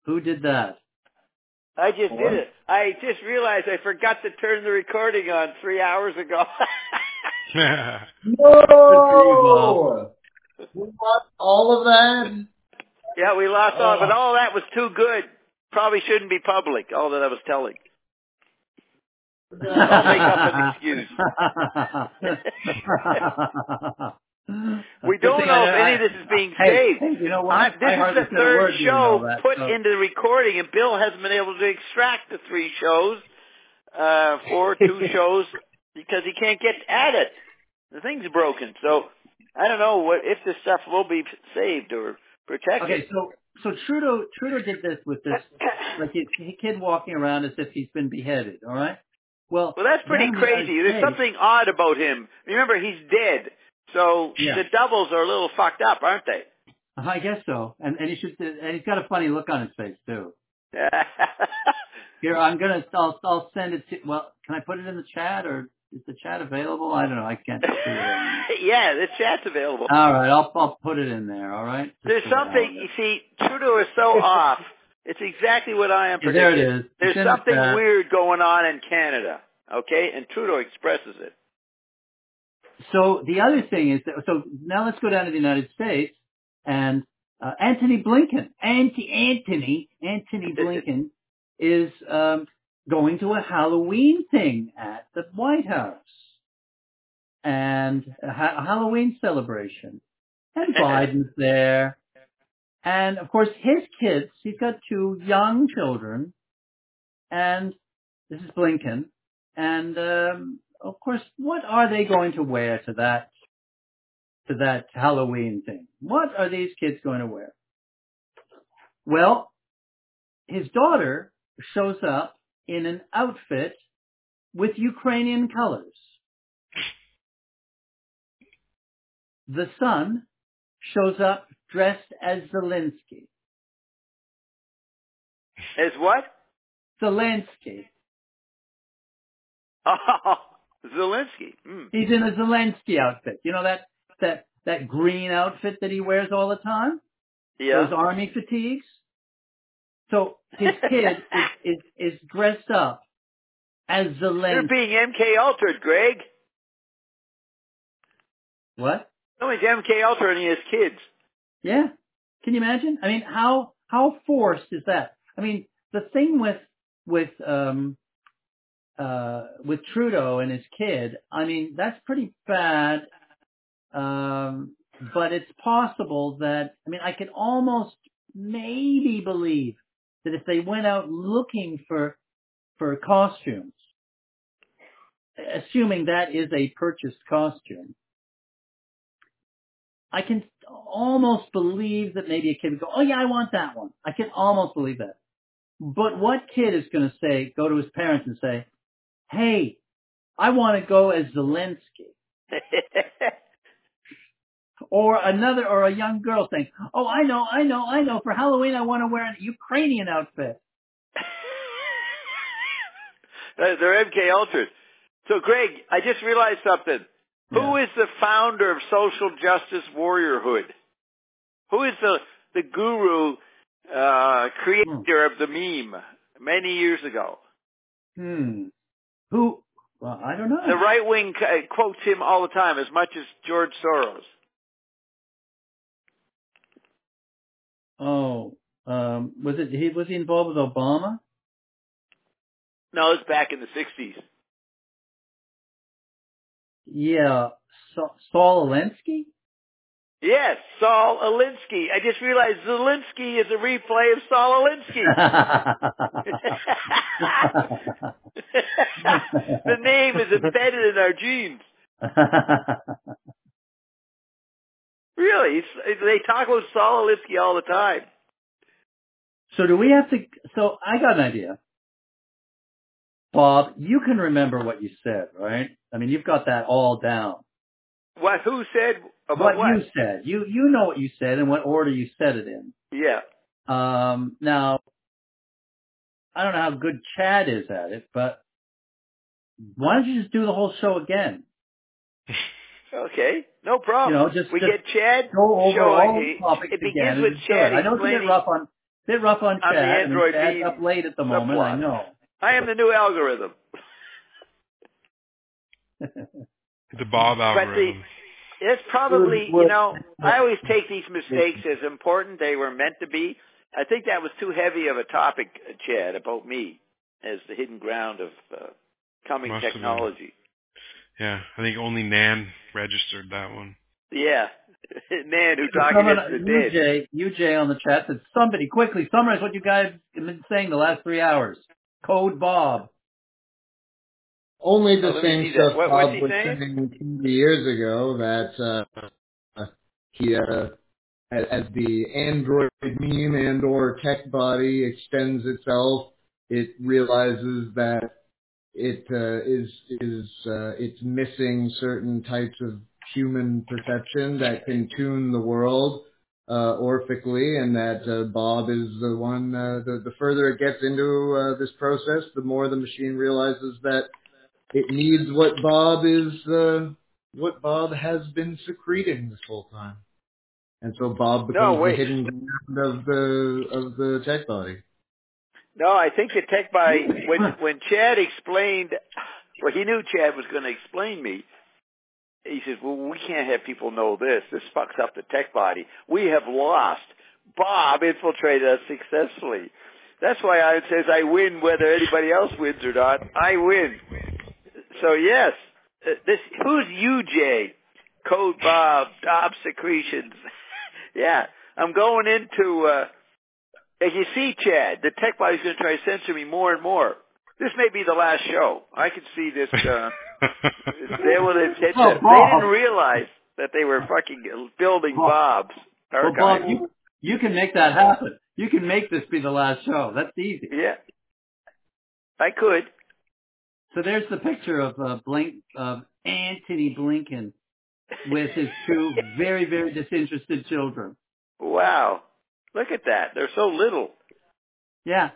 Who did that? I just did it. I just realized I forgot to turn the recording on 3 hours ago. No! We lost all of that? Yeah, we lost all, but all that was too good. Probably shouldn't be public, all that I was telling. I'll make up an excuse. We don't know if any of this is being saved. Hey, you know what? This is the third show put into the recording, and Bill hasn't been able to extract the 3 shows, 2 shows, because he can't get at it. The thing's broken. So I don't know if this stuff will be saved or protected. Okay, so Trudeau did this with this, like a kid walking around as if he's been beheaded. All right. Well, that's pretty crazy. There's something odd about him. Remember, he's dead. So the doubles are a little fucked up, aren't they? I guess so. And he's got a funny look on his face too. Here, I'll send it to, well, can I put it in the chat, or is the chat available? I don't know. I can't see it. Yeah, the chat's available. All right. I'll put it in there. All right. There's something, you see, Trudeau is so off. It's exactly what I am predicting. There it is. There's something weird going on in Canada. Okay? And Trudeau expresses it. So the other thing is that, so now let's go down to the United States, and Antony Blinken is going to a Halloween thing at the White House, and a Halloween celebration, and Biden's there, and of course his kids, he's got 2 young children, and this is Blinken, and of course, what are they going to wear to that Halloween thing? What are these kids going to wear? Well, his daughter shows up in an outfit with Ukrainian colors. The son shows up dressed as Zelensky. As what? Zelensky. Oh, Zelensky. He's in a Zelensky outfit. You know that green outfit that he wears all the time? Yeah. Those army fatigues? So his kid is dressed up as Zelensky. You're being MK Ultra'd, Greg. What? No, he's MK Ultra and he has kids. Yeah. Can you imagine? I mean, how forced is that? I mean, the thing with Trudeau and his kid, I mean, that's pretty bad. But it's possible that, I mean, I can almost maybe believe that if they went out looking for costumes, assuming that is a purchased costume, I can almost believe that maybe a kid would go, oh yeah, I want that one. I can almost believe that. But what kid is going to go to his parents and say, hey, I want to go as Zelensky? Or a young girl saying, oh, I know, for Halloween I want to wear a Ukrainian outfit. They're MK Ultras. So, Greg, I just realized something. Yeah. Who is the founder of social justice warriorhood? Who is the guru, creator of the meme many years ago? Who? Well, I don't know. The right wing quotes him all the time, as much as George Soros. Oh, was he involved with Obama? No, it's back in the 60s. Yeah, Saul Alinsky? Yes, Saul Alinsky. I just realized Zelensky is a replay of Saul Alinsky. The name is embedded in our genes. Really, they talk about Saul Alinsky all the time. So do we have to? So I got an idea, Bob. You can remember what you said, right? I mean, you've got that all down. What? Who said? About what? You said. You know what you said and what order you said it in. Yeah. Now, I don't know how good Chad is at it, but why don't you just do the whole show again? Okay, no problem. You know, we get Chad. Go over show all topics it again. begins with Chad. I know it's a bit rough on. Bit rough on Chad. I'm the Android Chad's up late at the moment, subplot. I know. I am the new algorithm. The Bob algorithm. It's probably, I always take these mistakes as important. They were meant to be. I think that was too heavy of a topic, Chad, about me as the hidden ground of coming technology. Yeah, I think only Nan registered that one. Yeah. Nan, who documented the dead. UJ on the chat said, somebody quickly summarize what you guys have been saying the last 3 hours. Code Bob. Only the same stuff Bob was saying 20 years ago, that he, as the Android meme and or tech body extends itself, it realizes that it's missing certain types of human perception that can tune the world orphically, and that Bob is the one. The further it gets into this process, the more the machine realizes that it needs what Bob has been secreting this whole time, and so Bob becomes the hidden ground of the tech body. No, I think the tech body, when Chad explained, well, he knew Chad was going to explain me. He says, well, we can't have people know this. This fucks up the tech body. We have lost. Bob infiltrated us successfully. That's why it says I win whether anybody else wins or not. I win. So, yes, who's UJ? Code Bob, secretions. Yeah, I'm going into... As you see, Chad, the tech body's going to try to censor me more and more. This may be the last show. I could see this. They didn't realize that they were fucking building Bob's archive. Well, Bob, you can make that happen. You can make this be the last show. That's easy. Yeah, I could. So there's the picture of Antony Blinken with his two very, very disinterested children. Wow. Look at that. They're so little. Yeah.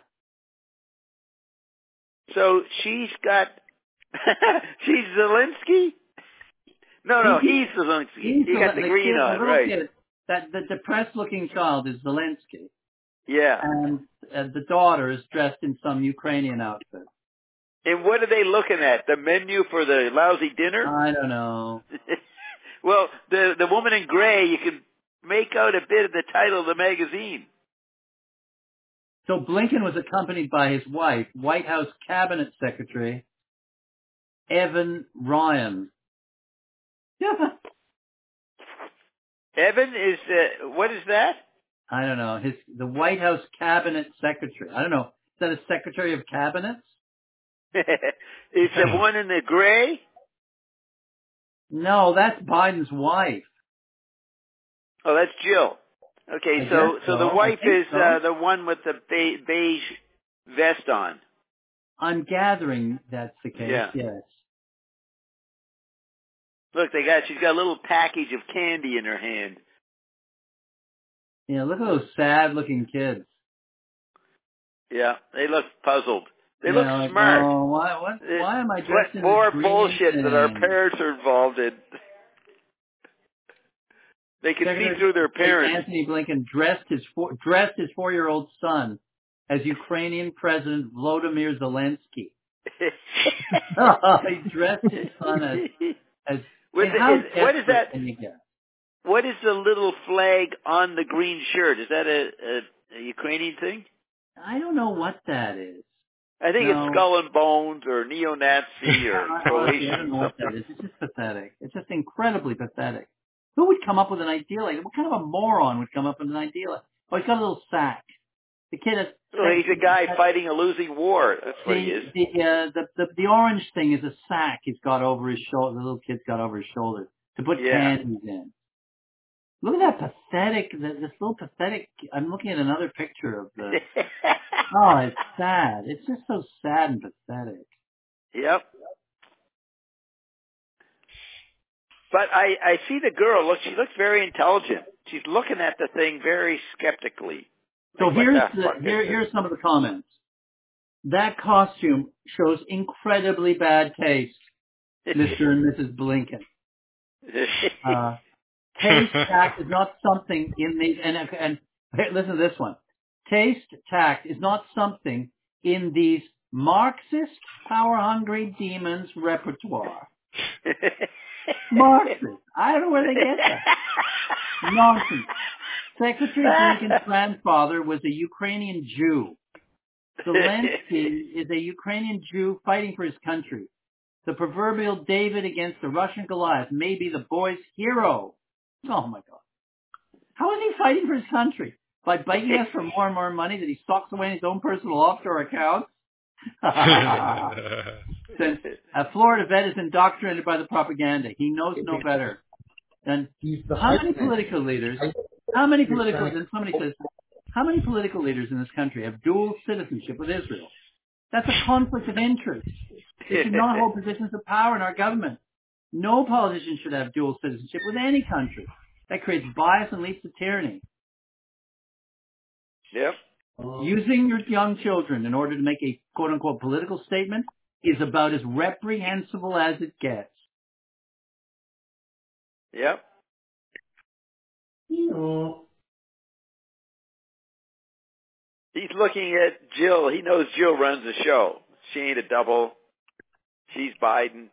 So she's got... she's Zelensky? No, he's Zelensky. He got the green on, right. Kid, the depressed-looking child is Zelensky. Yeah. And the daughter is dressed in some Ukrainian outfit. And what are they looking at? The menu for the lousy dinner? I don't know. Well, the woman in gray, you can make out a bit of the title of the magazine. So Blinken was accompanied by his wife, White House Cabinet Secretary Evan Ryan. Evan is, what is that? I don't know. The White House Cabinet Secretary. I don't know. Is that a Secretary of Cabinets? Is the one in the gray? No, that's Biden's wife. Oh, that's Jill. Okay, so the wife is the one with the beige vest on. I'm gathering that's the case, yes. Look, she's got a little package of candy in her hand. Yeah, look at those sad-looking kids. Yeah, they look puzzled. They look smart. Oh, why am I dressed in more green bullshit thing? that our parents are involved in. They can see through their parents. Antony Blinken dressed his 4-year-old son as Ukrainian President Volodymyr Zelensky. He dressed his son as what is that? What is the little flag on the green shirt? Is that a Ukrainian thing? I don't know what that is. I think it's Skull and Bones or neo-Nazi or Croatian. I don't know what that is. It's just pathetic. It's just incredibly pathetic. Who would come up with an idea like that? What kind of a moron would come up with an idea like that? Oh, he's got a little sack. The kid has... Well, he's a guy fighting a losing war. That's what he is. The orange thing is a sack he's got over his shoulder. The little kid's got over his shoulder to put candies in. Look at that pathetic, this little pathetic... I'm looking at another picture of the... Oh, it's sad. It's just so sad and pathetic. Yep. But I see the girl. Look, she looks very intelligent. She's looking at the thing very skeptically. So here's some of the comments. That costume shows incredibly bad taste, Mr. and Mrs. Blinken. Taste tact is not something in these. And listen to this one. Taste, tact is not something in these Marxist, power-hungry demons' repertoire. Marxist. I don't know where they get that. Nonsense. Secretary Blinken's grandfather was a Ukrainian Jew. Zelensky is a Ukrainian Jew fighting for his country. The proverbial David against the Russian Goliath may be the boy's hero. Oh my God. How is he fighting for his country? By begging us for more and more money that he stocks away in his own personal offshore accounts? Since a Florida vet is indoctrinated by the propaganda, he knows no better. And how many political leaders in this country have dual citizenship with Israel? That's a conflict of interest. They should not hold positions of power in our government. No politician should have dual citizenship with any country. That creates bias and leads to tyranny. Yep. Using your young children in order to make a quote-unquote political statement is about as reprehensible as it gets. Yep. He's looking at Jill. He knows Jill runs the show. She ain't a double. She's Biden.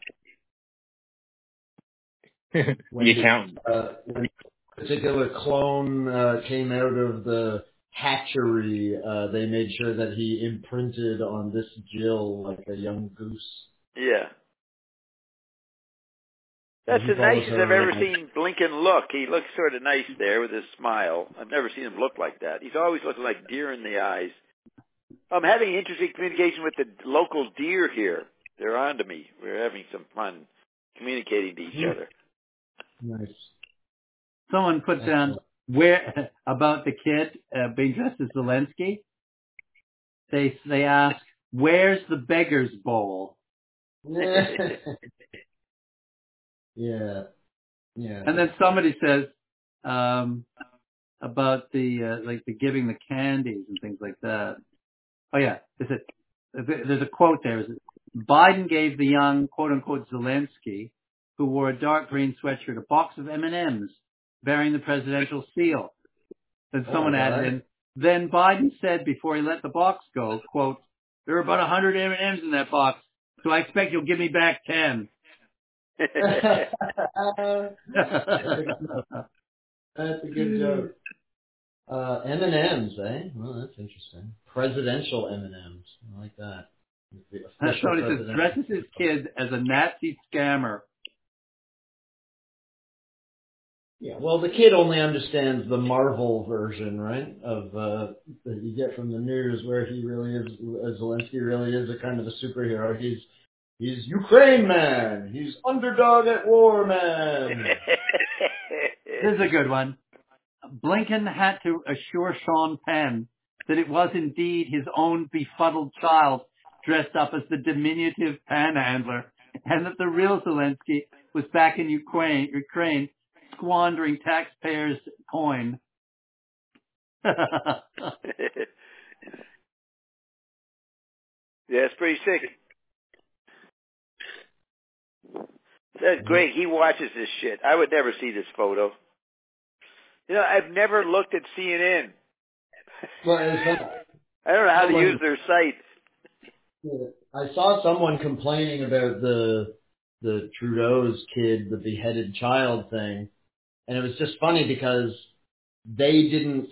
When a particular clone came out of the hatchery, they made sure that he imprinted on this Jill like a young goose. Yeah. That's the nicest I've ever seen Blinken look. He looks sort of nice there with his smile. I've never seen him look like that. He's always looking like deer in the eyes. I'm having interesting communication with the local deer here. They're on to me. We're having some fun communicating to each other. Nice. Someone put down where about the kid being dressed as Zelensky. They ask, "Where's the beggar's bowl?" Yeah. And then somebody says about the giving the candies and things like that. Oh yeah, there's a quote there. Is it, Biden gave the young quote unquote Zelensky, who wore a dark green sweatshirt, a box of M&Ms bearing the presidential seal. Then someone added in, then Biden said before he let the box go, quote, "There are about 100 M&Ms in that box, so I expect you'll give me back 10. That's a good joke. M&Ms, eh? Well, that's interesting. Presidential M&Ms. I like that. Somebody says dresses his kid as a Nazi scammer. Yeah, well, the kid only understands the Marvel version, right, of that you get from the news, where he really is, Zelensky really is a kind of a superhero. He's Ukraine man. He's underdog at war man. This is a good one. Blinken had to assure Sean Penn that it was indeed his own befuddled child dressed up as the diminutive panhandler, and that the real Zelensky was back in Ukraine squandering taxpayers' coin. Yeah, it's pretty sick. That's great. He watches this shit. I would never see this photo. You know, I've never looked at CNN. Well, I don't know how to use their site. I saw someone complaining about the Trudeau's kid, the beheaded child thing, and it was just funny because they didn't.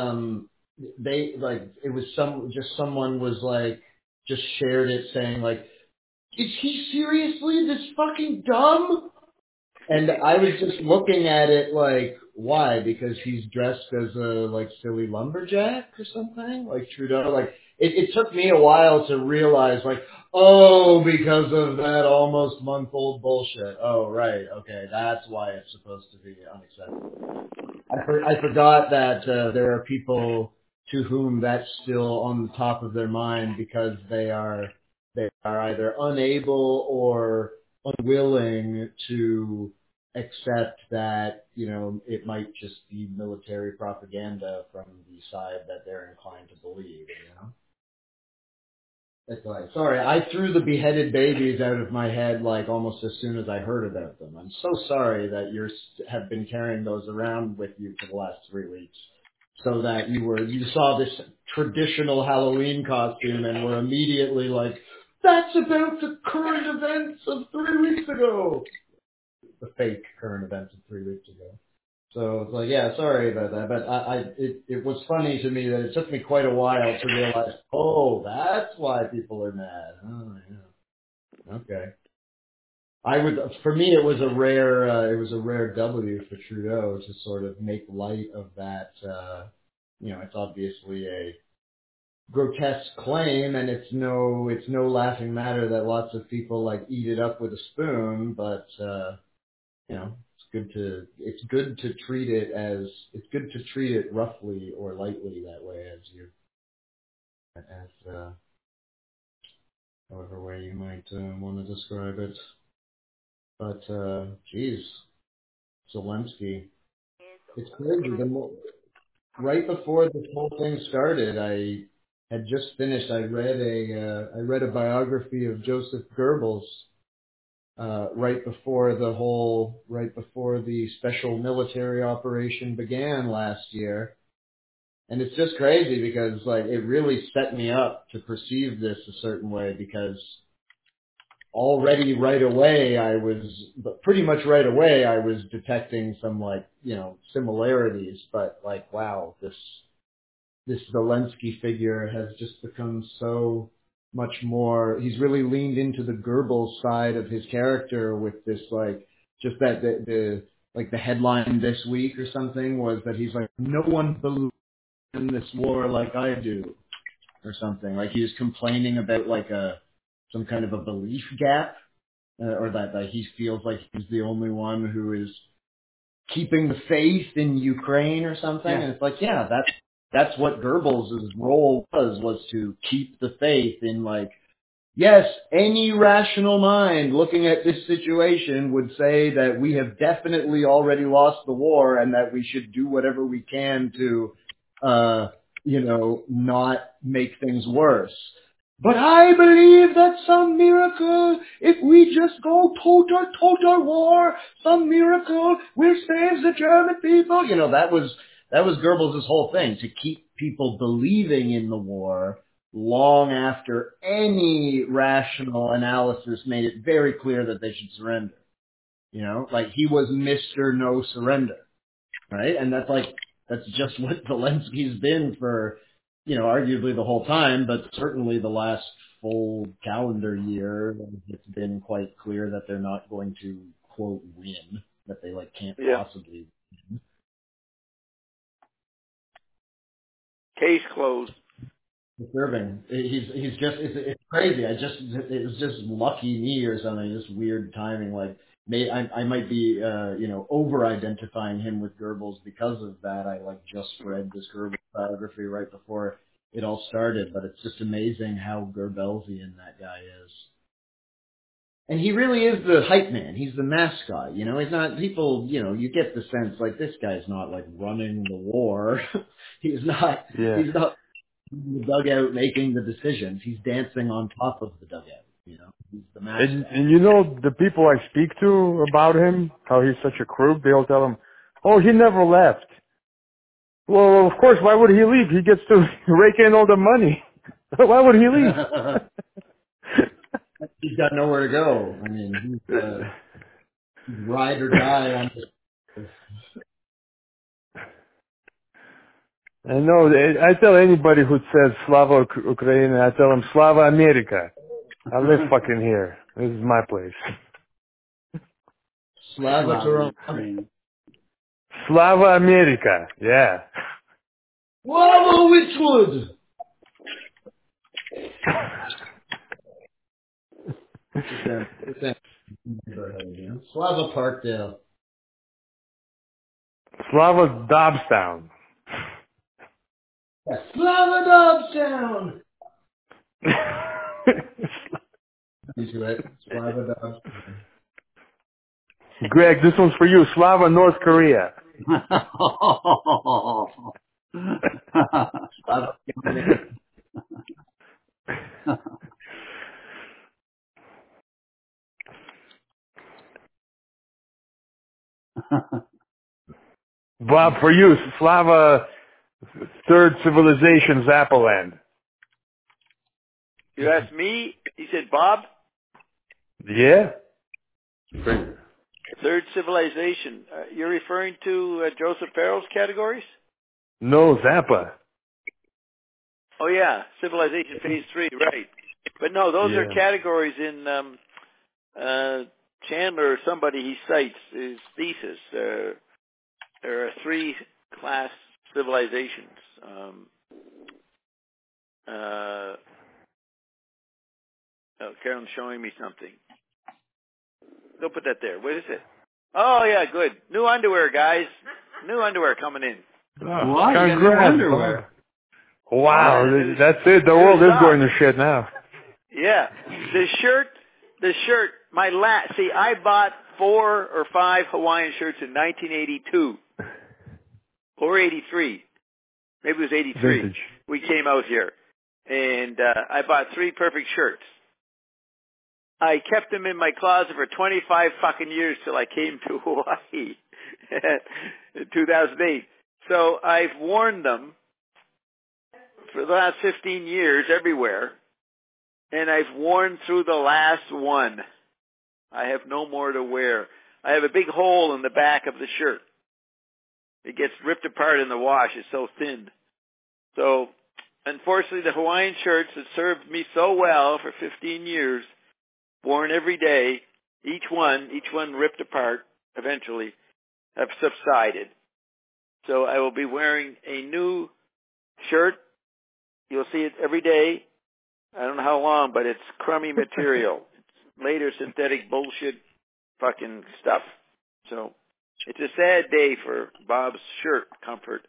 It was someone was like just shared it saying like, is he seriously this fucking dumb? And I was just looking at it like, why? Because he's dressed as a like silly lumberjack or something? Like Trudeau, like it took me a while to realize like, oh, because of that almost month-old bullshit. Oh, right. Okay. That's why it's supposed to be unacceptable. I forgot that there are people to whom that's still on the top of their mind because they are either unable or unwilling to accept that, you know, it might just be military propaganda from the side that they're inclined to believe, you know? It's like, sorry, I threw the beheaded babies out of my head like almost as soon as I heard about them. I'm so sorry that you have been carrying those around with you for the last 3 weeks. so that you saw this traditional Halloween costume and were immediately like, that's about the current events of 3 weeks ago. The fake current events of 3 weeks ago. So it's like, yeah, sorry about that, but it was funny to me that it took me quite a while to realize, oh, that's why people are mad. Oh, yeah. Okay. For me, it was a rare W for Trudeau to sort of make light of that. It's obviously a grotesque claim, and it's no laughing matter that lots of people like eat it up with a spoon. But it's good to treat it roughly or lightly that way, however way you might want to describe it. But geez, Zelensky, it's crazy. Right before this whole thing started, I had just finished. I read a biography of Joseph Goebbels right before the special military operation began last year, and it's just crazy because like it really set me up to perceive this a certain way, because already pretty much right away I was detecting some similarities, but like, wow, this Zelensky figure has just become so much more. He's really leaned into the Goebbels side of his character with this, like, just that the headline this week or something was that he's like, no one believes in this war like I do, or something. Like he was complaining about like some kind of a belief gap, or that he feels like he's the only one who is keeping the faith in Ukraine or something. Yeah. And it's like, yeah, that's what Goebbels' role was to keep the faith in, like, yes, any rational mind looking at this situation would say that we have definitely already lost the war and that we should do whatever we can to, not make things worse. But I believe that some miracle, if we just go total war, some miracle will save the German people. That was Goebbels' whole thing, to keep people believing in the war long after any rational analysis made it very clear that they should surrender. Like he was Mr. No Surrender, right? And that's just what Zelensky's been for, arguably the whole time, but certainly the last full calendar year, it's been quite clear that they're not going to, quote, win, that they can't possibly win. Case closed. Disturbing. He's just, it's crazy. It was just lucky me or something, just weird timing. I might be, over-identifying him with Goebbels because of that. I just read this Goebbels biography right before it all started, but it's just amazing how Goebbelsian that guy is. And he really is the hype man. He's the mascot. He's not, people, you get the sense this guy's not running the war. He's not in the dugout making the decisions. He's dancing on top of the dugout. He's the mascot. And the people I speak to about him, how he's such a crook, they all tell him, oh, he never left. Well, of course, why would he leave? He gets to rake in all the money. Why would he leave? He's got nowhere to go. I mean, he's ride or die on this. I know. I tell anybody who says Slava Ukraine, I tell them Slava America. I live fucking here. This is my place. Slava Toronto. Slava America. Yeah. Slava Witchwood. Slava Parkdale. Slava Dobstown. Yeah, Slava Dobstown. Slava Dobstown. Greg, this one's for you. Slava North Korea. Bob, for you, Slava Third civilization, Zappaland. You asked me? He said, Bob? Yeah. Third civilization. You're referring to Joseph Farrell's categories? No, Zappa. Oh, yeah. Civilization Phase 3, right. But no, those are categories in Chandler or somebody he cites, his thesis. There are 3 class civilizations. Carolyn's showing me something. Go put that there. What is it? Oh, yeah, good. New underwear, guys. New underwear coming in. Oh, what? Congrats. Underwear. Wow, that's it. The world is going to shit now. Yeah. The shirt, see, I bought 4 or 5 Hawaiian shirts in 1982. Or 83. Maybe it was 83. Vintage. We came out here. And I bought 3 perfect shirts. I kept them in my closet for 25 fucking years till I came to Hawaii in 2008. So I've worn them for the last 15 years everywhere, and I've worn through the last one. I have no more to wear. I have a big hole in the back of the shirt. It gets ripped apart in the wash. It's so thin. So, unfortunately, the Hawaiian shirts that served me so well for 15 years, worn every day, each one ripped apart eventually, have subsided. So I will be wearing a new shirt. You'll see it every day. I don't know how long, but it's crummy material. It's later synthetic bullshit fucking stuff. So it's a sad day for Bob's shirt comfort.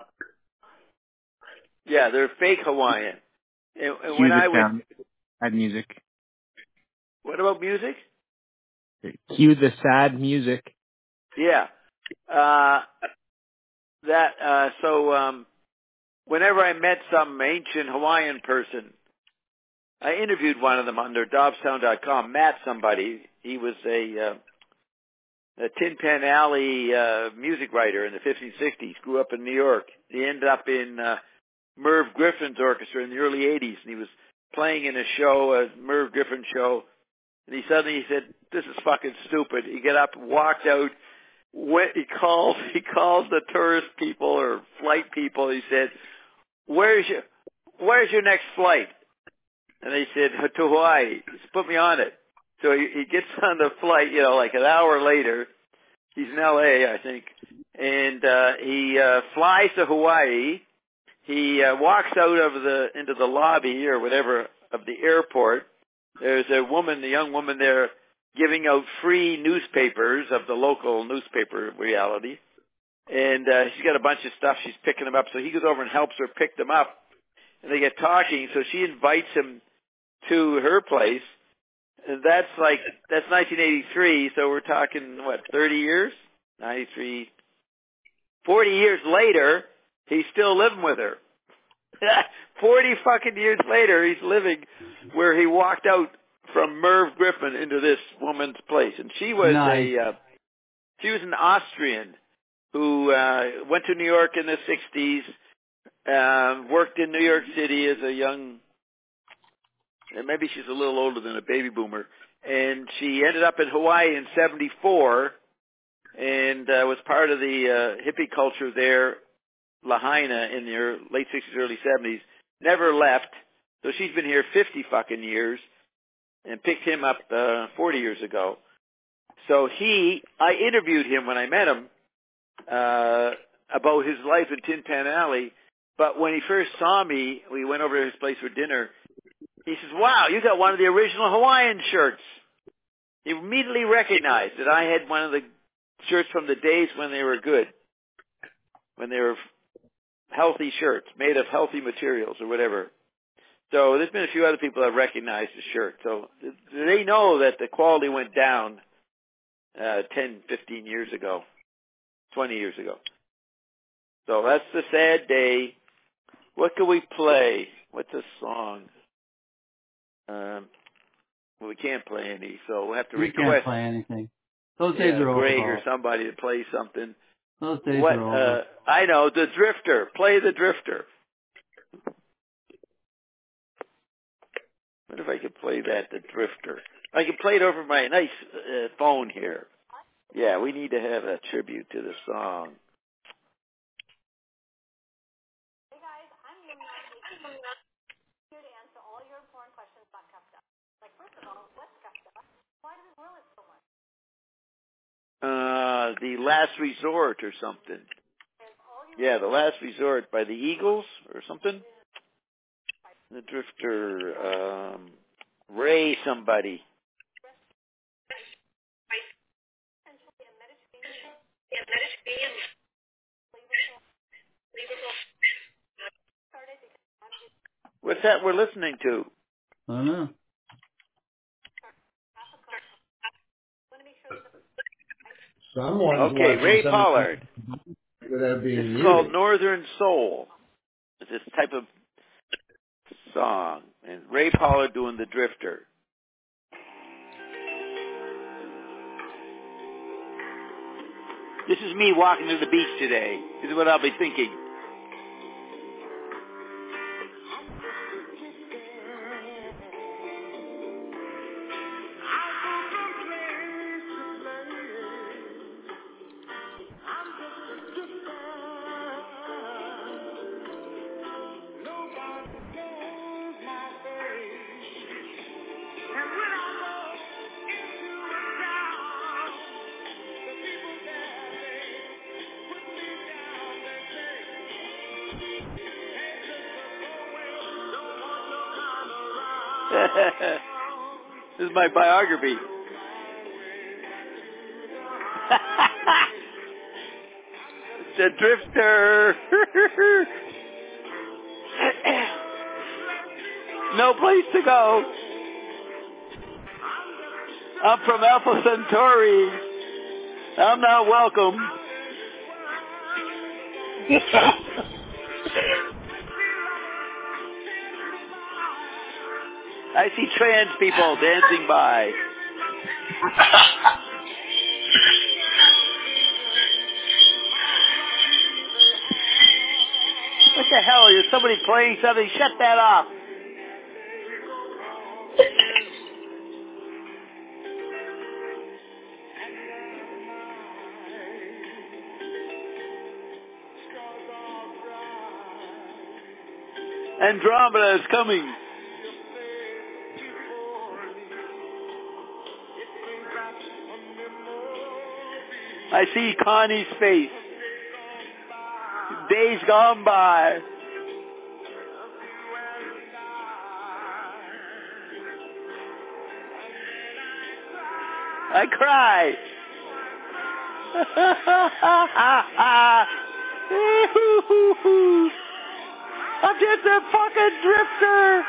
Yeah, they're fake Hawaiian. And when I would sad music. What about music? Cue the sad music. Yeah. Whenever I met some ancient Hawaiian person, I interviewed one of them under Dobstown.com, Matt somebody. He was a Tin Pan Alley music writer in the 50s, 60s, grew up in New York. He ended up in Merv Griffin's orchestra in the early 80s, and he was playing in a show, a Merv Griffin show, and he said, "This is fucking stupid." He got up, walked out. He calls the tourist people or flight people. He said, "Where's your next flight?" And they said, "To Hawaii." He said, "Put me on it." So he gets on the flight, like an hour later. He's in L.A., I think, and he flies to Hawaii. He walks out into the lobby or whatever of the airport. There's a young woman there giving out free newspapers of the local newspaper reality. And she's got a bunch of stuff. She's picking them up. So he goes over and helps her pick them up. And they get talking. So she invites him to her place. And that's 1983. So we're talking, 30 years? 93. 40 years later, he's still living with her. 40 fucking years later, he's living where he walked out from Merv Griffin into this woman's place. And she was she was an Austrian who went to New York in the 60s, worked in New York City as a young, maybe she's a little older than a baby boomer, and she ended up in Hawaii in 74 and was part of the hippie culture there, Lahaina, in the late 60s, early 70s, never left. So she's been here 50 fucking years and picked him up 40 years ago. So I interviewed him when I met him about his life in Tin Pan Alley. But when he first saw me, we went over to his place for dinner. He says, "Wow, you got one of the original Hawaiian shirts." He immediately recognized that I had one of the shirts from the days when they were good, when they were healthy shirts made of healthy materials or whatever. So there's been a few other people that have recognized the shirt. So they know that the quality went down 10, 15 years ago, 20 years ago. So that's the sad day. What can we play? What's a song? Well, we can't play any, so we'll have to request. We can't play anything. Those days are over. Greg or somebody to play something. Those days are over. I know, the Drifter. Play the Drifter. What if I could play that, the Drifter? I can play it over my nice phone here. Yeah, we need to have a tribute to the song. Hey guys, I'm Yumna, here to answer all your important questions about Kafka. Like, first of all, what's Kafka? Why do we grill it so much? The Last Resort or something. Yeah, The Last Resort by the Eagles or something. The Drifter, Ray somebody. What's that we're listening to? I don't know. Someone's okay, watching Ray Pollard. Without being It's muted. called Northern Soul. It's this type of song. And Ray Pollard doing the Drifter. This is me walking to the beach today. This is what I'll be thinking. This is my biography. The Drifter. No place to go. I'm from Alpha Centauri. I'm not welcome. I see trans people dancing by. What the hell? Is somebody playing something? Shut that off. Andromeda is coming. I see Connie's face. Days gone by. I cry. I'm just a fucking drifter.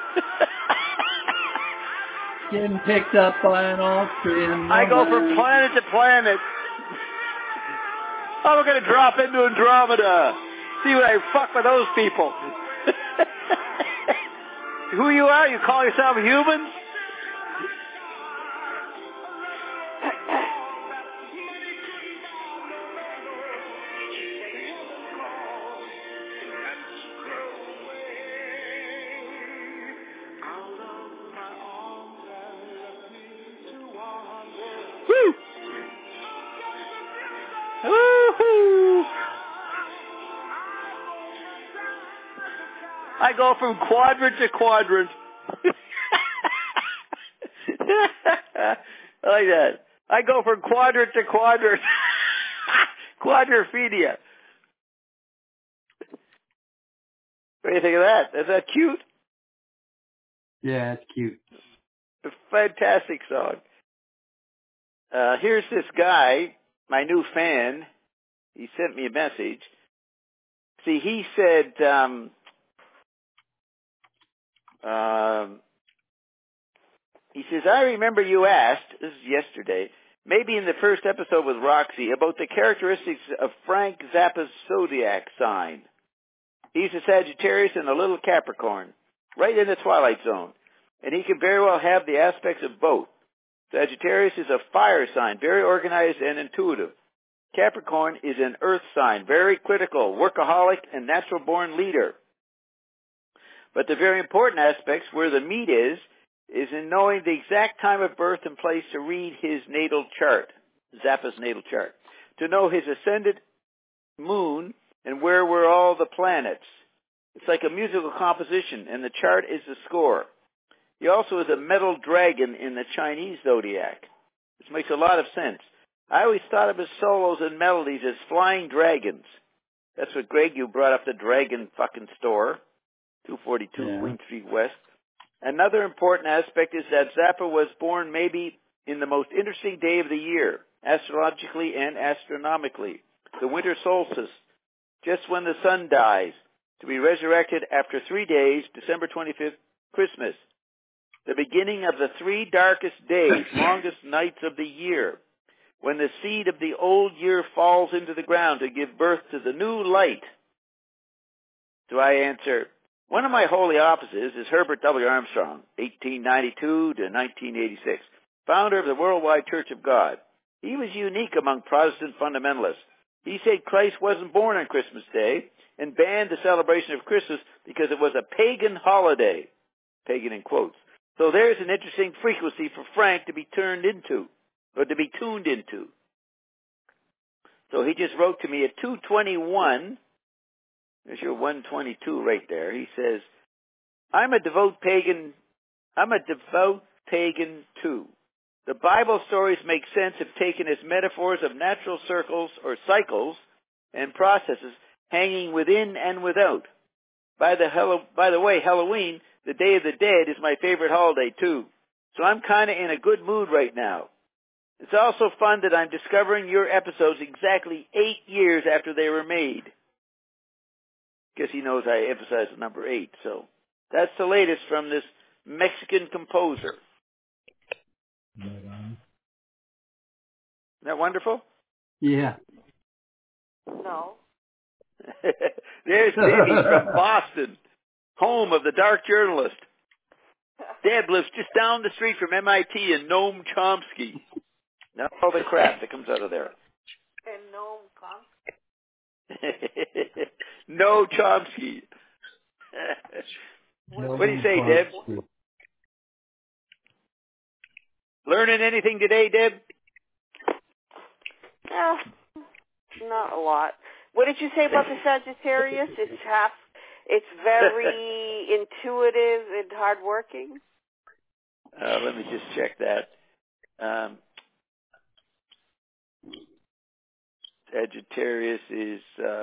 Getting picked up by an Austrian. I go from planet to planet. I'm going to drop into Andromeda. See what I fuck with those people. Who you are? You call yourself humans? Woo! Woo-hoo! I go from quadrant to quadrant. I like that. I go from quadrant to quadrant. Quadrophilia. What do you think of that? Is that cute? Yeah, it's cute. A fantastic song. Here's this guy, my new fan. He sent me a message. See, he said, he says, I remember you asked, this is yesterday, maybe in the first episode with Roxy, about the characteristics of Frank Zappa's zodiac sign. He's a Sagittarius and a little Capricorn, right in the twilight zone. And he can very well have the aspects of both. Sagittarius is a fire sign, very organized and intuitive. Capricorn is an earth sign, very critical, workaholic, and natural-born leader. But the very important aspects where the meat is in knowing the exact time of birth and place to read his natal chart, Zappa's natal chart, to know his ascendant moon and where were all the planets. It's like a musical composition, and the chart is the score. He also is a metal dragon in the Chinese zodiac, which makes a lot of sense. I always thought of his solos and melodies as flying dragons. That's what, Greg, you brought up the Dragon fucking store, 242 Queen Street West. Another important aspect is that Zappa was born maybe in the most interesting day of the year, astrologically and astronomically, the winter solstice, just when the sun dies, to be resurrected after 3 days, December 25th, Christmas, the beginning of the 3 darkest days, longest nights of the year, when the seed of the old year falls into the ground to give birth to the new light. Do I answer? One of my holy offices is Herbert W. Armstrong, 1892 to 1986, founder of the Worldwide Church of God. He was unique among Protestant fundamentalists. He said Christ wasn't born on Christmas Day and banned the celebration of Christmas because it was a pagan holiday, pagan in quotes. So there's an interesting frequency for Frank to be tuned into. So he just wrote to me at 2:21. There's your 122 right there. He says, I'm a devout pagan too. The Bible stories make sense if taken as metaphors of natural circles or cycles and processes hanging within and without. By the way, Halloween, the Day of the Dead, is my favorite holiday too. So I'm kind of in a good mood right now. It's also fun that I'm discovering your episodes exactly 8 years after they were made. Guess he knows I emphasize the number 8. So that's the latest from this Mexican composer. Isn't that wonderful? Yeah. No. There's Debbie from Boston, home of the dark journalist. Deb lives just down the street from MIT and Noam Chomsky. Now all the crap that comes out of there. And Noam Chomsky. No Chomsky. What do you say, Deb? Learning anything today, Deb? Not a lot. What did you say about the Sagittarius? It's very intuitive and hardworking. Let me just check that. Sagittarius is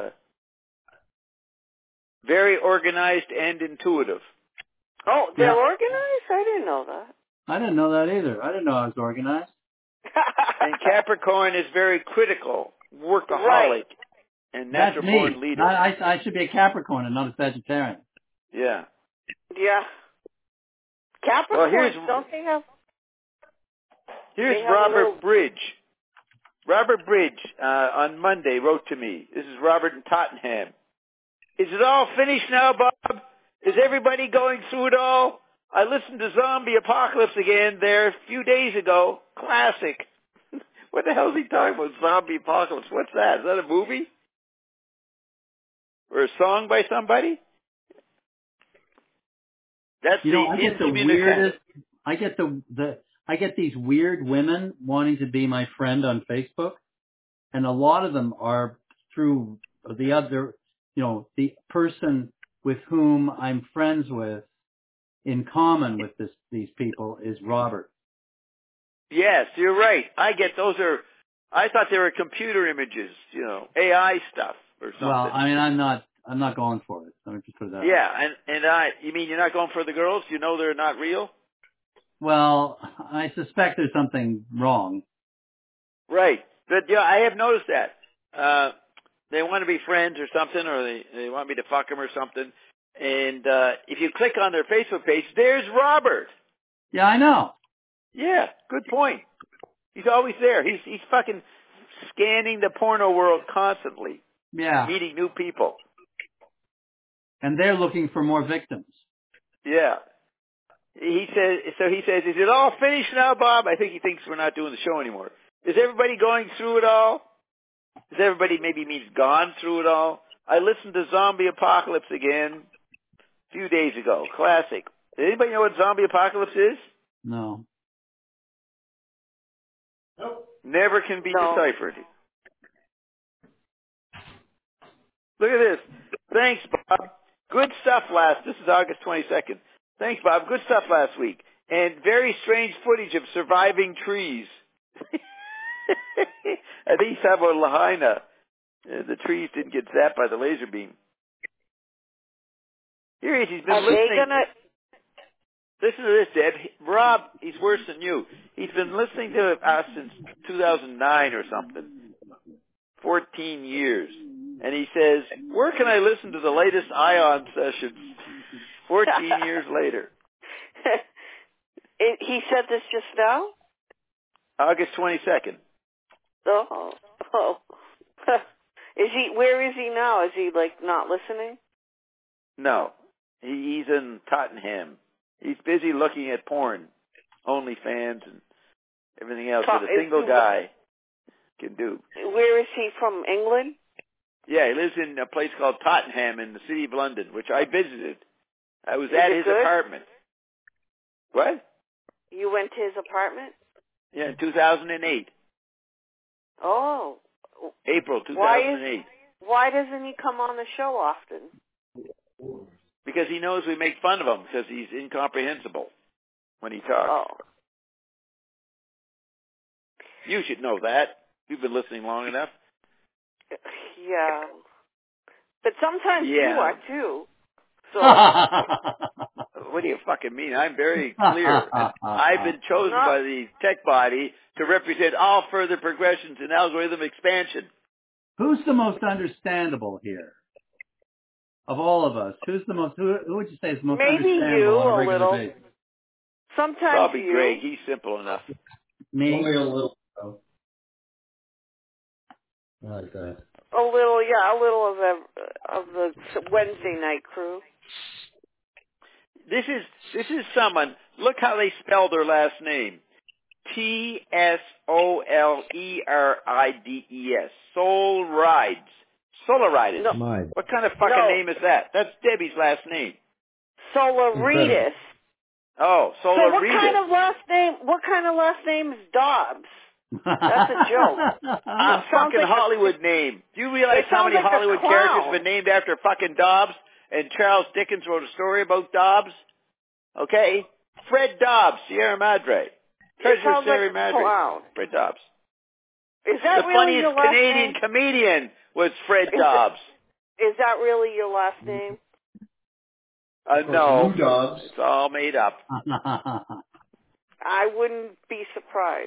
very organized and intuitive. Oh, they're organized? I didn't know that. I didn't know that either. I didn't know I was organized. And Capricorn is very critical, workaholic, and natural-born leader. I should be a Capricorn and not a Sagittarian. Yeah. Yeah. Capricorn, don't they have... Here's Robert Bridge. Robert Bridge on Monday wrote to me. This is Robert in Tottenham. Is it all finished now, Bob? Is everybody going through it all? I listened to Zombie Apocalypse again there a few days ago. Classic. What the hell is he talking about, Zombie Apocalypse? What's that? Is that a movie? Or a song by somebody? That's I get the weirdest. I get these weird women wanting to be my friend on Facebook, and a lot of them are through the other, the person with whom I'm friends with in common with these people is Robert. Yes, you're right. I thought they were computer images, AI stuff or something. Well, I mean, I'm not going for it. Let me just put it that way. Yeah, you mean you're not going for the girls? You know they're not real? Well, I suspect there's something wrong. Right. But I have noticed that. They want to be friends or something, or they want me to fuck them or something. And if you click on their Facebook page, there's Robert. Yeah, I know. Yeah, good point. He's always there. He's fucking scanning the porno world constantly. Yeah. Meeting new people. And they're looking for more victims. Yeah. He says, is it all finished now, Bob? I think he thinks we're not doing the show anymore. Is everybody going through it all? Does everybody maybe means gone through it all? I listened to Zombie Apocalypse again a few days ago. Classic. Does anybody know what Zombie Apocalypse is? No. Nope. Never can be deciphered. Look at this. Thanks, Bob. Good stuff This is August 22nd. Thanks, Bob. Good stuff last week. And very strange footage of surviving trees. I think he's talking about Lahaina. The trees didn't get zapped by the laser beam. Here he is. He's been listening. Listen to this, Deb. Rob, he's worse than you. He's been listening to us since 2009 or something. 14 years. And he says, where can I listen to the latest Ion sessions? 14 years later. He said this just now? August 22nd. Oh. Where is he now? Is he, not listening? No. He's in Tottenham. He's busy looking at porn, OnlyFans, and everything else that a single guy can do. Where is he from, England? Yeah, he lives in a place called Tottenham in the city of London, which I visited. I was at his apartment. What? You went to his apartment? Yeah, in 2008. Oh. April 2008. Why doesn't he come on the show often? Because he knows we make fun of him because he's incomprehensible when he talks. Oh. You should know that. You've been listening long enough. Yeah. But sometimes you are too. So what do you fucking mean? I'm very clear. I've been chosen by the tech body to represent all further progressions in algorithm expansion. Who's the most understandable here? Of all of us, who would you say is the most understandable you, on a regular little. basis? Sometimes Probably you. Greg. He's simple enough. Me? Only a little. Though. I like that. A little of the Wednesday night crew. This is someone. Look how they spell their last name. Tsolerides. Solerides. No. What kind of fucking name is that? That's Debbie's last name. Solerides. Oh, Solerides. So what kind of last name is Dobbs? That's a joke. A fucking Hollywood name. Do you realize how many Hollywood characters have been named after fucking Dobbs? And Charles Dickens wrote a story about Dobbs? Okay? Fred Dobbs, Sierra Madre. Treasure Sierra Madre. Fred Dobbs. Is that the really your funniest last Canadian name? comedian was Fred Dobbs. Is that really your last name? No. Dobbs. It's all made up. I wouldn't be surprised.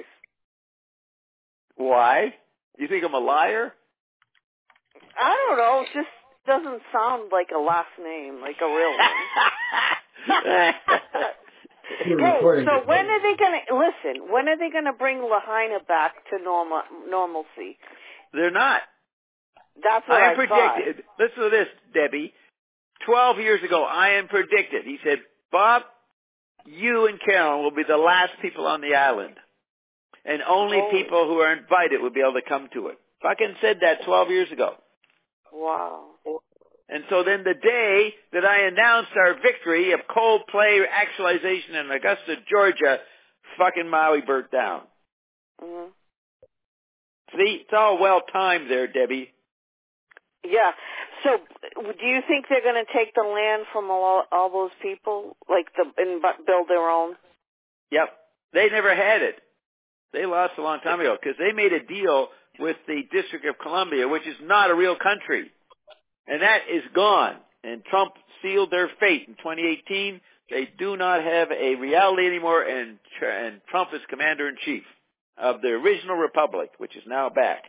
Why? You think I'm a liar? I don't know. It just doesn't sound like a last name, like a real one. Hey, so when are they gonna bring Lahaina back to normalcy? They're not. That's what I predicted. Listen to this, Debbie. 12 years ago, Ian predicted. He said, Bob, you and Carolyn will be the last people on the island. And only people who are invited will be able to come to it. Fucking said that 12 years ago. Wow. And so then the day that I announced our victory of Coldplay actualization in Augusta, Georgia, fucking Maui burnt down. Mm-hmm. See, it's all well timed there, Debbie. Yeah. So, do you think they're going to take the land from all those people, and build their own? Yep. They never had it. They lost a long time ago because they made a deal with the District of Columbia, which is not a real country. And that is gone. And Trump sealed their fate in 2018. They do not have a reality anymore, and Trump is commander-in-chief of the original republic, which is now back.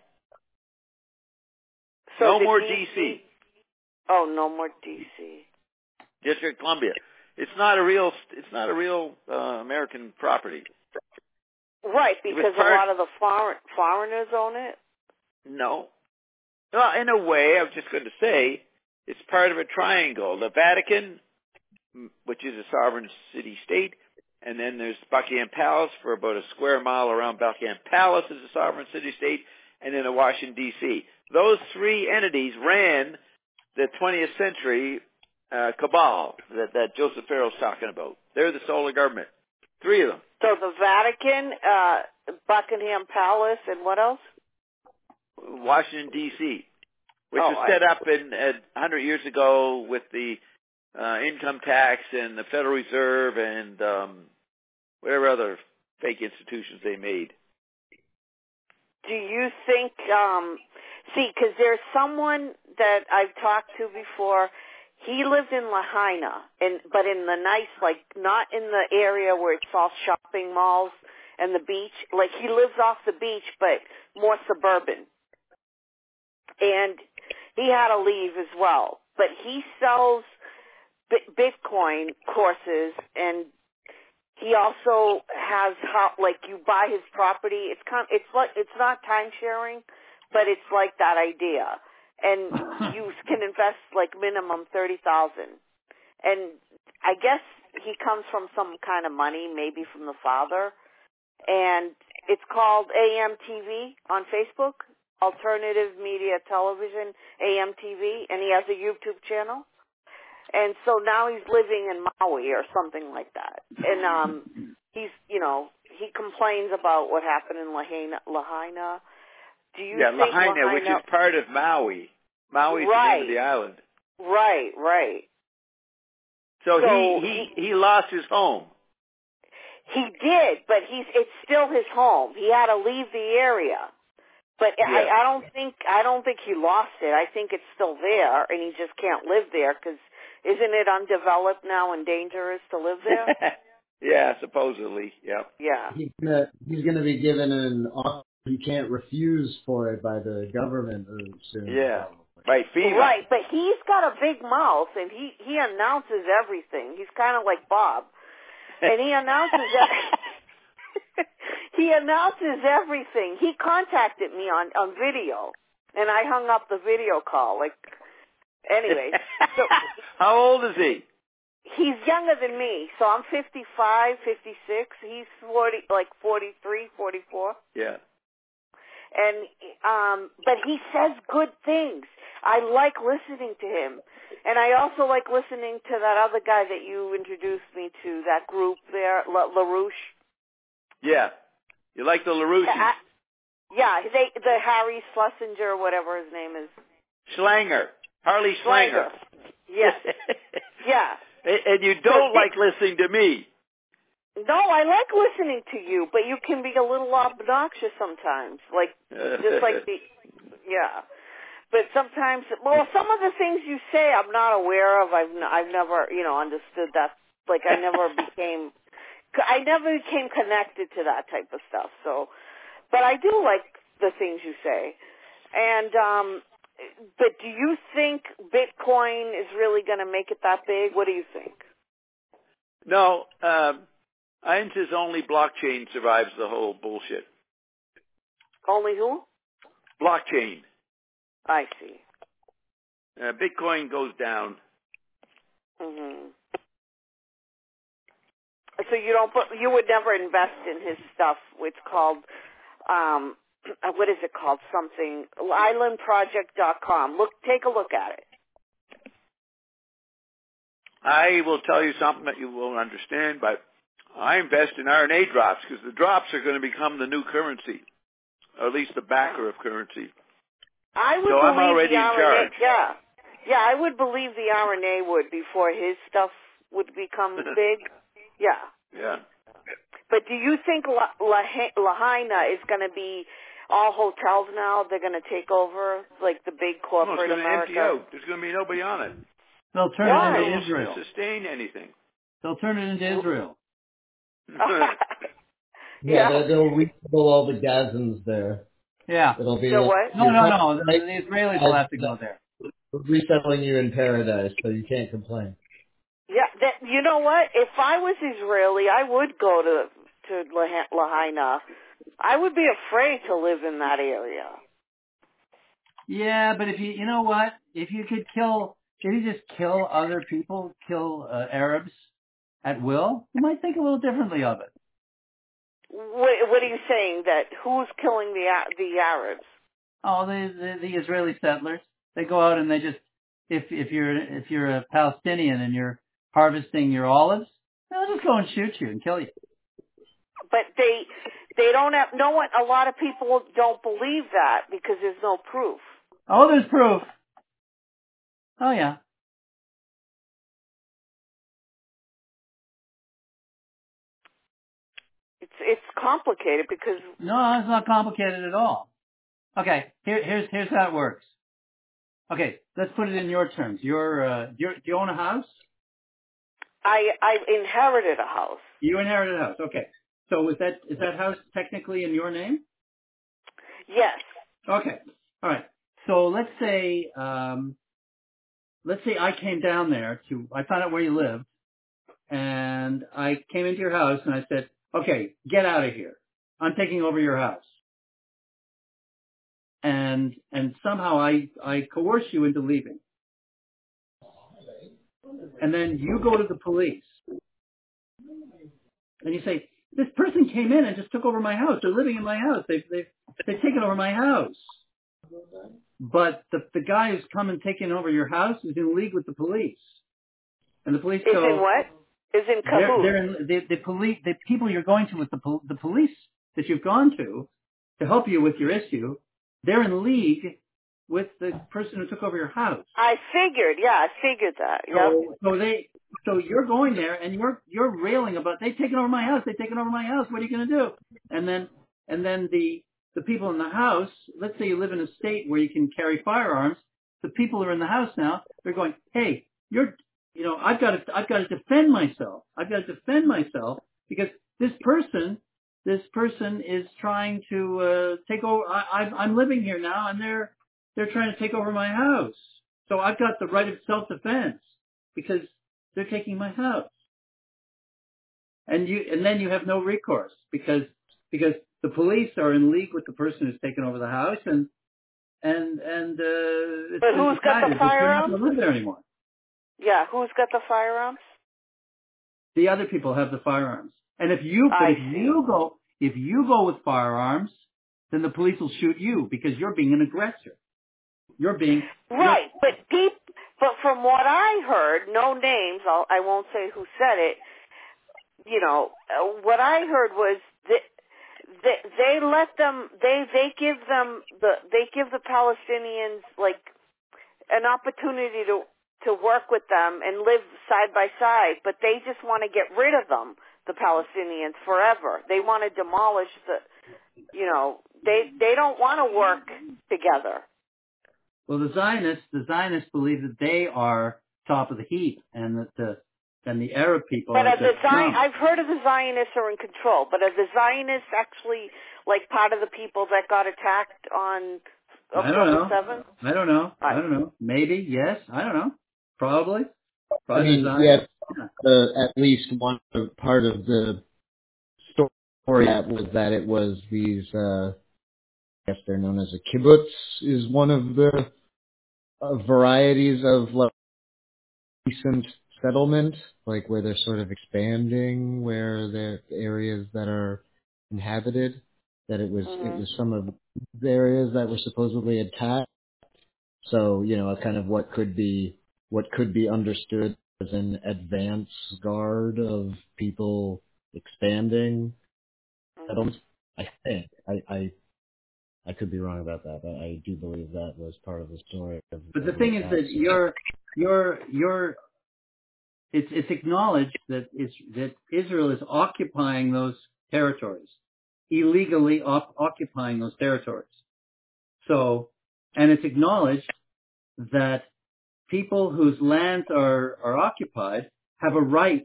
So no more D.C. Oh, no more D.C. District of Columbia. It's not a real American property. Right, because a lot of the foreigners own it? No. Well, in a way, I was just going to say, it's part of a triangle. The Vatican, which is a sovereign city-state, and then there's Buckingham Palace for about a square mile around Buckingham Palace is a sovereign city-state, and then in Washington, D.C. Those three entities ran the 20th century cabal that Joseph Farrell's talking about. They're the solar government. Three of them. So the Vatican, Buckingham Palace, and what else? Washington, D.C., which was set up 100 years ago with the income tax and the Federal Reserve and whatever other fake institutions they made. Do you think, because there's someone that I've talked to before, he lived in Lahaina, but in the nice, like, not in the area where it's all shopping malls and the beach. Like, he lives off the beach, but more suburban. And he had to leave as well. But he sells Bitcoin courses, and he also has you buy his property. It's not time sharing, but it's like that idea. And you can invest like minimum $30,000. And I guess he comes from some kind of money, maybe from the father. And it's called AMTV on Facebook, Alternative Media Television, AMTV, and he has a YouTube channel. And so now he's living in Maui or something like that. And he complains about what happened in Lahaina. Do you think Lahaina, which is part of Maui. Maui's the name of the island. Right. So he lost his home. He did, but it's still his home. He had to leave the area. But I don't think he lost it. I think it's still there, and he just can't live there because isn't it undeveloped now and dangerous to live there? Yeah, supposedly. Yep. Yeah. He's gonna be given an offer he can't refuse for it by the government soon. Yeah. Right. FEMA. Right, but he's got a big mouth, and he announces everything. He's kind of like Bob, and he announces he announces everything. He contacted me on video, and I hung up the video call. Anyway. So, how old is he? He's younger than me, so I'm 55, 56. He's 43, 44. Yeah. And but he says good things. I like listening to him, and I also like listening to that other guy that you introduced me to. That group there, LaRouche. Yeah, you like the LaRouches? Yeah, the Harry Schlesinger, whatever his name is. Schlanger, Harley Schlanger. Yes. Yeah. And you don't like listening to me. No, I like listening to you, but you can be a little obnoxious sometimes, yeah. But sometimes, some of the things you say I'm not aware of. I've never, understood that. Like I never became connected to that type of stuff. So, but I do like the things you say. And, but do you think Bitcoin is really going to make it that big? What do you think? No, Einstein's only blockchain survives the whole bullshit. Only who? Blockchain. I see. Bitcoin goes down. Mm-hmm. So you would never invest in his stuff. It's called, what is it called? Something, islandproject.com. Take a look at it. I will tell you something that you won't understand, but I invest in RNA drops because the drops are going to become the new currency, or at least the backer of currency. I'm already in charge. Yeah, I would believe the RNA would before his stuff would become big. Yeah. But do you think Lahaina is going to be all hotels now? They're going to take over, like the big corporate America? It's going to empty out. There's going to be nobody on it. They'll turn it into Israel. To sustain anything. They'll turn it into Israel. They'll resettle all the Gazans there. Yeah. It'll be what? No. The Israelis will have to go there. Resettling you in paradise, so you can't complain. Yeah, you know what? If I was Israeli, I would go to Lahaina. I would be afraid to live in that area. Yeah, but if you know what? If you just kill other people, kill Arabs at will, you might think a little differently of it. What are you saying? That who's killing the Arabs? Oh, the Israeli settlers. They go out and they just, if you're a Palestinian and you're harvesting your olives, they'll just go and shoot you and kill you. But they don't have, no one, a lot of people don't believe that because there's no proof. Oh, there's proof. Oh, yeah. It's complicated because... No, it's not complicated at all. Okay, here's how it works. Okay, let's put it in your terms. Do you own a house? I inherited a house. You inherited a house. Okay. So is that house technically in your name? Yes. Okay. All right. So let's say I came down there I found out where you lived, and I came into your house and I said, okay, get out of here. I'm taking over your house. And somehow I coerce you into leaving. And then you go to the police. And you say, this person came in and just took over my house. They're living in my house. They've taken over my house. But the guy who's come and taken over your house is in league with the police. And the police go... Is in what? Is in cahoots. They're in, the police, the people you're going to with the police that you've gone to help you with your issue, they're in league with the person who took over your house. I figured that. Yep. So you're going there and you're railing about, they've taken over my house. What are you going to do? And then the people in the house, let's say you live in a state where you can carry firearms. The people who are in the house now, they're going, hey, I've got to defend myself. Because this person is trying to take over. I'm living here now, and they're trying to take over my house. So I've got the right of self-defense because they're taking my house. And then you have no recourse because the police are in league with the person who's taken over the house, and but who's got the firearms? You're not going to live there anymore. Yeah, who's got the firearms? The other people have the firearms. And if you go with firearms, then the police will shoot you because you're being an aggressor. Right, but from what I heard, no names, I won't say who said it. What I heard was that they let them, they give the Palestinians like an opportunity to work with them and live side by side, but they just want to get rid of them, the Palestinians, forever. They want to demolish they don't want to work together. Well, the Zionists believe that they are top of the heap, and that the Arab people. But I've heard of the Zionists are in control. But are the Zionists actually like part of the people that got attacked on October 7th? I don't know. Maybe yes. I don't know. Probably. I mean, yes. At least one part of the story was that it was these. I guess they're known as a kibbutz. Is one of the varieties of recent settlement, like where they're sort of expanding, where the areas that are inhabited. That it was some of the areas that were supposedly attacked. So kind of what could be understood as an advance guard of people expanding settlements. I think I could be wrong about that, but I do believe that was part of the story. But the thing is that it's acknowledged that Israel is occupying those territories, illegally occupying those territories. So, and it's acknowledged that people whose lands are occupied have a right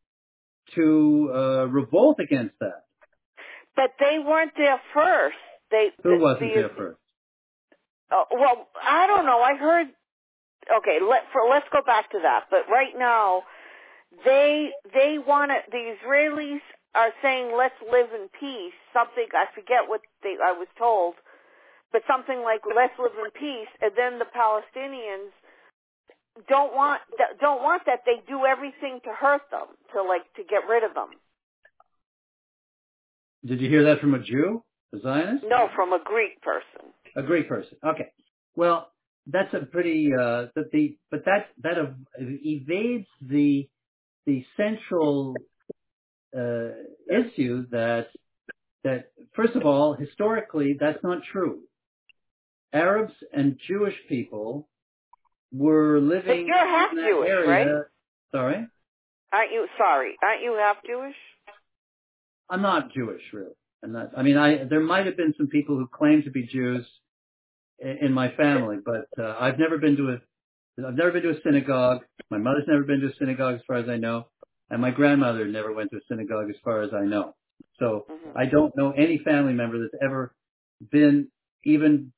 to revolt against that. But they weren't there first. Who wasn't there first? Well, I don't know. I heard. Okay, let's go back to that. But right now, they want to. The Israelis are saying, "Let's live in peace." Something I forget what I was told, but something like "Let's live in peace," and then the Palestinians don't want that. They do everything to hurt them, to get rid of them. Did you hear that from a Jew? A Zionist? No, from a Greek person. A Greek person. Okay. Well, that's a pretty but that evades the central issue that first of all, historically, that's not true. Arabs and Jewish people were living. But you're half in that Jewish, area. right? Sorry. Aren't you half Jewish? I'm not Jewish, really. There might have been some people who claimed to be Jews in my family, but I've never been to a synagogue. My mother's never been to a synagogue, as far as I know, and my grandmother never went to a synagogue, as far as I know. So I don't know any family member that's ever been even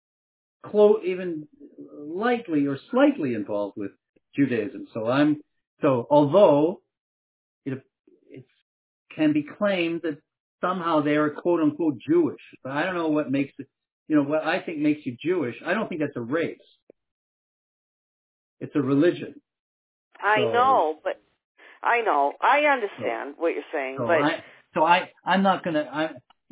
lightly or slightly involved with Judaism. So although it can be claimed that somehow they are quote unquote Jewish, but I don't know what makes it. What I think makes you Jewish, I don't think that's a race. It's a religion. I know. I understand what you're saying, I'm not gonna.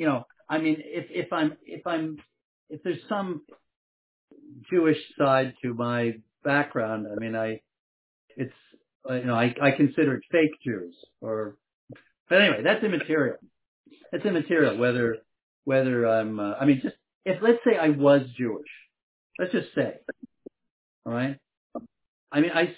If there's some Jewish side to my background, I consider it fake Jews. But anyway, that's immaterial. It's immaterial whether I'm. If let's say I was Jewish, let's just say, all right. I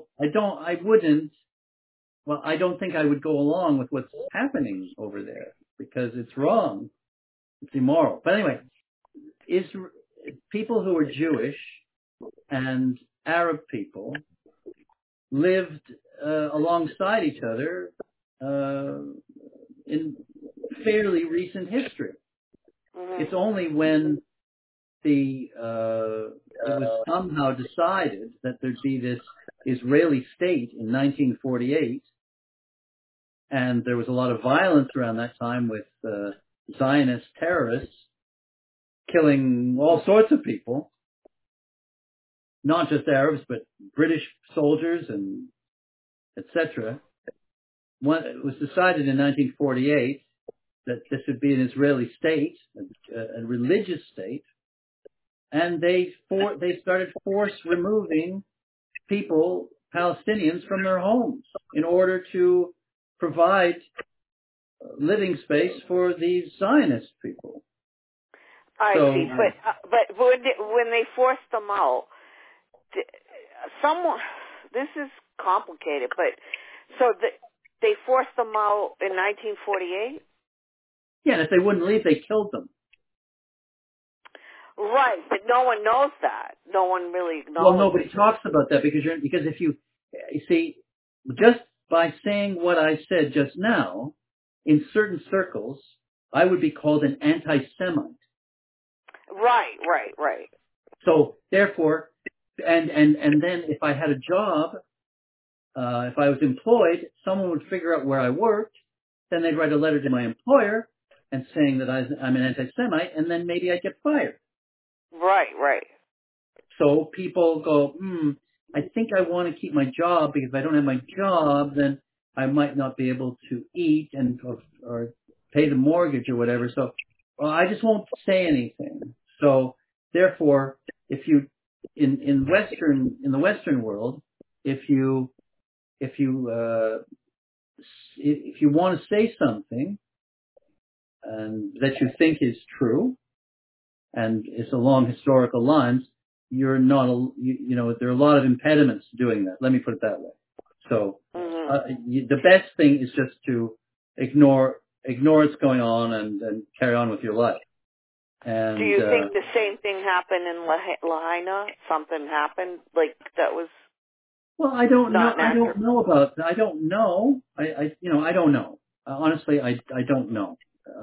don't think I would go along with what's happening over there because it's wrong. It's immoral. But anyway, people who are Jewish and Arab people lived alongside each other in fairly recent history. It's only when it was somehow decided that there'd be this Israeli state in 1948, and there was a lot of violence around that time with Zionist terrorists killing all sorts of people, not just Arabs, but British soldiers and etc. It was decided in 1948 that this would be an Israeli state, a religious state, and they started force removing people, Palestinians, from their homes in order to provide living space for these Zionist people. I see, but when they forced them out, this is complicated, but they forced them out in 1948? Yeah, and if they wouldn't leave, they killed them. Right, but no one knows that. No one really knows. Well, nobody talks about that because if you see, just by saying what I said just now, in certain circles, I would be called an anti-Semite. Right. So therefore, and then if I had a job, if I was employed, someone would figure out where I worked, then they'd write a letter to my employer and saying that I'm an anti-Semite, and then maybe I'd get fired. Right. So people go, I think I want to keep my job because if I don't have my job, then I might not be able to eat or pay the mortgage or whatever. So I just won't say anything. So therefore, if you in the Western world, if you want to say something and that you think is true and is along historical lines, you're not there are a lot of impediments to doing that. Let me put it that way. So the best thing is just to ignore what's going on and carry on with your life. And do you think the same thing happened in Lahaina? Something happened like that was. Well, I don't know. I don't know about that. I don't know. I don't know. Honestly, I don't know.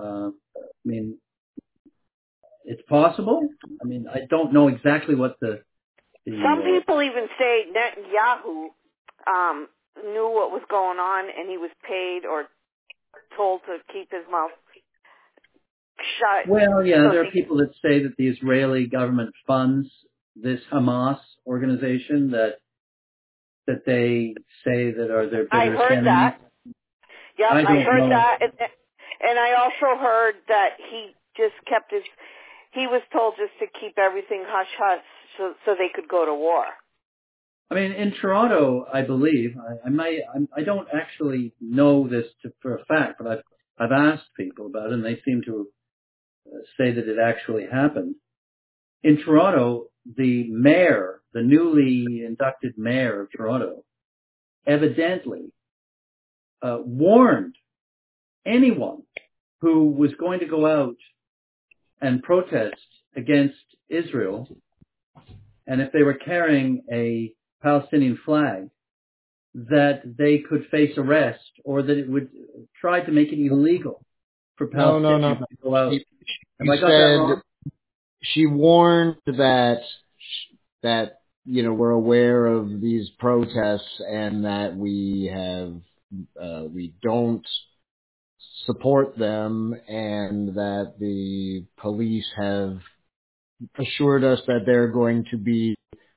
It's possible. I don't know exactly what the some people even say Netanyahu knew what was going on and he was paid or told to keep his mouth shut. Well, yeah, there are people that say that the Israeli government funds this Hamas organization that they say that are their biggest enemies. I heard that. Yeah, I heard that. And I also heard that he just kept he was told just to keep everything hush-hush so they could go to war. I mean, in Toronto, I believe, I don't actually know this for a fact, but I've asked people about it, and they seem to say that it actually happened. In Toronto, the mayor, the newly inducted mayor of Toronto, evidently warned anyone who was going to go out and protest against Israel, and if they were carrying a Palestinian flag, that they could face arrest, or that it would try to make it illegal for Palestinians to go out. Have I got that wrong? She warned that we're aware of these protests and that we don't support them, and that the police have assured us that they're going to be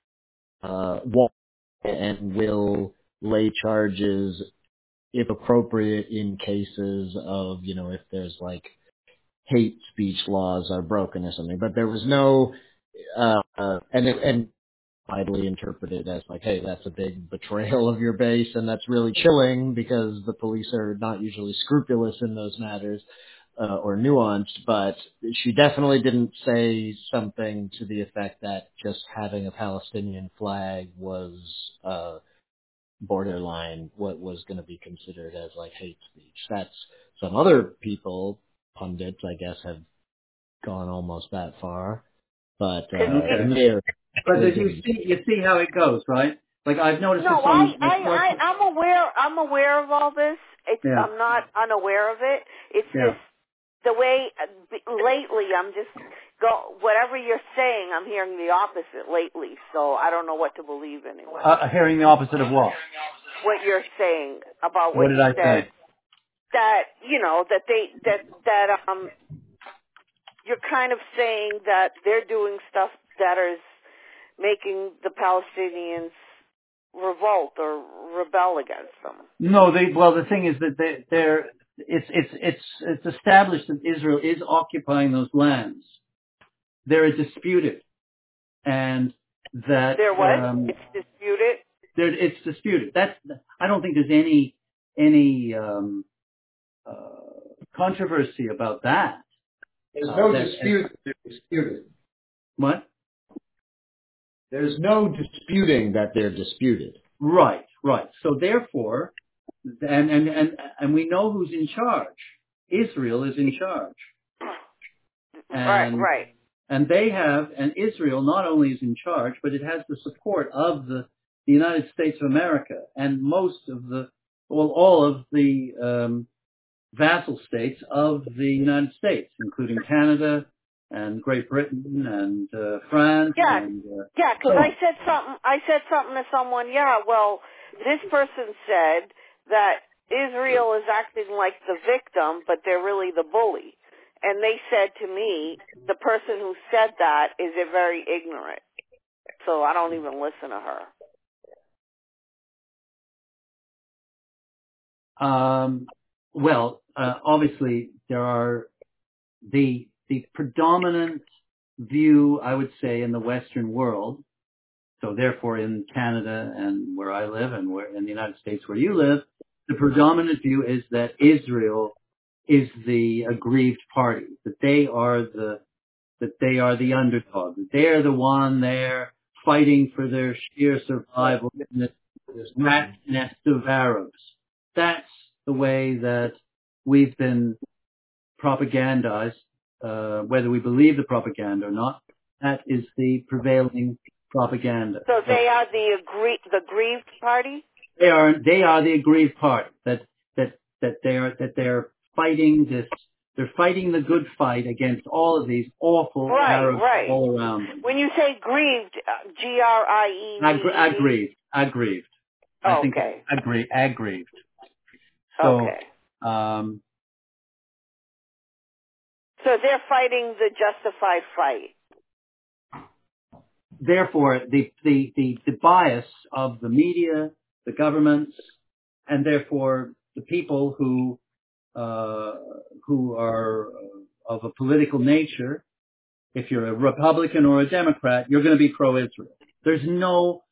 and will lay charges if appropriate in cases of, if there's like hate speech laws are broken or something. But there was no, and widely interpreted as like, hey, that's a big betrayal of your base, and that's really chilling because the police are not usually scrupulous in those matters. Or nuanced, but she definitely didn't say something to the effect that just having a Palestinian flag was borderline what was going to be considered as like hate speech. That's some other people, pundits, I guess, have gone almost that far. But but you see how it goes, right? Like I've noticed. No, I'm aware of all this. I'm not unaware of it. It's just the way lately I'm just whatever you're saying, I'm hearing the opposite lately. So I don't know what to believe anyway. Hearing the opposite of what? What you're saying about what did I say? That you're kind of saying that they're doing stuff that is making the Palestinians revolt or rebel against them. No, the thing is that it's established that Israel is occupying those lands. They're disputed, and that they're what? It's disputed. It's disputed. I don't think there's any controversy about that. There's no dispute. They're disputed. What? There's no disputing that they're disputed. Right. So therefore, and we know who's in charge. Israel is in charge. Right. And and Israel not only is in charge, but it has the support of the United States of America and most of all of the vassal states of the United States, including Canada and Great Britain and France. Yeah, because I said something to someone. Yeah, well, this person said that Israel is acting like the victim, but they're really the bully. And they said to me, the person who said that is very ignorant. So I don't even listen to her. Well, obviously there are the predominant view, I would say, in the Western world. So therefore in Canada and where I live and where in the United States where you live, the predominant view is that Israel is the aggrieved party, that they are the underdog, that they're the one there fighting for their sheer survival in this rat nest of Arabs. That's the way that we've been propagandized, whether we believe the propaganda or not. That is the prevailing propaganda. So they are the aggrieved party? They are the aggrieved party. That they're fighting this. They're fighting the good fight against all of these awful Arabs all around them. When you say grieved, G-R-I-E-V-E? Aggrieved. Oh, I think aggrieved. So, so they're fighting the justified fight. Therefore, the bias of the media, the governments, and therefore the people who are of a political nature, if you're a Republican or a Democrat, you're going to be pro-Israel. There's no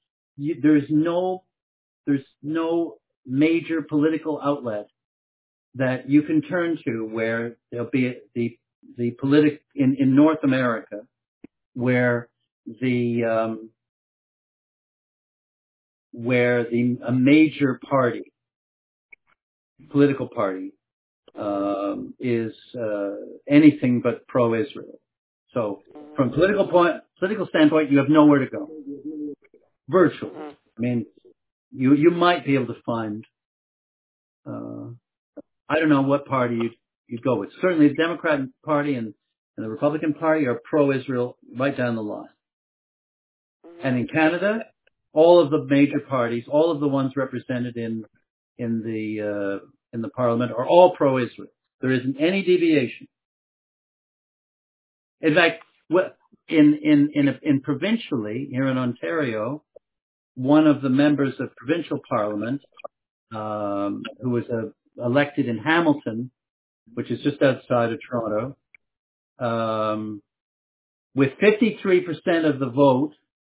major political outlet that you can turn to where there'll be the in North America where a major party, political party, is anything but pro-Israel. So from political standpoint, you have nowhere to go. Virtually. I mean, you might be able to find, I don't know what party you'd go with. Certainly the Democratic Party and the Republican Party are pro-Israel right down the line. And in Canada, all of the major parties, all of the ones represented in the Parliament are all pro-Israel. There isn't any deviation. In fact, in provincially here in Ontario, one of the members of provincial Parliament, who was elected in Hamilton, which is just outside of Toronto, with 53% of the vote,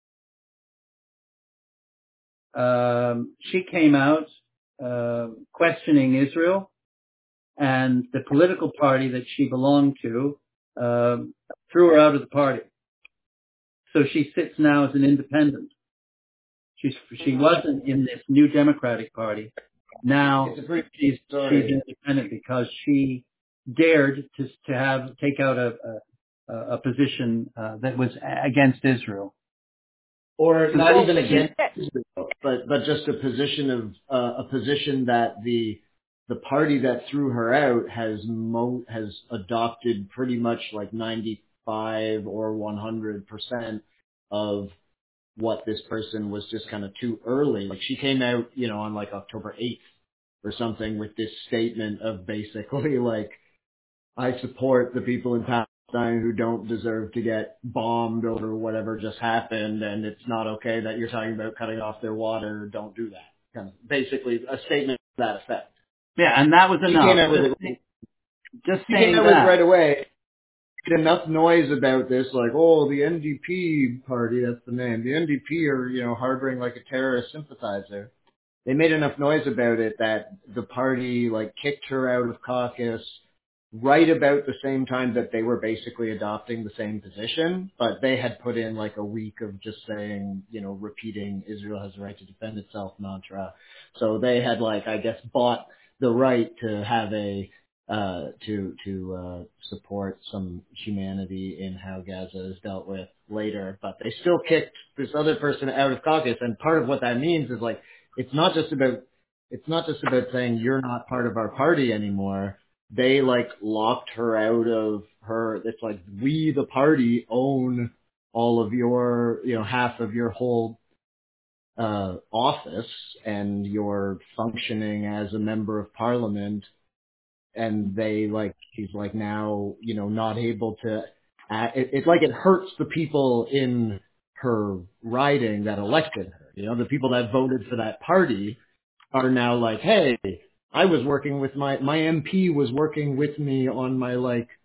she came out questioning Israel, and the political party that she belonged to threw her out of the party. So she sits now as an independent. She wasn't in this new Democratic Party. Now she's independent because she dared to take out a position that was against Israel. Or not even against Israel, but just a position that the party that threw her out has adopted pretty much like 95 or 100% of what this person was just kind of too early. Like she came out, on like October 8th or something with this statement of basically like, I support the people in Palestine who don't deserve to get bombed over whatever just happened, and it's not okay that you're talking about cutting off their water. Don't do that. Kind of basically a statement to that effect. Yeah, and that was enough. She came out with right away. Enough noise about this, like, oh, the NDP party, that's the name. The NDP are, harboring like a terrorist sympathizer. They made enough noise about it that the party like kicked her out of caucus right about the same time that they were basically adopting the same position, but they had put in like a week of just saying, repeating Israel has the right to defend itself mantra. So they had like, I guess, bought the right to have to support some humanity in how Gaza is dealt with later, but they still kicked this other person out of caucus. And part of what that means is like, it's not just about saying you're not part of our party anymore. They like locked her out of her. It's like we, the party, own all of your, half of your whole office, and you're functioning as a member of parliament. And she's like now, not able to. It's like it hurts the people in her riding that elected her. The people that voted for that party are now like, hey, I was working with my MP was working with me on my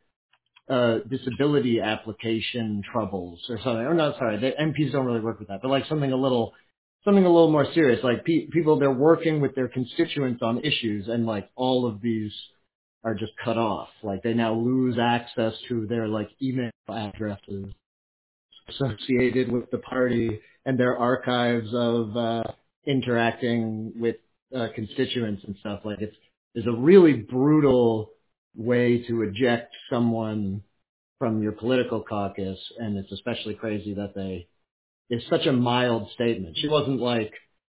disability application troubles or something. Or not, sorry, the MPs don't really work with that, but like something a little more serious. Like people, they're working with their constituents on issues, and like all of these are just cut off. Like they now lose access to their like email addresses associated with the party and their archives of interacting with constituents and stuff. Like it's a really brutal way to eject someone from your political caucus, and it's especially crazy that it's such a mild statement. She wasn't like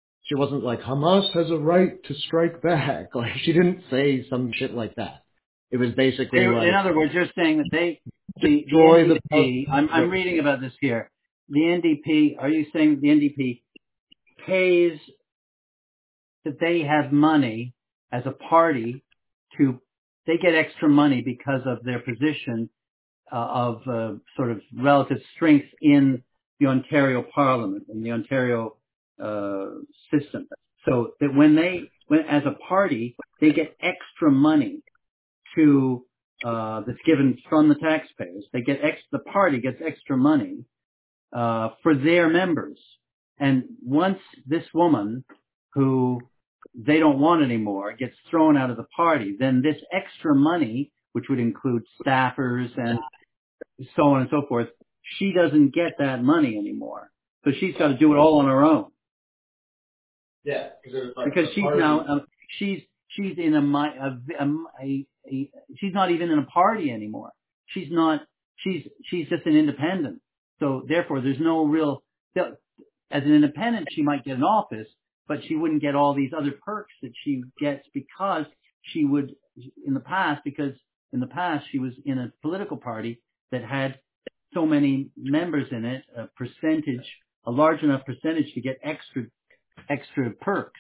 Hamas has a right to strike back. Like she didn't say some shit like that. It was basically in other words, you're saying that the NDP, I'm reading about this here. The NDP, are you saying the NDP pays, that they have money as a party they get extra money because of their position of sort of relative strength in the Ontario Parliament, in the Ontario system. So that when as a party, they get extra money to that's given from the taxpayers. The party gets extra money for their members. And once this woman, who they don't want anymore, gets thrown out of the party, then this extra money, which would include staffers and so on and so forth, she doesn't get that money anymore. So she's got to do it all on her own. Yeah, because she's now she's in she's not even in a party anymore. She's just an independent. So therefore, there's no real. As an independent, she might get an office, but she wouldn't get all these other perks that she gets because she would in the past. Because in the past, she was in a political party that had so many members in it, a large enough percentage to get extra perks,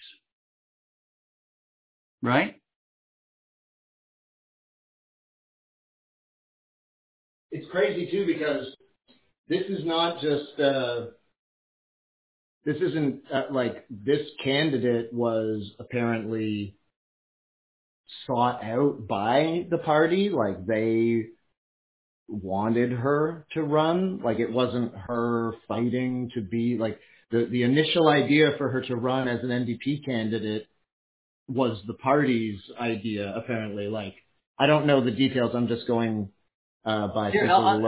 right? It's crazy too because this is not just this isn't like this candidate was apparently sought out by the party, like they wanted her to run, like it wasn't her fighting to be like the initial idea for her to run as an NDP candidate was the party's idea, apparently. Like, I don't know the details. I'm just going by. Here, I'm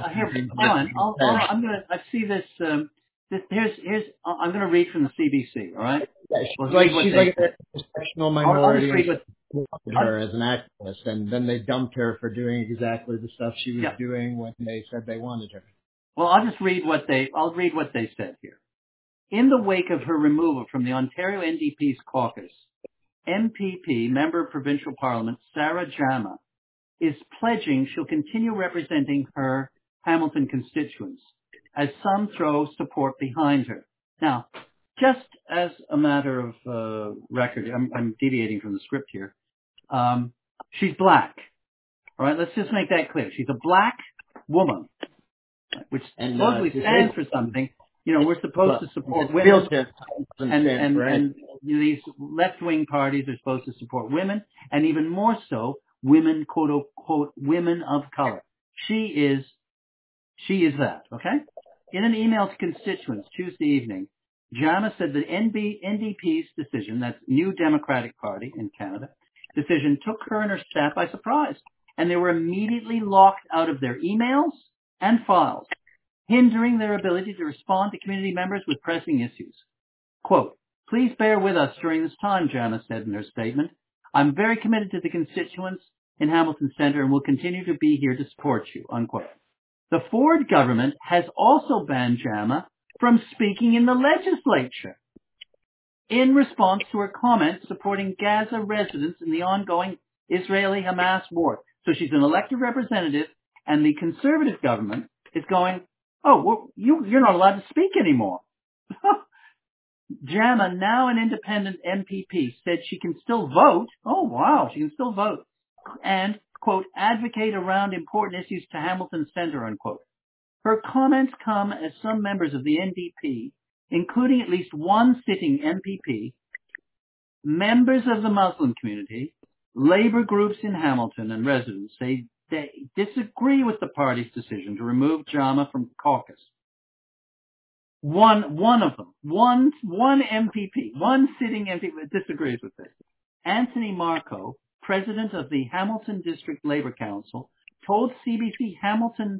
gonna read from the CBC. All right. Yeah, she's like an intersectional minority. Her as an activist, and then they dumped her for doing exactly the stuff she was doing when they said they wanted her. Well, I'll read what they said here. In the wake of her removal from the Ontario NDP's caucus, MPP, Member of Provincial Parliament, Sarah Jama, is pledging she'll continue representing her Hamilton constituents as some throw support behind her. Now, just as a matter of record, I'm deviating from the script here. She's black. All right, let's just make that clear. She's a black woman, which supposedly stands for something. You know, we're supposed to support women, and these left-wing parties are supposed to support women, and even more so, women, quote unquote, women of color. She is that. Okay. In an email to constituents Tuesday evening, Jama said that NDP's decision, that's New Democratic Party in Canada, decision took her and her staff by surprise, and they were immediately locked out of their emails and files, hindering their ability to respond to community members with pressing issues. Quote, "Please bear with us during this time," Jama said in her statement. "I'm very committed to the constituents in Hamilton Centre and will continue to be here to support you," unquote. The Ford government has also banned Jama from speaking in the legislature in response to her comments supporting Gaza residents in the ongoing Israeli-Hamas war. So she's an elected representative, and the Conservative government is going, "Oh, well, you're not allowed to speak anymore." Jama, now an independent MPP, said she can still vote. Oh, wow, she can still vote. And, quote, "advocate around important issues to Hamilton Centre," unquote. Her comments come as some members of the NDP, including at least one sitting MPP, members of the Muslim community, labor groups in Hamilton and residents, say they disagree with the party's decision to remove Jama from caucus. One of them, one MPP, one sitting MPP disagrees with this. Anthony Marco, president of the Hamilton District Labor Council, told CBC Hamilton,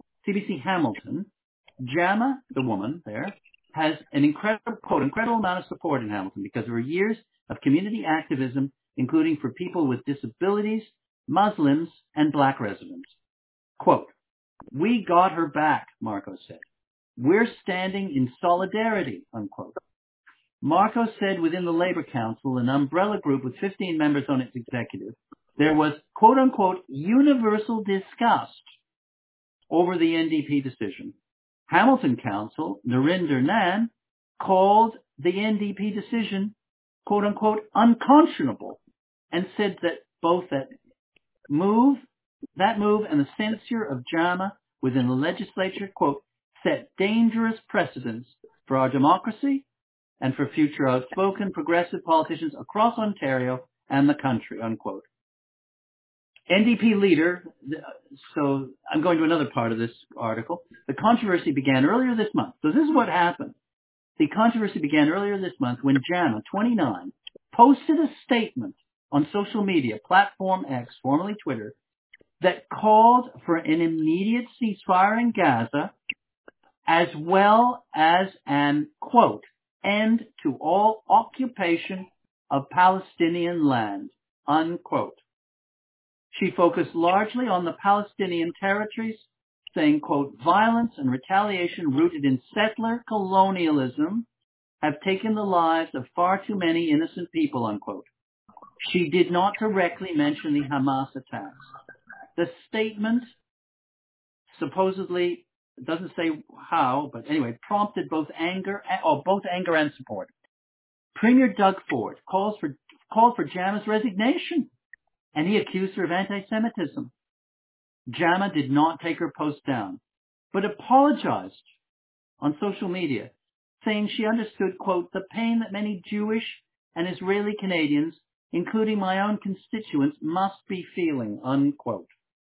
Jama, the woman there, has an incredible amount of support in Hamilton because of her years of community activism, including for people with disabilities, Muslims, and black residents. Quote, "We got her back," Marco said. "We're standing in solidarity," unquote. Marco said within the Labor Council, an umbrella group with 15 members on its executive, there was, quote unquote, universal disgust over the NDP decision. Hamilton Council, Narinder Nan, called the NDP decision, quote unquote, unconscionable, and said that both that move and the censure of Jama within the legislature, quote, set dangerous precedents for our democracy and for future outspoken progressive politicians across Ontario and the country, unquote. NDP leader, so I'm going to another part of this article. The controversy began earlier this month. So this is what happened. The controversy began earlier this month when JAMA, 29, posted a statement on social media, platform X, formerly Twitter, that called for an immediate ceasefire in Gaza, as well as an, quote, end to all occupation of Palestinian land, unquote. She focused largely on the Palestinian territories, saying, quote, violence and retaliation rooted in settler colonialism have taken the lives of far too many innocent people, unquote. She did not directly mention the Hamas attacks. The statement supposedly, it doesn't say how, but anyway, prompted both anger and support. Premier Doug Ford called for JAMA's resignation, and he accused her of anti-Semitism. JAMA did not take her post down, but apologized on social media, saying she understood, quote, the pain that many Jewish and Israeli Canadians, including my own constituents, must be feeling, unquote.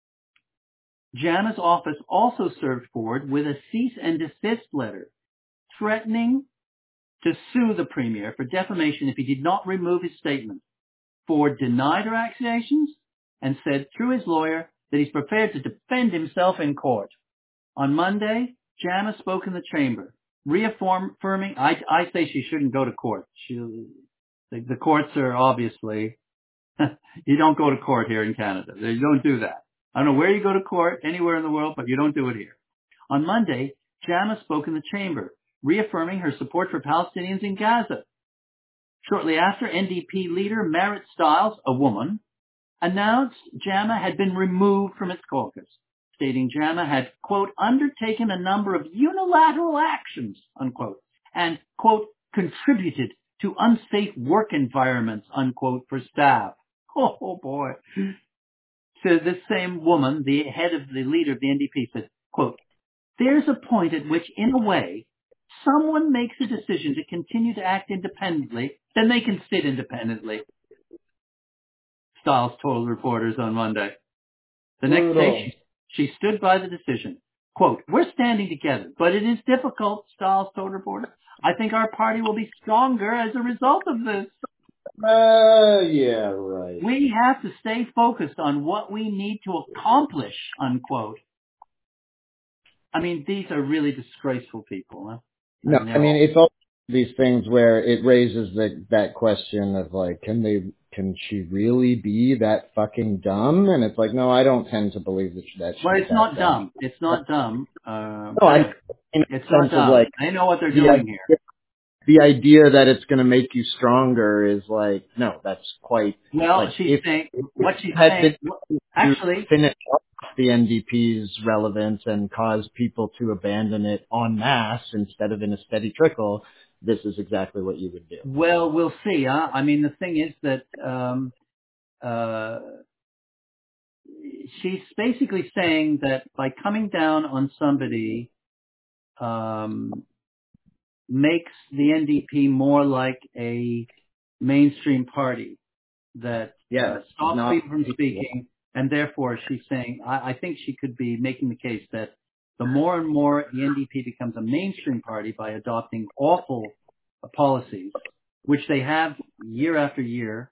JAMA's office also served Ford with a cease and desist letter threatening to sue the premier for defamation if he did not remove his statement. Ford denied her accusations and said through his lawyer that he's prepared to defend himself in court. On Monday, JAMA spoke in the chamber, reaffirming, I say she shouldn't go to court. The courts are obviously, you don't go to court here in Canada. You don't do that. I don't know where you go to court, anywhere in the world, but you don't do it here. On Monday, JAMA spoke in the chamber, reaffirming her support for Palestinians in Gaza. Shortly after, NDP leader Marit Stiles, a woman, announced JAMA had been removed from its caucus, stating JAMA had, quote, undertaken a number of unilateral actions, unquote, and, quote, contributed to unsafe work environments, unquote, for staff. Oh boy. So this same woman, the head of the leader of the NDP, said, quote, there's a point at which, in a way, someone makes a decision to continue to act independently, then they can sit independently. Stiles told reporters on Monday. The next day, she stood by the decision. Quote, we're standing together, but it is difficult, Stiles told reporters. I think our party will be stronger as a result of this. Yeah, right. We have to stay focused on what we need to accomplish, unquote. I mean, these are really disgraceful people, huh? No, I mean, it's all these things where it raises that question of like, can she really be that fucking dumb? And it's like, no, I don't tend to believe that she's well, it's not dumb. It's not dumb. It's not dumb. Like, they know what they're doing here. The idea that it's going to make you stronger is like, no, that's quite. Well, like, she's saying what she's saying. Actually, finish off the NDP's relevance and cause people to abandon it en masse instead of in a steady trickle. This is exactly what you would do. Well, we'll see. Huh? I mean, the thing is that she's basically saying that by coming down on somebody makes the NDP more like a mainstream party that stops people from speaking, and therefore she's saying, I think she could be making the case that the more and more the NDP becomes a mainstream party by adopting awful policies, which they have year after year,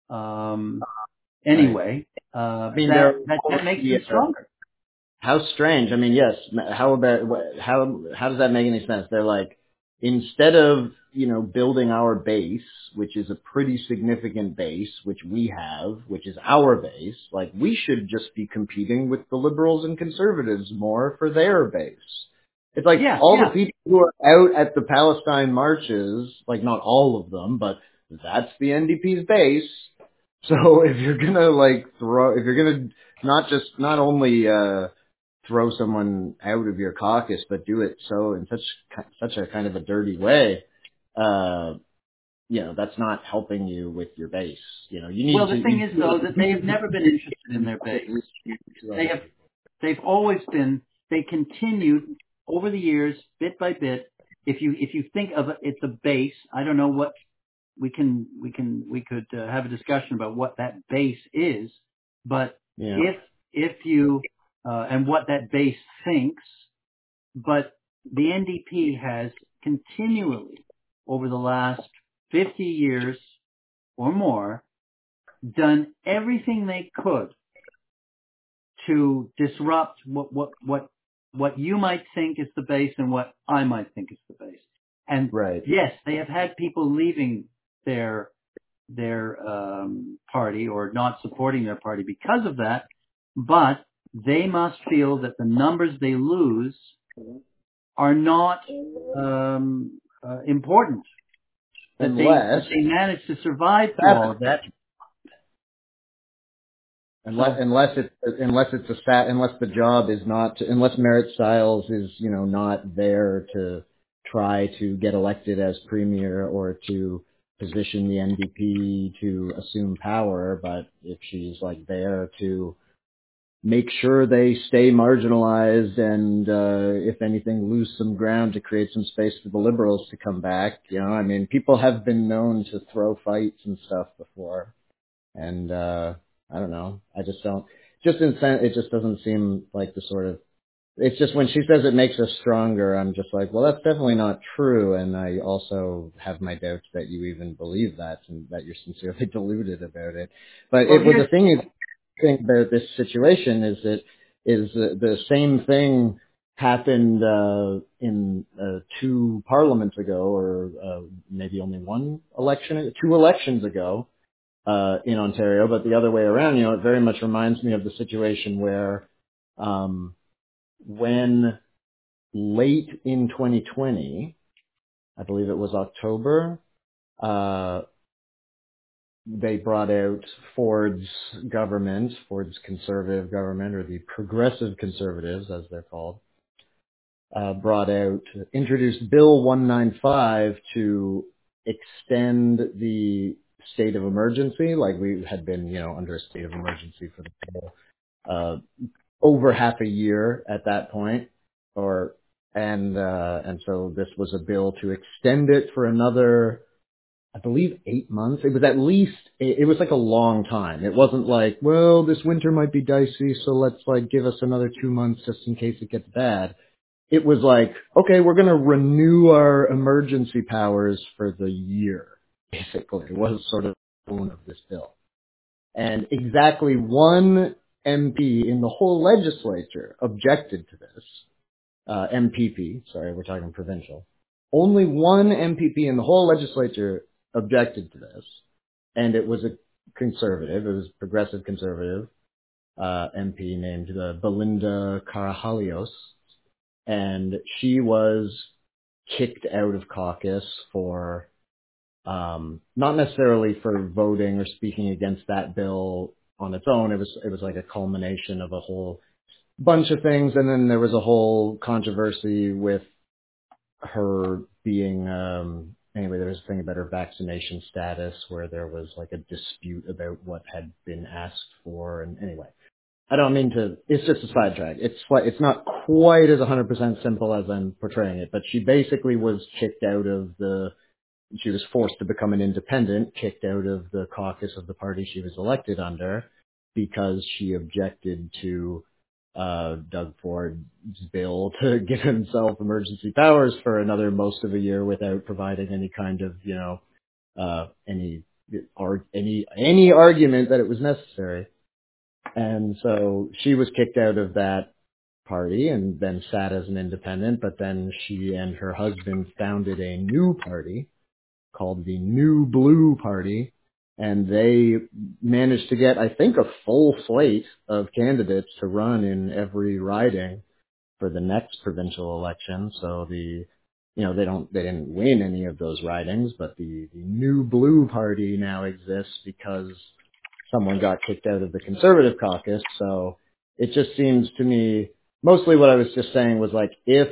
anyway, that makes them stronger. How strange. I mean, yes. How does that make any sense? They're like, instead of, building our base, which is a pretty significant base, which we have, which is our base, like we should just be competing with the liberals and conservatives more for their base. It's like the people who are out at the Palestine marches, like not all of them, but that's the NDP's base. So if you're gonna not only throw someone out of your caucus, but do it so in such a kind of a dirty way, that's not helping you with your base. You need. Well, the thing is though that they have never been interested in their base. They've always been. They continued over the years, bit by bit. If you think of it's a base, I don't know what we could have a discussion about what that base is, but if you and what that base thinks, but the NDP has continually over the last 50 years or more done everything they could to disrupt what you might think is the base and what I might think is the base. And yes, they have had people leaving their party or not supporting their party because of that, but they must feel that the numbers they lose are not important. That they manage to survive through all of that. Unless the job is not unless Marit Stiles is not there to try to get elected as premier or to position the NDP to assume power, but if she's there to make sure they stay marginalized and if anything lose some ground to create some space for the Liberals to come back. People have been known to throw fights and stuff before, and I don't know. I just don't. It just doesn't seem like the sort of. It's just when she says it makes us stronger, I'm just like, well, that's definitely not true. And I also have my doubts that you even believe that and that you're sincerely deluded about it. But the thing about this situation is that the same thing happened in 2 parliaments ago, or maybe only 2 elections ago. In Ontario, but the other way around, it very much reminds me of the situation where, when late in 2020, I believe it was October, they brought out Ford's conservative government, or the progressive conservatives, as they're called, introduced Bill 195 to extend the state of emergency. We had been, under a state of emergency for the over half a year at that point, and so this was a bill to extend it for another, I believe, 8 months. It was at least, it was a long time. It wasn't well, this winter might be dicey, so let's give us another 2 months just in case it gets bad. It was okay, we're going to renew our emergency powers for the year. Basically, it was sort of the tone of this bill. And exactly one MP in the whole legislature objected to this. MPP, sorry, we're talking provincial. Only one MPP in the whole legislature objected to this. And it was a conservative, it was a progressive conservative MP named Belinda Carajalios. And she was kicked out of caucus for not necessarily for voting or speaking against that bill on its own. It was a culmination of a whole bunch of things, and then there was a whole controversy with her being anyway. There was a thing about her vaccination status where there was a dispute about what had been asked for, and anyway. I don't mean to. It's just a sidetrack. It's not quite as 100% simple as I'm portraying it, but she basically was kicked out of She was forced to become an independent, kicked out of the caucus of the party she was elected under, because she objected to Doug Ford's bill to give himself emergency powers for another most of a year without providing any kind of any argument that it was necessary. And so she was kicked out of that party and then sat as an independent, but then she and her husband founded a new party called the New Blue Party, and they managed to get, I think, a full slate of candidates to run in every riding for the next provincial election. So they didn't win any of those ridings, but the New Blue Party now exists because someone got kicked out of the Conservative caucus. So it just seems to me, mostly what I was just saying was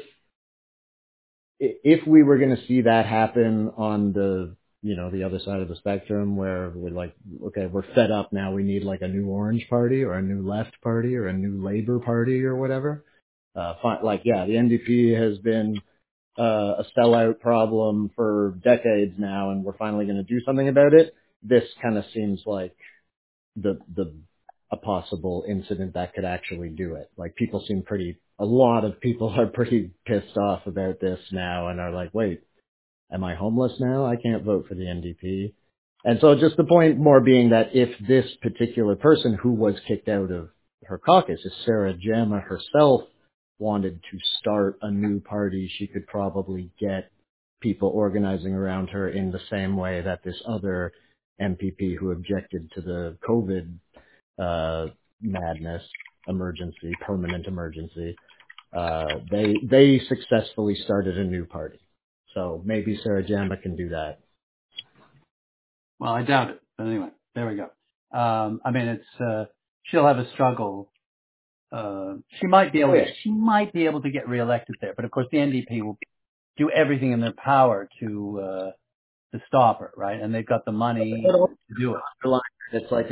if we were going to see that happen on the other side of the spectrum, where we're okay, we're fed up now, we need a new Orange Party or a new Left Party or a new Labour Party or whatever. The NDP has been a sellout problem for decades now, and we're finally going to do something about it. This kind of seems like the a possible incident that could actually do it. Like a lot of people are pretty pissed off about this now and are like, wait, am I homeless now? I can't vote for the NDP. And so just the point more being that if this particular person who was kicked out of her caucus, if Sarah Jama herself wanted to start a new party, she could probably get people organizing around her in the same way that this other MPP who objected to the COVID madness permanent emergency, they successfully started a new party. So maybe Sarah Jama can do that. Well, I doubt it. But anyway, there we go. I mean, it's she'll have a struggle. She might be able to get reelected there, but of course the NDP will do everything in their power to stop her, right? And they've got the money to do it. It's like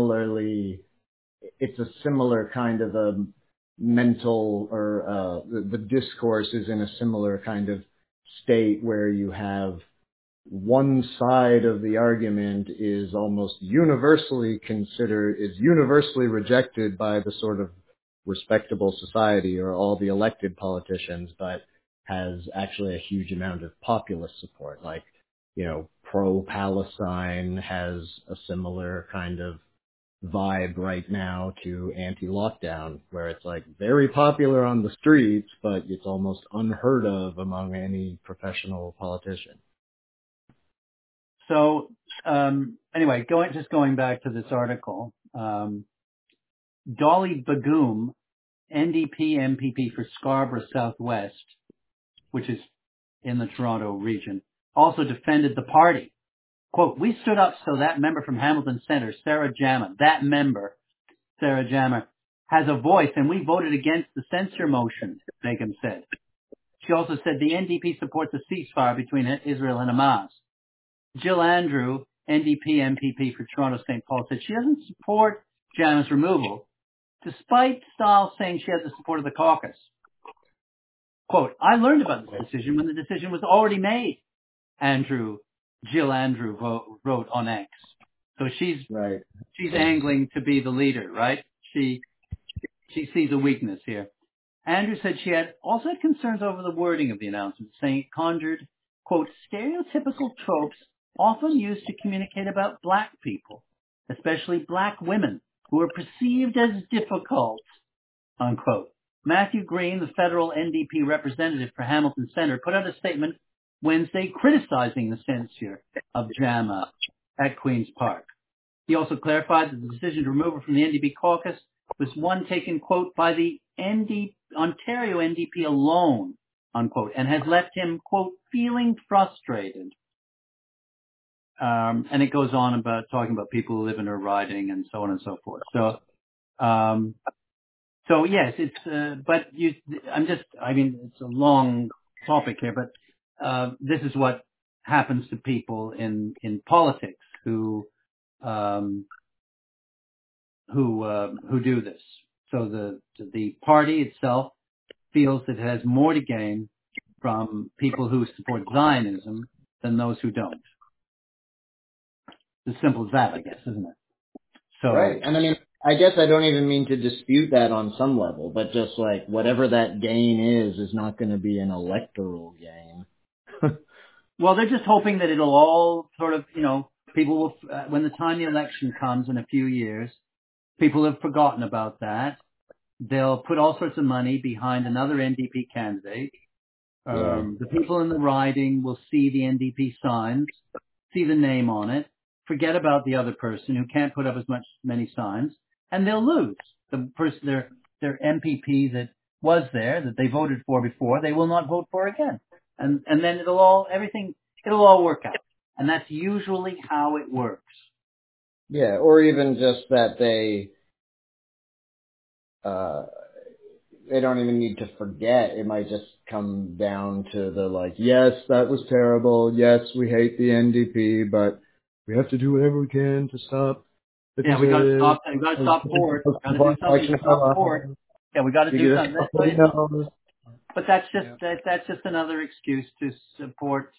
it's a similar kind of a mental or the discourse is in a similar kind of state where you have one side of the argument is almost universally rejected by the sort of respectable society or all the elected politicians, but has actually a huge amount of populist support. Like, pro-Palestine has a similar kind of vibe right now to anti-lockdown, where it's like very popular on the streets, but it's almost unheard of among any professional politician. So, anyway, going back to this article, Dolly Bagoom, NDP MPP for Scarborough Southwest, which is in the Toronto region, also defended the party. Quote, "We stood up so that member from Hamilton Centre, Sarah Jama, has a voice, and we voted against the censure motion," Begum said. She also said the NDP supports a ceasefire between Israel and Hamas. Jill Andrew, NDP MPP for Toronto St. Paul, said she doesn't support Jama's removal, despite Stahl saying she has the support of the caucus. Quote, "I learned about this decision when the decision was already made," Jill Andrew wrote on X. So she's angling to be the leader, right? She sees a weakness here. Andrew said she also had concerns over the wording of the announcement, saying it conjured, quote, "stereotypical tropes often used to communicate about black people, especially black women, who are perceived as difficult," unquote. Matthew Green, the federal NDP representative for Hamilton Centre, put out a statement Wednesday criticizing the censure of Jama at Queen's Park. He also clarified that the decision to remove her from the NDP caucus was one taken, quote, by the Ontario NDP alone, unquote, and has left him, quote, feeling frustrated. And it goes on about talking about people who live in her riding and so on and so forth. So yes, it's, it's a long topic here, but this is what happens to people in politics who do this. So the party itself feels that it has more to gain from people who support Zionism than those who don't. It's as simple as that, I guess, isn't it? So, right. And I guess I don't even mean to dispute that on some level, but just like whatever that gain is not going to be an electoral gain. Well, they're just hoping that it'll all sort of, people will, when the time the election comes in a few years, people have forgotten about that. They'll put all sorts of money behind another NDP candidate. The people in the riding will see the NDP signs, see the name on it, forget about the other person who can't put up many signs, and they'll lose. The person, their MPP that was there, that they voted for before, they will not vote for again. And then it'll all work out. And that's usually how it works. Yeah, or even just that they don't even need to forget. It might just come down to the yes, that was terrible. Yes, we hate the NDP, but we have to do whatever we can to stop. We got to stop Ford. Got to do something to stop Ford. Yeah, we got to do something. But that's just another excuse to support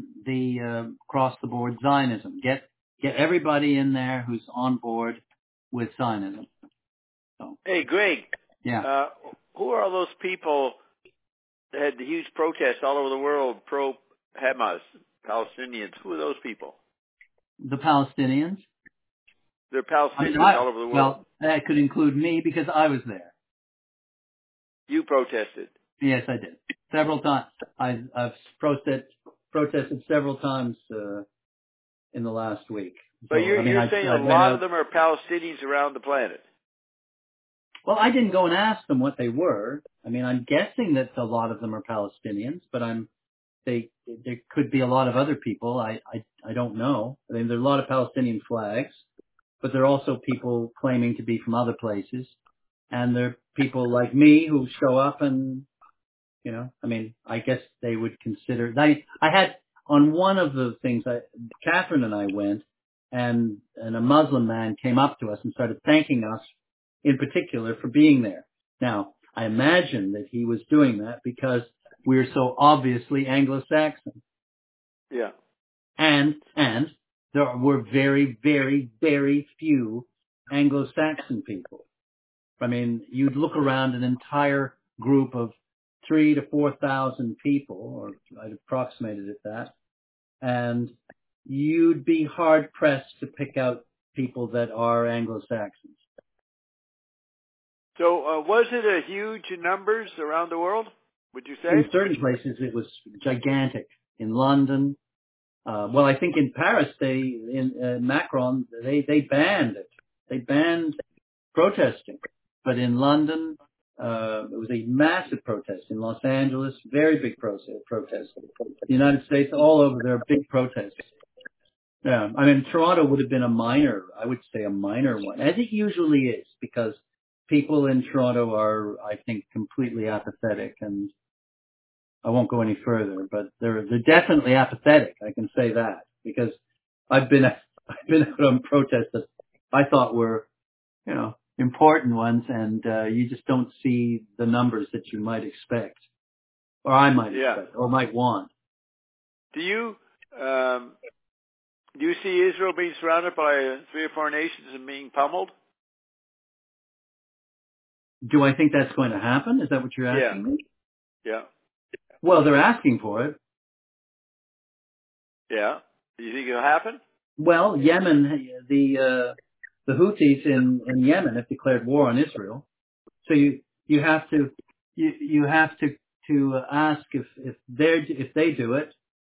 the across the board Zionism. Get everybody in there who's on board with Zionism. So. Hey, Greg. Yeah. Who are all those people that had the huge protests all over the world pro-Hamas, Palestinians? Who are those people? The Palestinians. They're Palestinians all over the world. Well, that could include me because I was there. You protested. Yes, I did. Several times. I've protested several times in the last week. But you're saying a lot of them are Palestinians around the planet. Well, I didn't go and ask them what they were. I mean, I'm guessing that a lot of them are Palestinians, but there could be a lot of other people. I don't know. I mean, there are a lot of Palestinian flags, but there are also people claiming to be from other places. And there are people like me who show up and, you know, I mean, I guess they would consider, I had, on one of the things, Catherine and I went, and a Muslim man came up to us and started thanking us in particular for being there. Now, I imagine that he was doing that because we're so obviously Anglo-Saxon. Yeah. And there were very, very, very few Anglo-Saxon people. I mean, you'd look around an entire group of 3,000 to 4,000 people, or I'd approximated it that, and you'd be hard pressed to pick out people that are Anglo-Saxons. So, was it a huge in numbers around the world? Would you say? In certain places, it was gigantic. In London, well, I think in Paris, Macron, they banned it. They banned protesting. But in London, it was a massive protest. In Los Angeles, very big protest. The United States, all over, there are big protests. Yeah, I mean, Toronto would have been a minor one, as it usually is, because people in Toronto are, I think, completely apathetic, and I won't go any further, but they're definitely apathetic. I can say that because I've been out on protests that I thought were, you know, important ones, and you just don't see the numbers that you might expect, or I might expect, or might want. Do you see Israel being surrounded by 3 or 4 nations and being pummeled? Do I think that's going to happen? Is that what you're asking me? Yeah. Well, they're asking for it. Yeah. Do you think it'll happen? Well, Yemen, the Houthis in Yemen have declared war on Israel. So you have to ask if they do it,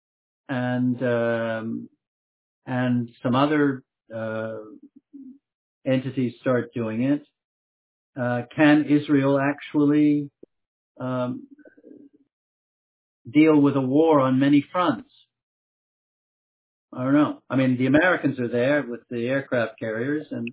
and some other entities start doing it. Can Israel actually deal with a war on many fronts? I don't know. I mean, the Americans are there with the aircraft carriers, and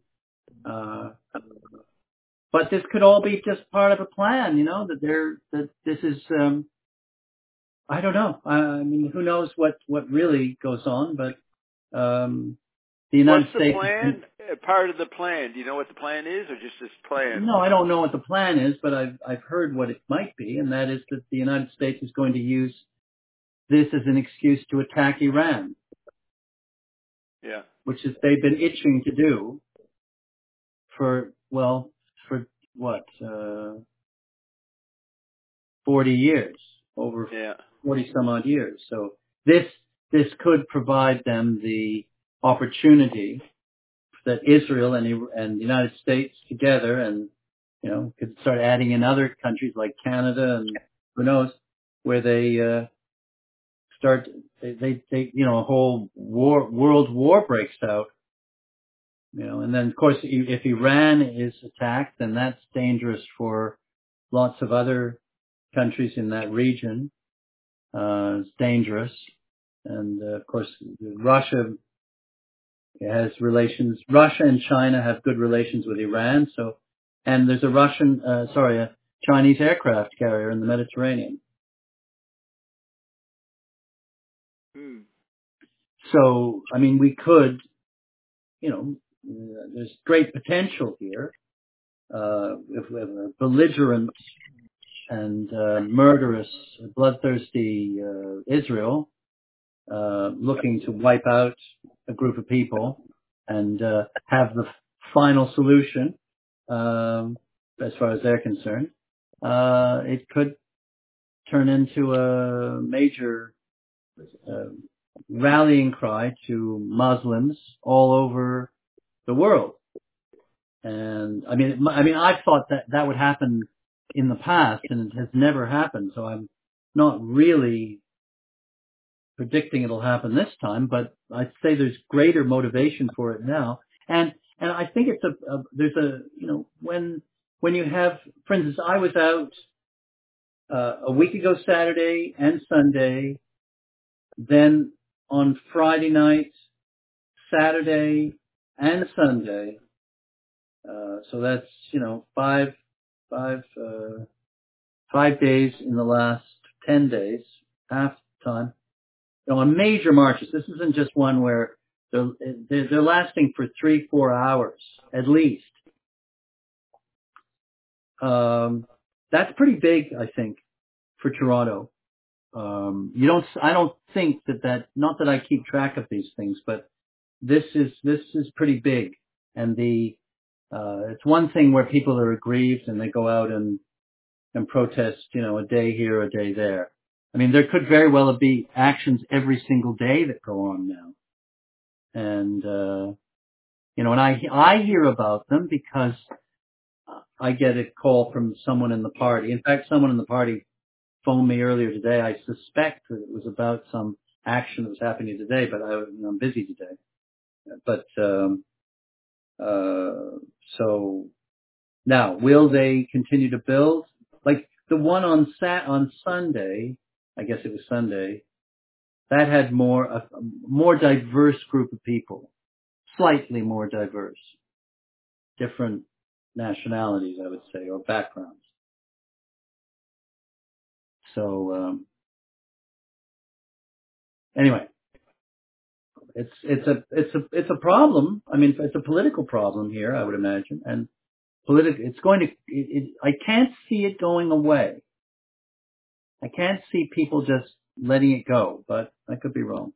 but this could all be just part of a plan, you know. That this is. I don't know. I mean, who knows what really goes on? But the United States. What's the plan? Part of the plan. Do you know what the plan is, or just this plan? No, I don't know what the plan is, but I've heard what it might be, and that is that the United States is going to use this as an excuse to attack Iran. Yeah. Which is they've been itching to do for what, 40 years, over 40 some odd years. So this could provide them the opportunity that Israel and the United States together, and you know, could start adding in other countries like Canada and who knows, where they start they you know, a whole world war breaks out, you know, and then of course if Iran is attacked, then that's dangerous for lots of other countries in that region. It's dangerous, and of course Russia and China have good relations with Iran, so, and there's a Chinese aircraft carrier in the Mediterranean. So, I mean, we could, you know, there's great potential here. If we have a belligerent and murderous, bloodthirsty Israel looking to wipe out a group of people and have the final solution, as far as they're concerned, it could turn into a major rallying cry to Muslims all over the world. And I mean, I thought that would happen in the past, and it has never happened. So I'm not really predicting it'll happen this time, but I'd say there's greater motivation for it now. And I think it's there's a, you know, when you have, for instance, I was out a week ago Saturday and Sunday, then on Friday night, Saturday and Sunday. So that's, you know, five days in the last 10 days, half the time. You know, on major marches. This isn't just one where they're lasting for 3-4 hours at least. That's pretty big, I think, for Toronto. I don't think that not that I keep track of these things, but this is pretty big. And it's one thing where people are aggrieved and they go out and protest, you know, a day here, a day there. I mean, there could very well be actions every single day that go on now. And, you know, and I hear about them because I get a call from someone in the party. In fact, someone in the party phoned me earlier today. I suspect that it was about some action that was happening today, but I'm busy today. But, so now, will they continue to build? Like the one on Sunday, I guess it was Sunday, that had a more diverse group of people, slightly more diverse, different nationalities, I would say, or backgrounds. So, anyway, it's a problem. I mean, it's a political problem here, I would imagine, and it's going to. I can't see it going away. I can't see people just letting it go, but I could be wrong.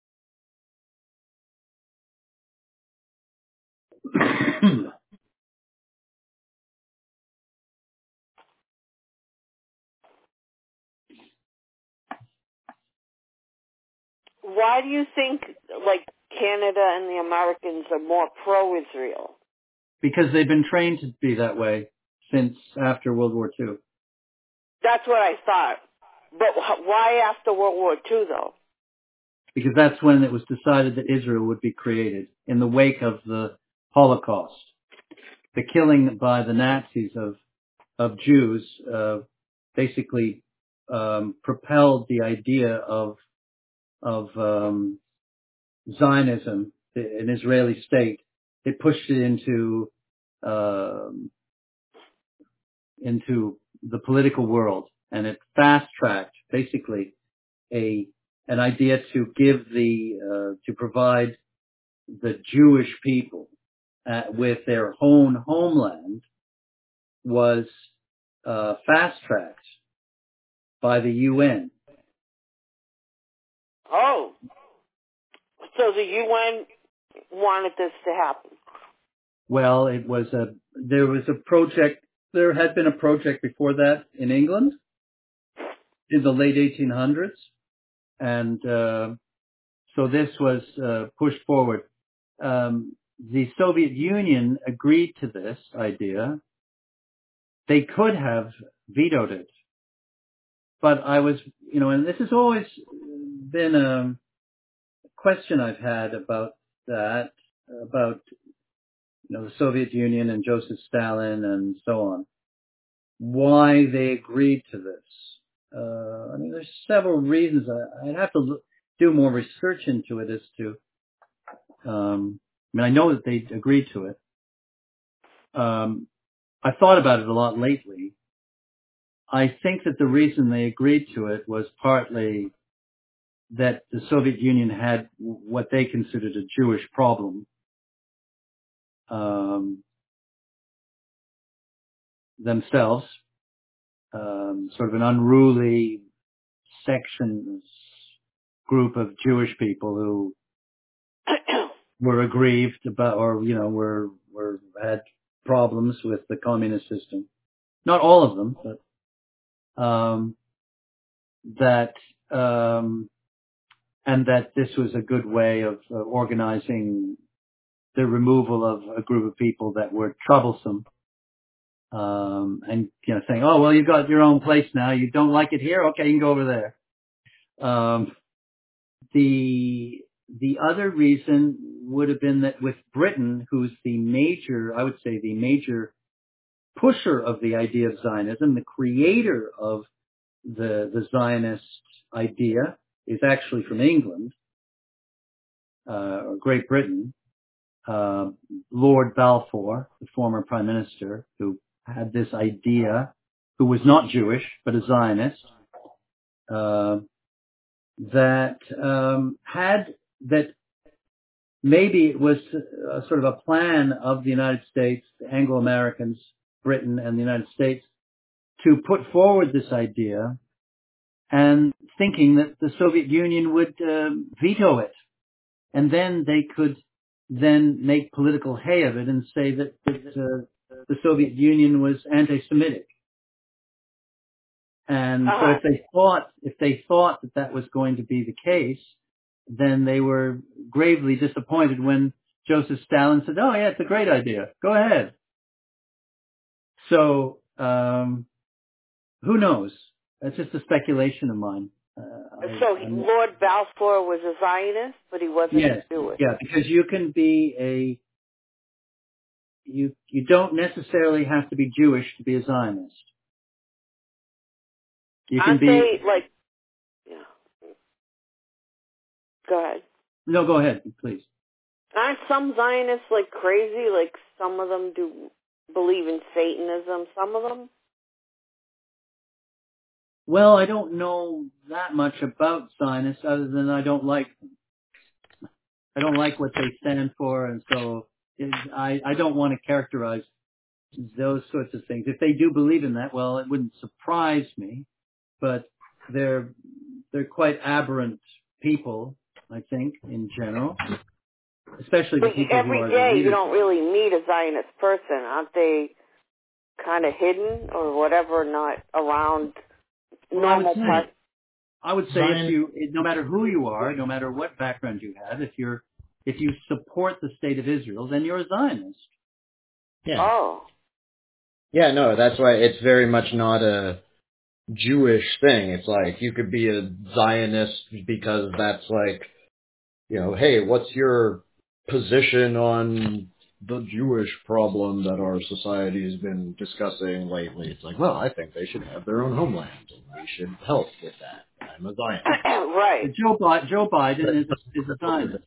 Why do you think, like, Canada and the Americans are more pro-Israel? Because they've been trained to be that way since after World War II. That's what I thought. But why after World War II, though? Because that's when it was decided that Israel would be created in the wake of the Holocaust. The killing by the Nazis of Jews basically propelled the idea of Zionism, an Israeli state. It pushed it into the political world, and it fast-tracked basically an idea to give to provide the Jewish people with their own homeland was fast-tracked by the UN. Oh, so the UN wanted this to happen. Well, there was a project. There had been a project before that in England in the late 1800s, and so this was pushed forward. The Soviet Union agreed to this idea. They could have vetoed it, but I was, you know, and this has always been a question I've had about that, about, you know, the Soviet Union and Joseph Stalin and so on, why they agreed to this. I mean, there's several reasons. I'd have to do more research into it as to, I mean, I know that they agreed to it. I thought about it a lot lately. I think that the reason they agreed to it was partly that the Soviet Union had what they considered a Jewish problem. Themselves, sort of an unruly group of Jewish people who were aggrieved about, or were had problems with the communist system. Not all of them, but and that this was a good way of organizing the removal of a group of people that were troublesome, and saying, oh well, you've got your own place now. You don't like it here? Okay, you can go over there. The other reason would have been that with Britain, who's the major pusher of the idea of Zionism, the creator of the Zionist idea is actually from England, or Great Britain. Lord Balfour, the former Prime Minister, who had this idea, who was not Jewish, but a Zionist, that maybe it was sort of a plan of the United States, the Anglo-Americans, Britain and the United States, to put forward this idea and thinking that the Soviet Union would veto it. And then they could then make political hay of it and say that the Soviet Union was anti-Semitic. And so if they thought that was going to be the case, then they were gravely disappointed when Joseph Stalin said, oh yeah, it's a great idea. Go ahead. So, who knows? That's just a speculation of mine. Lord Balfour was a Zionist, but he wasn't Jewish. Yeah, because you can be you don't necessarily have to be Jewish to be a Zionist. You can Go ahead. No, go ahead, please. Aren't some Zionists crazy? Like some of them do believe in Satanism, some of them? Well, I don't know that much about Zionists other than I don't like them. I don't like what they stand for, and so I don't want to characterize those sorts of things. If they do believe in that, well, it wouldn't surprise me, but they're quite aberrant people, I think, in general. Especially the people every who are day you don't really meet a Zionist person. Aren't they kind of hidden or whatever, not around normal parts? I would say no matter who you are, no matter what background you have, if you support the state of Israel, then you're a Zionist. Yeah. Oh. Yeah, no, that's why it's very much not a Jewish thing. It's like you could be a Zionist because that's like, hey, what's your position on the Jewish problem that our society has been discussing lately? It's like, well, I think they should have their own homeland and we should help with that. I'm a Zionist. Right. Joe Biden is a Zionist.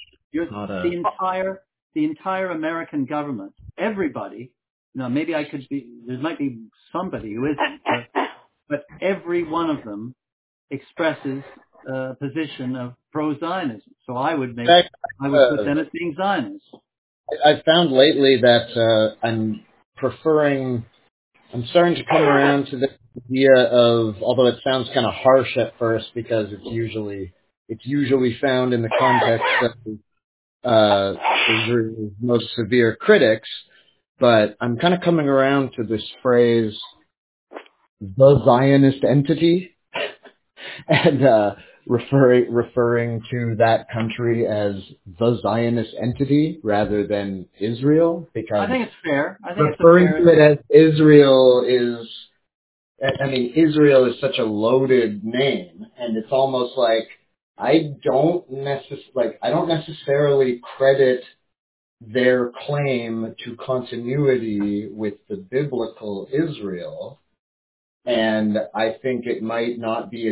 The entire American government, everybody. Maybe there might be somebody who isn't, but every one of them expresses a position of pro-Zionism. So I would put them as being Zionists. I've found lately that I'm starting to come around to the idea of, although it sounds kind of harsh at first because it's usually found in the context of Israel's most severe critics, but I'm kind of coming around to this phrase, the Zionist entity, and referring to that country as the Zionist entity rather than Israel, because I think it's fair. Referring to it as Israel Israel is such a loaded name, and it's almost like I don't necessarily credit their claim to continuity with the biblical Israel. And I think it might not be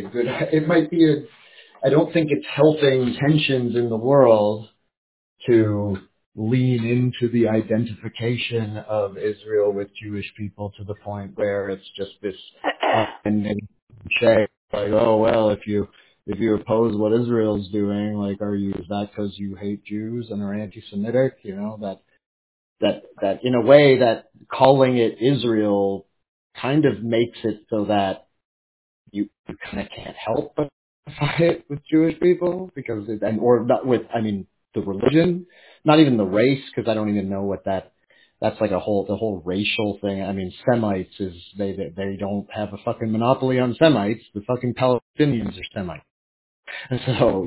I don't think it's helping tensions in the world to lean into the identification of Israel with Jewish people to the point where it's just this cliche, like, oh, well, if you oppose what Israel's doing, is that because you hate Jews and are anti-Semitic? That in a way that calling it Israel kind of makes it so that you kind of can't help but fight it with Jewish people the religion, not even the race, because I don't even know what that's like the whole racial thing. I mean, Semites they don't have a fucking monopoly on Semites. The fucking Palestinians are Semites. And so,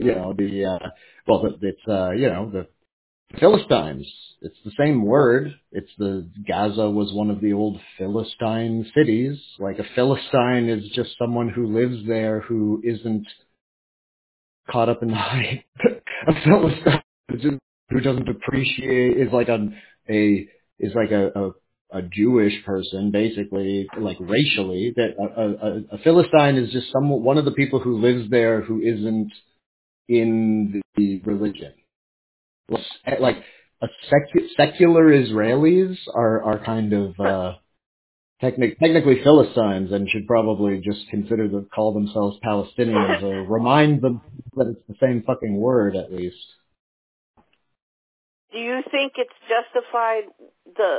the Philistines. It's the same word. Gaza was one of the old Philistine cities. Like a Philistine is just someone who lives there who isn't caught up in the hype. A Philistine is just who doesn't appreciate is like a Jewish person, basically, like racially. That a Philistine is just one of the people who lives there who isn't in the religion. Like secular Israelis are kind of technically Philistines and should probably just call themselves Palestinians or remind them that it's the same fucking word at least. Do you think it's justified the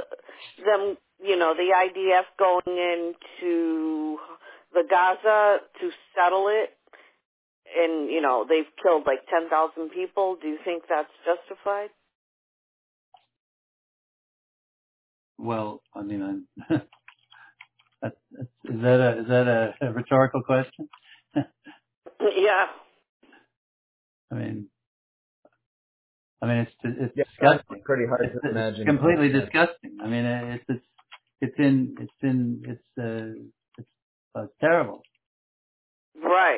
IDF going into the Gaza to settle it? And, they've killed like 10,000 people. Do you think that's justified? Well, I mean, is that a rhetorical question? Yeah. I mean, it's disgusting. It's pretty hard to imagine. It's completely disgusting. I mean, it's terrible. Right.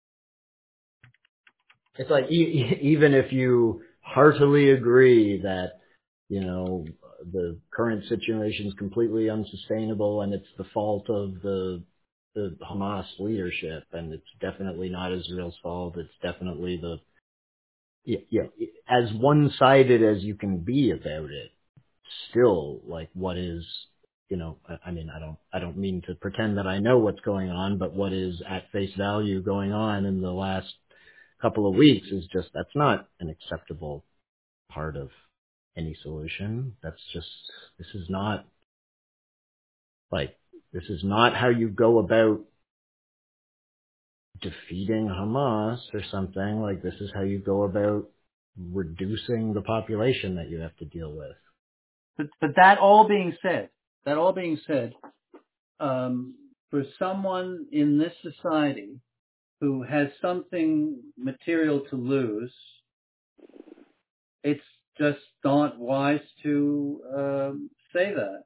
It's like even if you heartily agree that the current situation is completely unsustainable and it's the fault of the Hamas leadership, and it's definitely not Israel's fault. It's definitely as one-sided as you can be about it. Still, like, what is, I mean, I don't mean to pretend that I know what's going on, but what is at face value going on in the last couple of weeks is just, that's not an acceptable part of any solution. This is not how you go about defeating Hamas or something. Like, this is how you go about reducing the population that you have to deal with. But that all being said, for someone in this society who has something material to lose, it's just not wise to say that.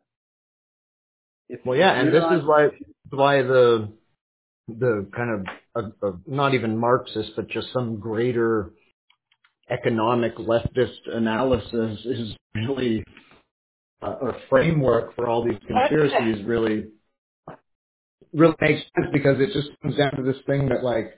And this is why the kind of not even Marxist, but just some greater economic leftist analysis is really a framework for all these conspiracies really makes sense, because it just comes down to this thing that, like,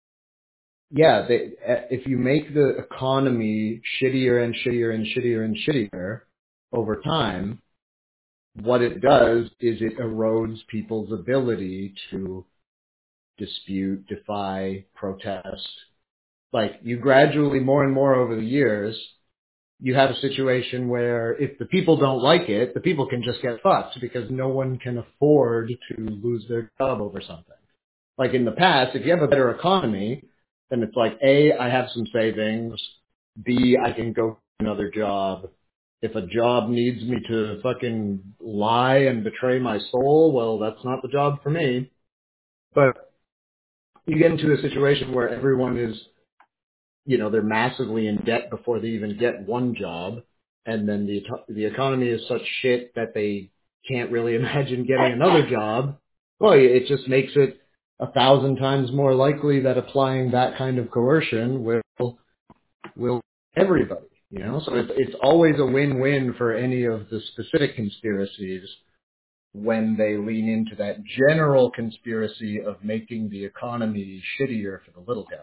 if you make the economy shittier and shittier and shittier and shittier over time, what it does is it erodes people's ability to dispute, defy, protest. Like, you gradually, more and more over the years, you have a situation where if the people don't like it, the people can just get fucked because no one can afford to lose their job over something. Like in the past, if you have a better economy, then it's like, A, I have some savings. B, I can go to another job. If a job needs me to fucking lie and betray my soul, well, that's not the job for me. But you get into a situation where everyone is, they're massively in debt before they even get one job, and then the economy is such shit that they can't really imagine getting another job. Well, it just makes it 1,000 times more likely that applying that kind of coercion will everybody, So it's always a win-win for any of the specific conspiracies when they lean into that general conspiracy of making the economy shittier for the little guy.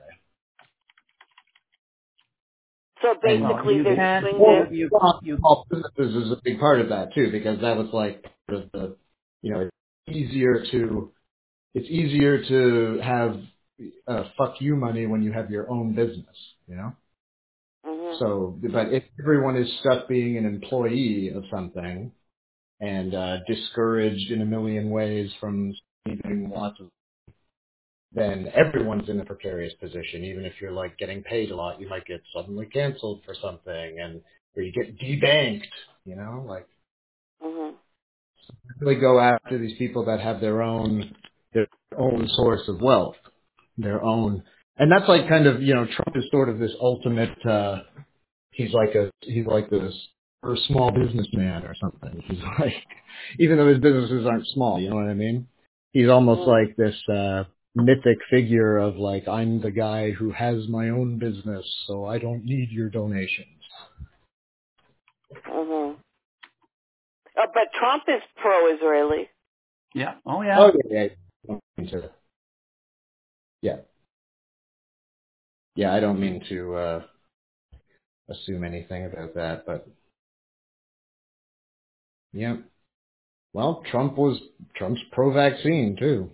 So basically, small businesses is a big part of that too, because that was like the, it's easier to have fuck you money when you have your own business, Mm-hmm. So, but if everyone is stuck being an employee of something and discouraged in a million ways from doing lots of, then everyone's in a precarious position. Even if you're like getting paid a lot, you might get suddenly canceled for something, and or you get debanked, like really go after these people that have their own source of wealth, their own, and that's like kind of, Trump is sort of this ultimate, he's like this or small businessman or something. He's like, even though his businesses aren't small, you know what I mean? He's almost like this, mythic figure of like, I'm the guy who has my own business, so I don't need your donations. But Trump is pro-Israeli. Yeah. Oh, yeah. Oh, yeah. Yeah. Yeah, I don't mean to assume anything about that, but yeah. Well, Trump's pro-vaccine too.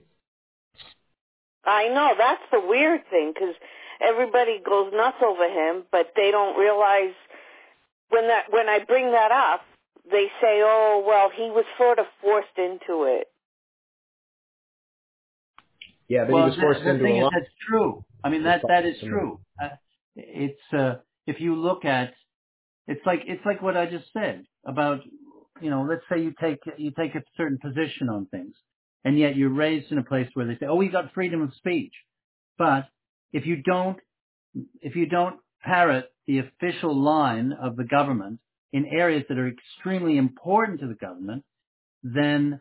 I know, that's the weird thing, because everybody goes nuts over him, but they don't realize when I bring that up, they say, oh, well, he was sort of forced into it. Yeah, but he was forced into thing a lot. That's true. I mean, that is true. It's if you look at, it's like what I just said about, let's say you take a certain position on things, and yet you're raised in a place where they say, oh, we got freedom of speech. But if you don't parrot the official line of the government in areas that are extremely important to the government, then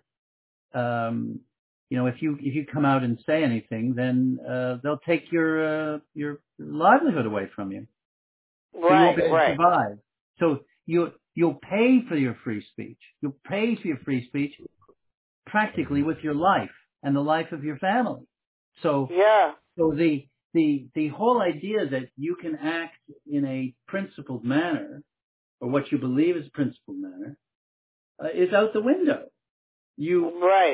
if you come out and say anything, then they'll take your livelihood away from you. So you won't be able to survive. So you'll pay for your free speech. You'll pay for your free speech practically with your life and the life of your family. So So the whole idea that you can act in a principled manner, or what you believe is a principled manner, is out the window. You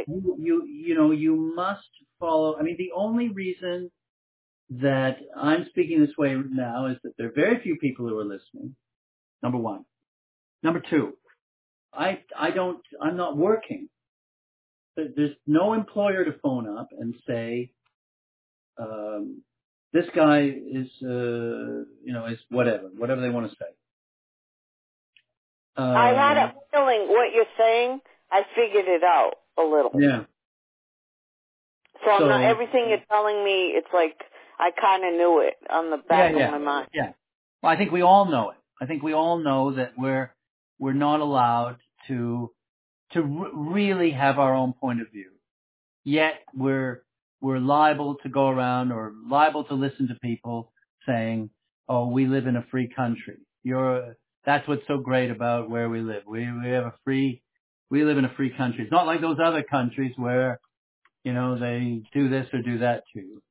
must follow. I mean, the only reason that I'm speaking this way now is that there are very few people who are listening. Number one. Number two, I'm not working. There's no employer to phone up and say, this guy is, is whatever they want to say. I had a feeling what you're saying, I figured it out a little. Yeah. So I'm not, everything you're telling me, it's like I kind of knew it on the back of my mind. Yeah. Well, I think we all know it. I think we all know that we're not allowed to really have our own point of view. Yet we're liable to go around or liable to listen to people saying, "Oh, we live in a free country." That's what's so great about where we live. We live in a free country. It's not like those other countries where, they do this or do that to you.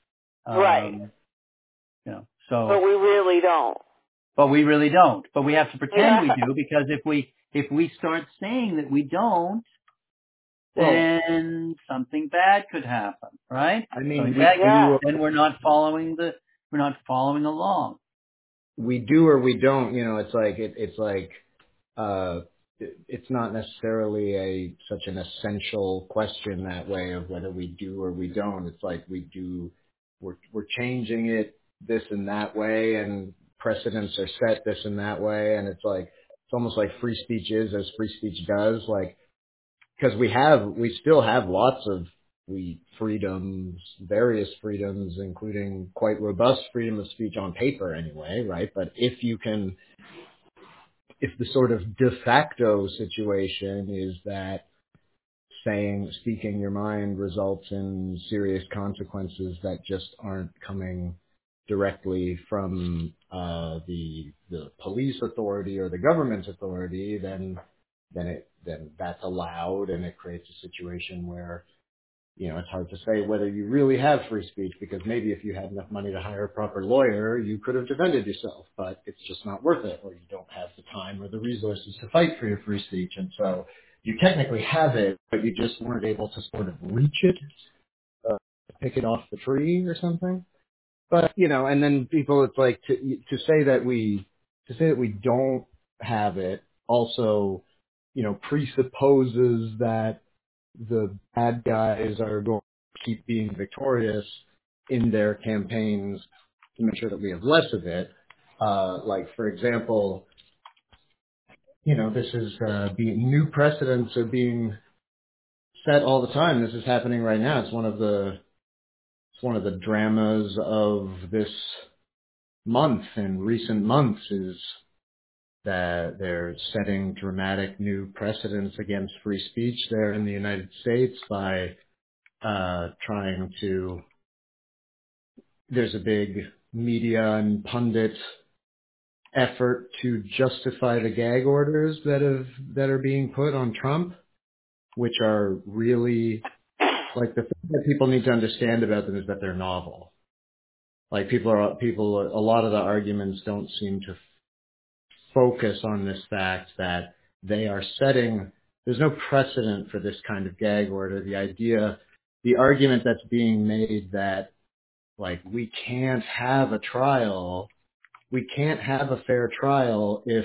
So. But we really don't. But we really don't. But we have to pretend we do, because if we start saying that we don't, then something bad could happen, right? I mean, then we're not following along. We do or we don't. It's not necessarily such an essential question that way of whether we do or we don't. It's like we do. We're changing it this and that way, and precedents are set this and that way, and it's almost like free speech is as free speech does, because we still have lots of freedoms, various freedoms, including quite robust freedom of speech on paper anyway, right? But if the sort of de facto situation is that speaking your mind results in serious consequences that just aren't coming directly from the police authority or the government's authority, then that's allowed, and it creates a situation where it's hard to say whether you really have free speech, because maybe if you had enough money to hire a proper lawyer, you could have defended yourself, but it's just not worth it, or you don't have the time or the resources to fight for your free speech, and so you technically have it, but you just weren't able to sort of reach it, pick it off the tree or something. But and then people, it's like to say that we don't have it also, presupposes that the bad guys are going to keep being victorious in their campaigns to make sure that we have less of it. Like, for example, this is new precedents are being set all the time. This is happening right now. It's one of the dramas of this month and recent months is that they're setting dramatic new precedents against free speech there in the United States by trying to. There's a big media and pundit effort to justify the gag orders that are being put on Trump, which are really like the thing that people need to understand about them is that they're novel. Like a lot of the arguments don't seem to focus on this fact that they are setting. There's no precedent for this kind of gag order. The argument that's being made that like we can't have a trial. We can't have a fair trial if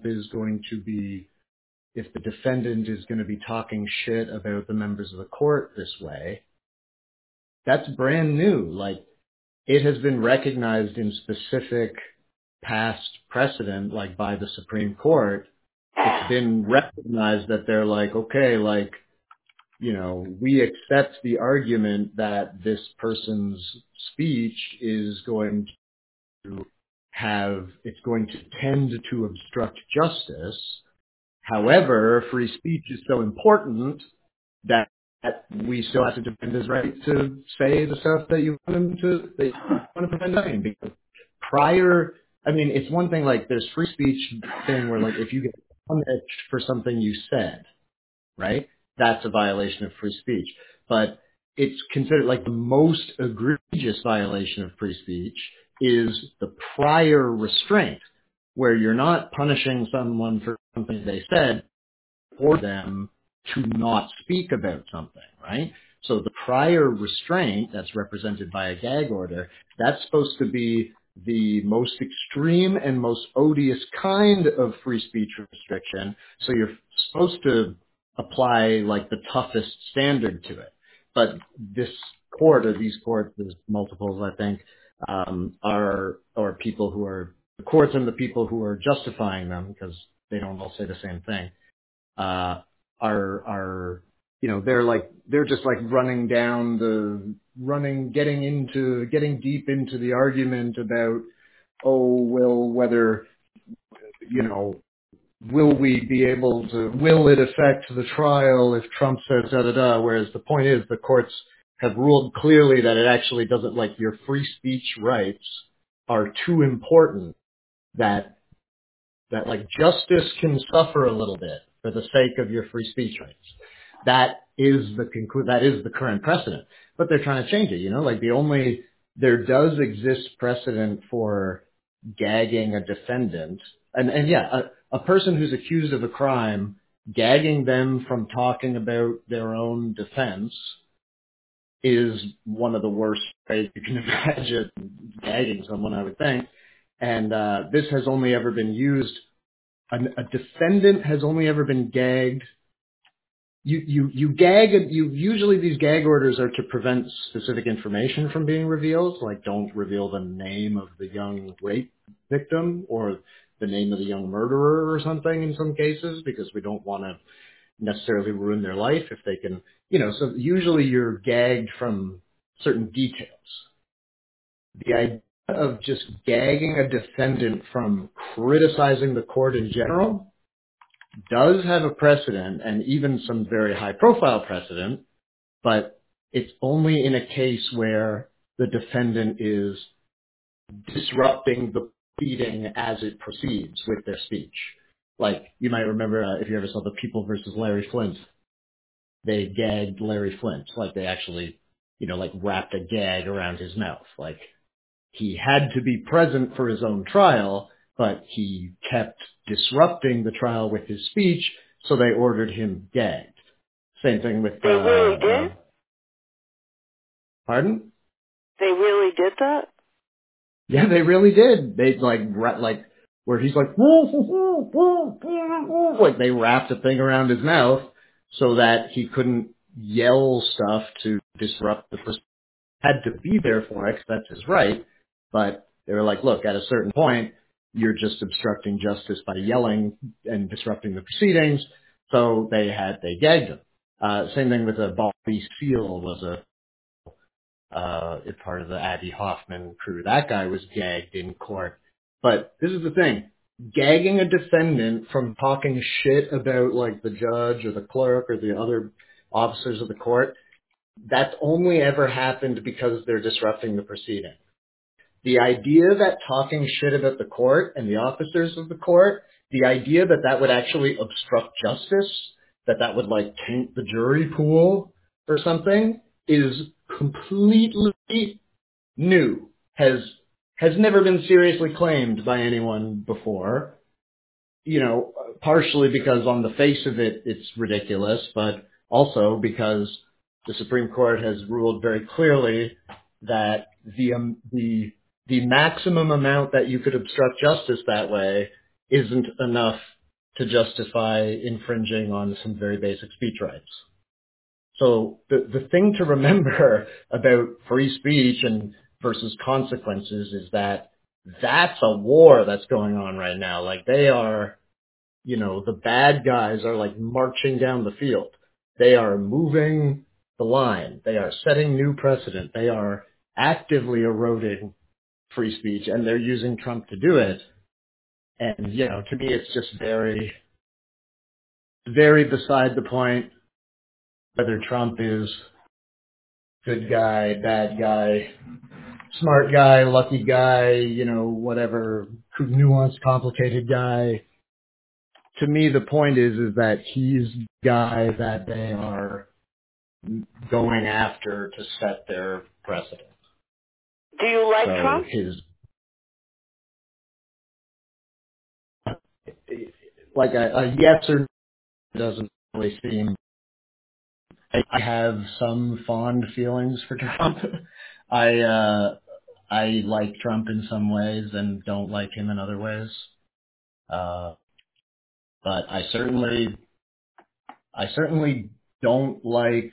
if the defendant is going to be talking shit about the members of the court this way. That's brand new. Like, it has been recognized in specific past precedent, like by the Supreme Court. It's been recognized that they're like, okay, like, we accept the argument that this person's speech is going to it's going to tend to obstruct justice. However, free speech is so important that we still have to defend his right to say the stuff that you want to defend saying. Because it's one thing, like, there's free speech thing where, like, if you get punished for something you said, right, that's a violation of free speech. But it's considered, like, the most egregious violation of free speech is the prior restraint, where you're not punishing someone for something they said or them to not speak about something, right? So the prior restraint that's represented by a gag order, that's supposed to be the most extreme and most odious kind of free speech restriction. So you're supposed to apply like the toughest standard to it. But this court, or these courts, there's multiples, I think, are people who are the courts and the people who are justifying them, because they don't all say the same thing, they're just like getting deep into the argument about, whether, will it affect the trial if Trump says da-da-da, whereas the point is the courts have ruled clearly that it actually doesn't, like, your free speech rights are too important that like justice can suffer a little bit for the sake of your free speech rights. That is the current precedent. But they're trying to change it, there does exist precedent for gagging a defendant. And yeah, a person who's accused of a crime, gagging them from talking about their own defense is one of the worst ways you can imagine gagging someone, I would think. And this has only ever been used. A defendant has only ever been gagged. Usually these gag orders are to prevent specific information from being revealed, like don't reveal the name of the young rape victim or the name of the young murderer or something in some cases, because we don't want to necessarily ruin their life if they can, so usually you're gagged from certain details. The idea of just gagging a defendant from criticizing the court in general does have a precedent, and even some very high-profile precedent, but it's only in a case where the defendant is disrupting the proceeding as it proceeds with their speech. Like, you might remember, if you ever saw the People versus Larry Flynt, they gagged Larry Flynt. Like, they actually, wrapped a gag around his mouth. Like, he had to be present for his own trial, but he kept disrupting the trial with his speech, so they ordered him gagged. Same thing with... They really did? Pardon? They really did that? Yeah, they really did. They, where he's like, like they wrapped a thing around his mouth so that he couldn't yell stuff to disrupt the person. Had to be there for it, 'cause that's his right. But they were like, look, at a certain point, you're just obstructing justice by yelling and disrupting the proceedings. So they gagged him. Same thing with Bobby Seale was a part of the Abbie Hoffman crew. That guy was gagged in court. But this is the thing. Gagging a defendant from talking shit about like the judge or the clerk or the other officers of the court, that's only ever happened because they're disrupting the proceeding. The idea that talking shit about the court and the officers of the court, the idea that that would actually obstruct justice, that would like taint the jury pool or something, is completely new. Has never been seriously claimed by anyone before. You know, partially because on the face of it, it's ridiculous, but also because the Supreme Court has ruled very clearly that the maximum amount that you could obstruct justice that way isn't enough to justify infringing on some very basic speech rights. So the thing to remember about free speech and versus consequences is that that's a war that's going on right now. Like they are, you know, the bad guys are like marching down the field. They are moving the line. They are setting new precedent. They are actively eroding free speech, and they're using Trump to do it. And, you know, to me, it's just very, very beside the point whether Trump is good guy, bad guy, smart guy, lucky guy, you know, whatever, nuanced, complicated guy. To me, the point is that he's the guy that they are going after to set their precedent. Do you like Trump? Like a yes or no doesn't really seem. I have some fond feelings for Trump. I like Trump in some ways and don't like him in other ways. But I certainly don't like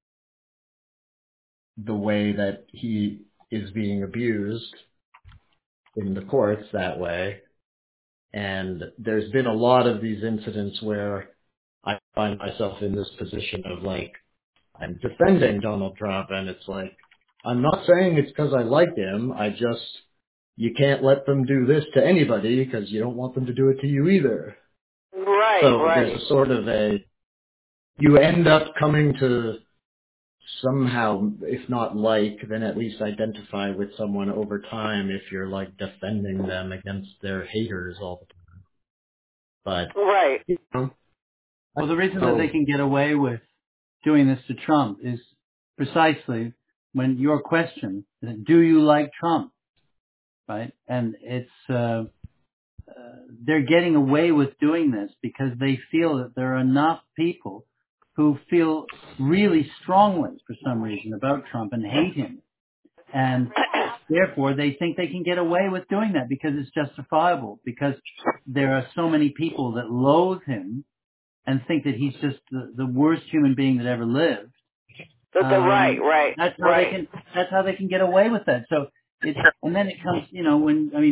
the way that he is being abused in the courts that way. And there's been a lot of these incidents where I find myself in this position of like, I'm defending Donald Trump, and it's like, I'm not saying it's because I like him. You can't let them do this to anybody because you don't want them to do it to you either. Right, so right. There's a sort of you end up coming to somehow, if not like, then at least identify with someone over time if you're like defending them against their haters all the time. But, right. You know, well, the reason that they can get away with doing this to Trump is precisely when your question is, do you like Trump? Right? And it's, they're getting away with doing this because they feel that there are enough people who feel really strongly for some reason about Trump and hate him. And therefore they think they can get away with doing that because it's justifiable, because there are so many people that loathe him and think that he's just the worst human being that ever lived. Right. That's how they can get away with that. So and then it comes, you know,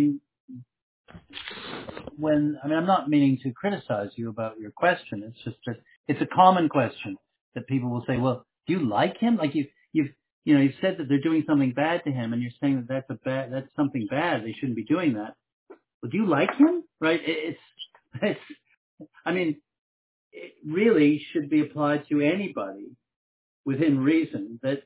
I'm not meaning to criticize you about your question. It's just that it's a common question that people will say, well, do you like him? Like you've said that they're doing something bad to him, and you're saying that that's something bad. They shouldn't be doing that. Well, do you like him? Right? It really should be applied to anybody within reason. That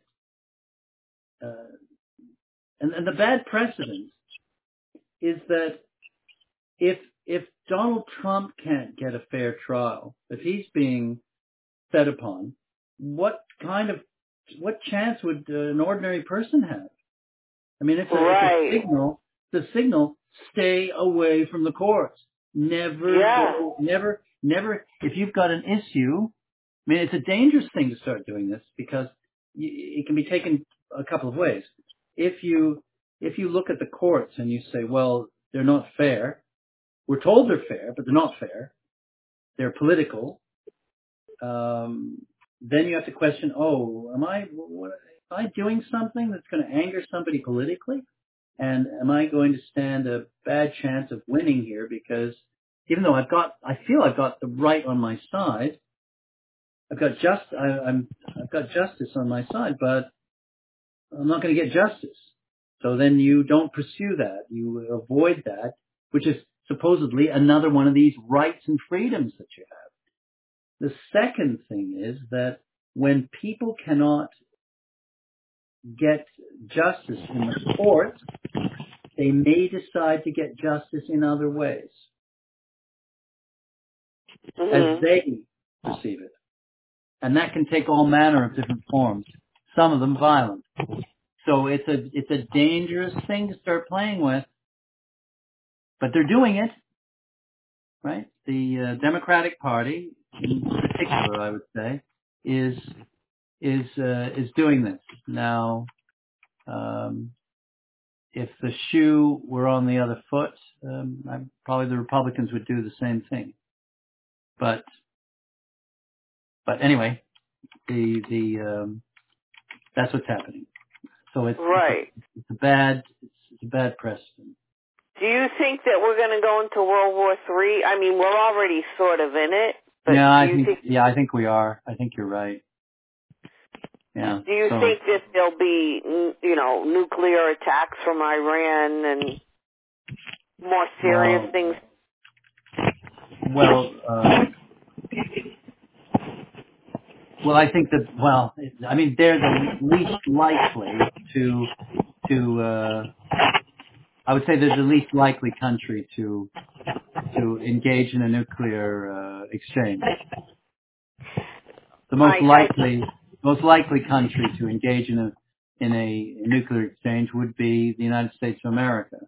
and the bad precedent is that if Donald Trump can't get a fair trial, if he's being set upon, what chance would an ordinary person have? I mean, it's a signal, stay away from the courts. Never. If you've got an issue, I mean, it's a dangerous thing to start doing this because it can be taken a couple of ways. If you look at the courts and you say, well, they're not fair. We're told they're fair, but they're not fair. They're political. Then you have to question, am I doing something that's going to anger somebody politically? And am I going to stand a bad chance of winning here? Because even though I feel I've got the right on my side, I've got justice on my side, but I'm not going to get justice. So then you don't pursue that. You avoid that, which is supposedly another one of these rights and freedoms that you have. The second thing is that when people cannot get justice in the courts, they may decide to get justice in other ways, as they perceive it. And that can take all manner of different forms, some of them violent. So it's a dangerous thing to start playing with, but they're doing it, right? The Democratic Party, in particular, I would say, is doing this now. If the shoe were on the other foot, probably the Republicans would do the same thing. But anyway, that's what's happening. So it's a bad precedent. Do you think that we're going to go into World War III? I mean, we're already sort of in it. But yeah, I think we are. I think you're right. Yeah. Do you think that there'll be, nuclear attacks from Iran and more serious things? Well, I think that, they're the least likely to I would say they're the least likely country to engage in a nuclear exchange. The most likely country to engage in a nuclear exchange would be the United States of America.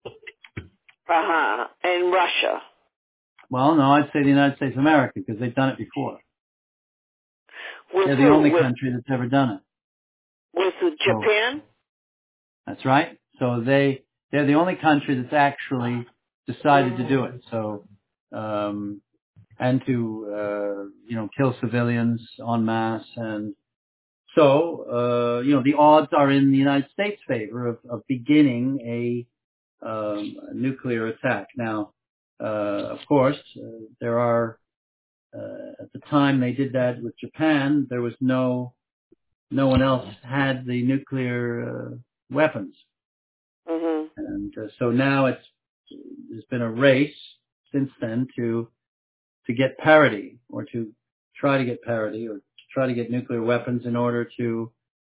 And Russia. Well, no, I'd say the United States of America because they've done it before. They're the only country that's ever done it. With Japan? That's right. So they're the only country that's actually decided to do it. So, and to, kill civilians en masse. And so, the odds are in the United States' favor of beginning a nuclear attack. Now, of course, there are, at the time they did that with Japan, there was no one else had the nuclear weapons. And so now there's been a race since then to get parity, or to try to get parity, or to try to get nuclear weapons in order to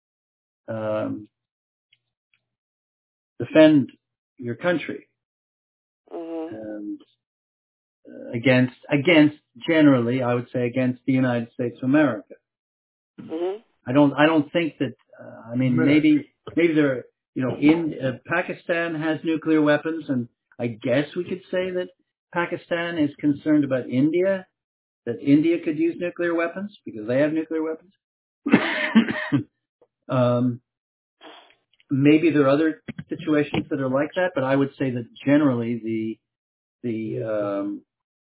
defend your country. And against generally, I would say against the United States of America. I don't think that. Maybe there. Pakistan has nuclear weapons, and I guess we could say that Pakistan is concerned about India, that India could use nuclear weapons because they have nuclear weapons. Maybe there are other situations that are like that, but I would say that generally the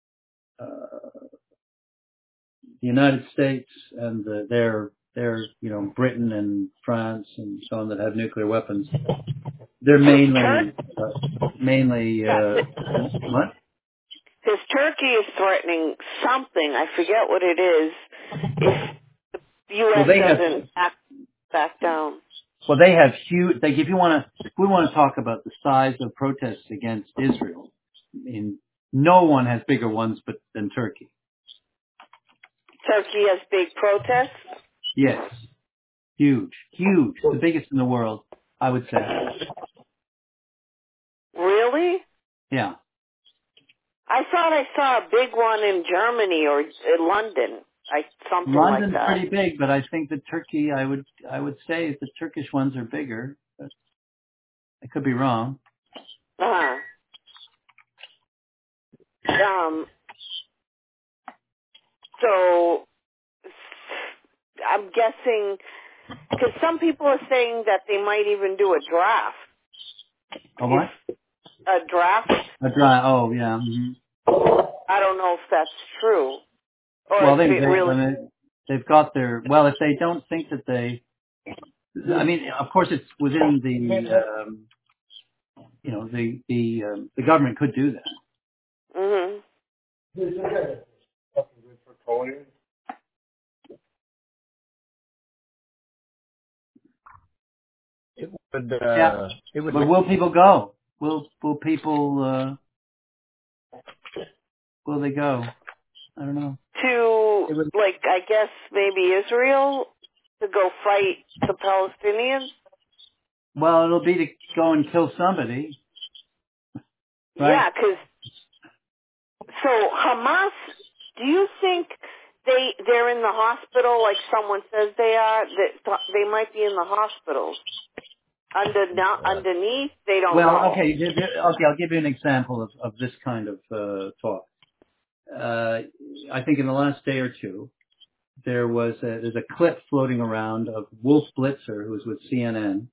United States and their Britain and France and so on that have nuclear weapons, they're mainly what? Because Turkey is threatening something. I forget what it is. If the U.S. doesn't back down. Well, they have huge. If we want to talk about the size of protests against Israel, no one has bigger ones than Turkey. Turkey has big protests? Yes. Huge. The biggest in the world, I would say. Really? Yeah. I thought I saw a big one in Germany or in London. Something London's like that. pretty big, but I think that Turkey, I would say the Turkish ones are bigger. But I could be wrong. So I'm guessing, because some people are saying that they might even do a draft. A what? A draft? Oh, yeah. Mm-hmm. I don't know if that's true. Or they've got their, if they don't think that of course it's within the government could do that. Mhm. It would. Yeah. It would. But will people go? Will people? Will they go? I don't know. To I guess maybe Israel to go fight the Palestinians. Well, it'll be to go and kill somebody. Right? Yeah, because so Hamas. Do you think they're in the hospital like someone says they are? That they might be in the hospitals. Underneath, they don't know. Well, okay. I'll give you an example of this kind of talk. I think in the last day or two, there's a clip floating around of Wolf Blitzer, who was with CNN,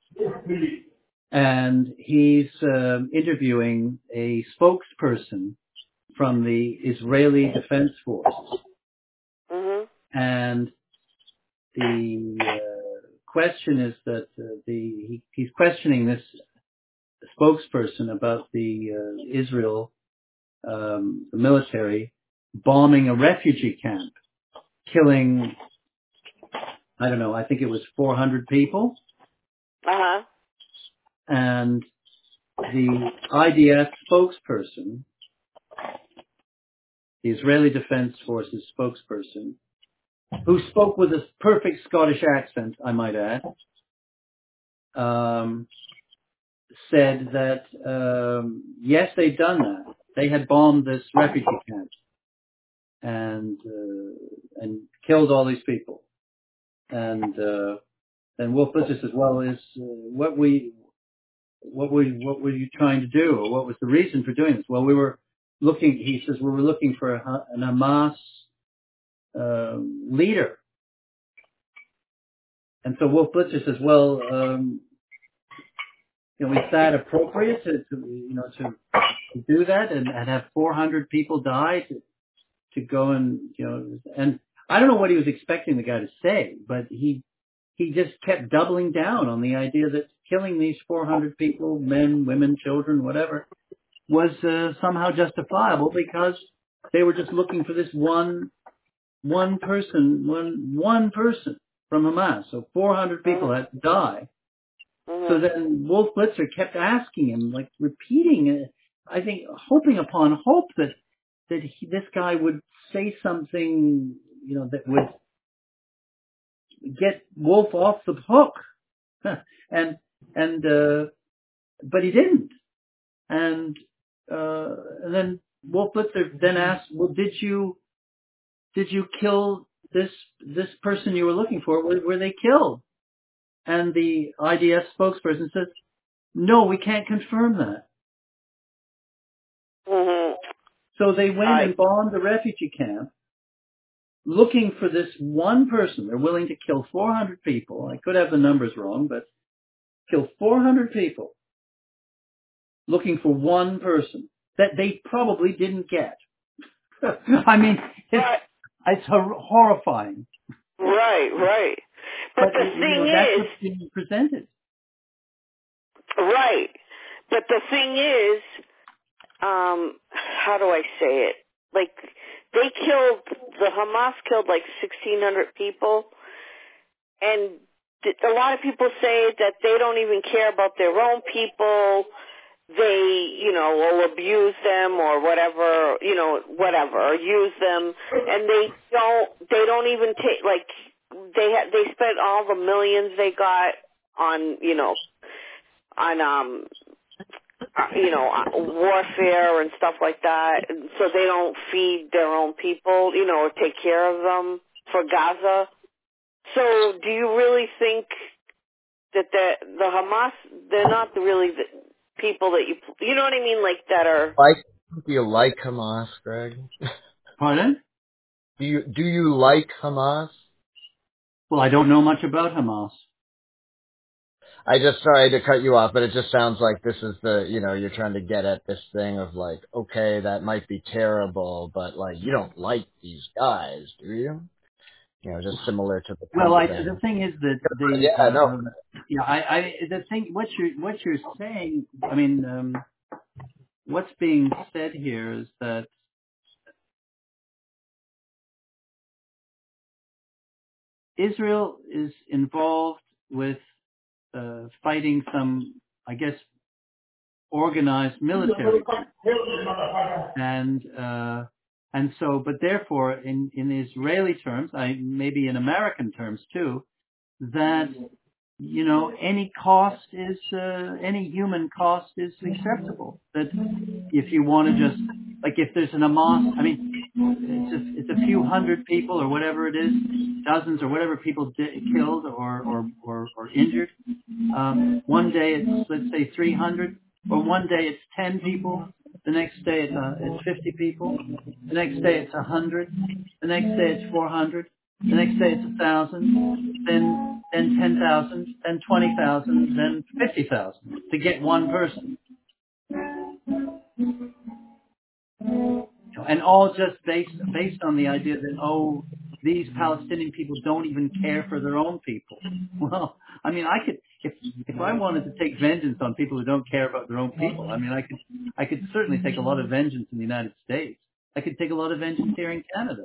and he's interviewing a spokesperson from the Israeli Defense Force. Mm-hmm. And the question is that he's questioning this spokesperson about the Israel, the military, bombing a refugee camp, killing, I don't know, I think it was 400 people. Uh-huh. And the IDF spokesperson, the Israeli Defense Forces spokesperson, who spoke with a perfect Scottish accent, I might add, said that, yes, they'd done that. They had bombed this refugee camp and killed all these people. And then Wolf Blitzer says, well, what were you trying to do? Or what was the reason for doing this? Well, we were looking for an Hamas leader. And so Wolf Blitzer says, well, is that appropriate to do that and have 400 people die to go and I don't know what he was expecting the guy to say, but he just kept doubling down on the idea that killing these 400 people, men, women, children, whatever, was somehow justifiable because they were just looking for this one person from Hamas. So 400 people had to die. Mm-hmm. So then Wolf Blitzer kept asking him, like repeating, I think, hoping upon hope that this guy would say something, that would get Wolf off the hook. but he didn't. And then Wolf Blitzer then asked, well, did you kill this person you were looking for? Were they killed? And the IDF spokesperson says, no, we can't confirm that. Mm-hmm. So they went and bombed the refugee camp looking for this one person. They're willing to kill 400 people. I could have the numbers wrong, but kill 400 people looking for one person that they probably didn't get. I mean, it's horrifying. Right. But the thing that's what's being presented. Right. But the thing is, how do I say it? Like, the Hamas killed like 1,600 people, and a lot of people say that they don't even care about their own people. They, will abuse them or whatever, or use them, and they don't even take, like, they spent all the millions they got on, warfare and stuff like that, and so they don't feed their own people, or take care of them for Gaza. So do you really think that the Hamas, they're not really the people that you know what I mean, like that are... Do you like Hamas, Greg? Pardon? Do you like Hamas? Well, I don't know much about Hamas. Sorry to cut you off, but it just sounds like this is you're trying to get at this thing of like, okay, that might be terrible, but like, you don't like these guys, do you? just similar to the Well, Trump thing. the thing is that the thing what you're saying. I mean, what's being said here is that Israel is involved with fighting some, I guess, organized military, and so, but therefore, in Israeli terms, maybe in American terms too, that any cost is any human cost is acceptable. That if you want to just like if there's an Hamas, I mean, it's a few hundred people or whatever it is, dozens or whatever people killed or injured. One day it's, let's say, 300, or one day it's 10 people. The next day it's 50 people. The next day it's 100. The next day it's 400. The next day it's 1,000. Then 10,000. Then 20,000. Then 50,000 to get one person. And all just based on the idea that, these Palestinian people don't even care for their own people. Well, I mean, I could, if I wanted to take vengeance on people who don't care about their own people, I mean, I could certainly take a lot of vengeance in the United States. I could take a lot of vengeance here in Canada.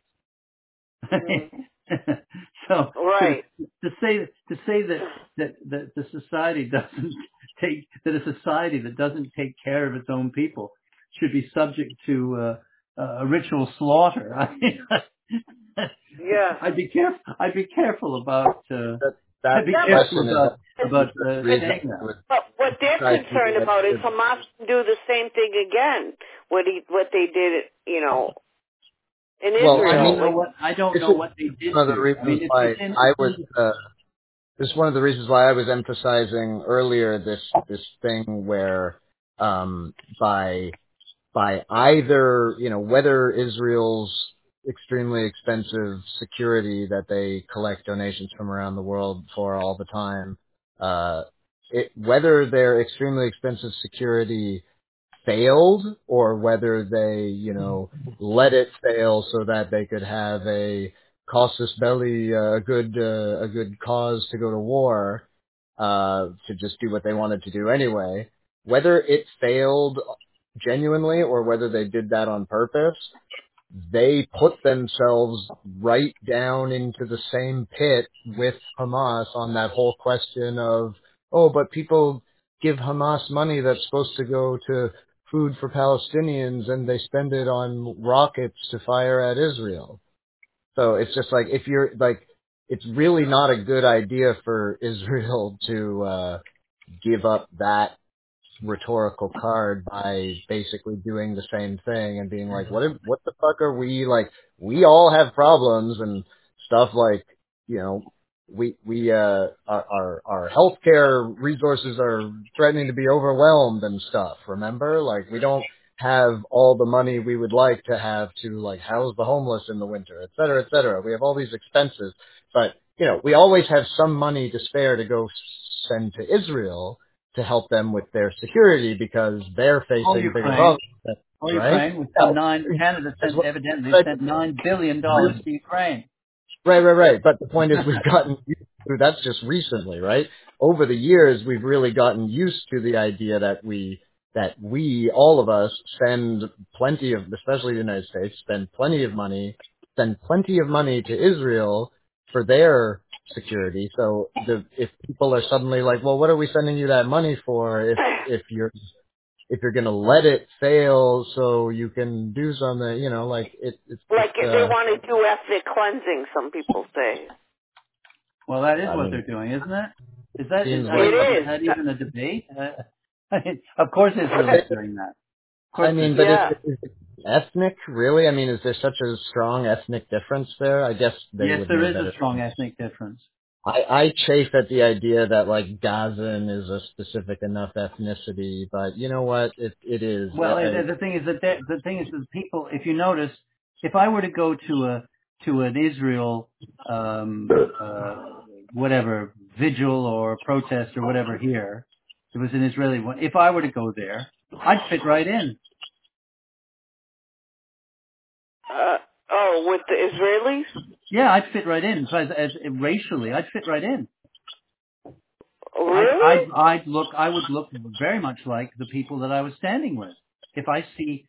So right. to say that the society doesn't take, that a society that doesn't take care of its own people should be subject to a ritual slaughter. I mean, yeah. I'd be careful about. I'd be careful about saying that. But what they're concerned about is Hamas do the same thing again. What they did, in Israel. I don't know what they did. One of the reasons this is one of the reasons why I was emphasizing earlier this thing where by either, whether Israel's extremely expensive security that they collect donations from around the world for all the time, whether their extremely expensive security failed or whether they, let it fail so that they could have a casus belli, a good cause to go to war, to just do what they wanted to do anyway. Whether it failed genuinely or whether they did that on purpose, they put themselves right down into the same pit with Hamas on that whole question of, but people give Hamas money that's supposed to go to food for Palestinians and they spend it on rockets to fire at Israel. So it's just like, if you're like, it's really not a good idea for Israel to give up that rhetorical card by basically doing the same thing and being like, what the fuck are we, like, we all have problems and stuff, like, our healthcare resources are threatening to be overwhelmed and stuff, remember? Like, we don't have all the money we would like to have to, like, house the homeless in the winter, et cetera, et cetera. We have all these expenses, but, we always have some money to spare to go send to Israel to help them with their security because they're facing bigger problems. Ukraine, we sent Canada evidently sent $9 billion to Ukraine. Right. But the point is, we've gotten used to, that's just recently, right? Over the years, we've really gotten used to the idea that we, all of us, spend plenty of, especially the United States, spend plenty of money to Israel for their security. So if people are suddenly like, well, what are we sending you that money for if you're going to let it fail so you can do something, it's like if they want to do ethnic cleansing, some people say. Well, that is what they're doing, isn't it? Is that even a debate? Of course Israel is doing that. Is it ethnic, really? I mean, is there such a strong ethnic difference there? I guess yes, there is a strong ethnic difference. I chafe at the idea that, like, Gazan is a specific enough ethnicity, but you know what? It is. Well, the thing is that people, if you notice, if I were to go to an Israel whatever vigil or protest or whatever here, it was an Israeli one. If I were to go there, I'd fit right in. With the Israelis? Yeah, I'd fit right in. So as racially, I'd fit right in. Really? I would look very much like the people that I was standing with. If I see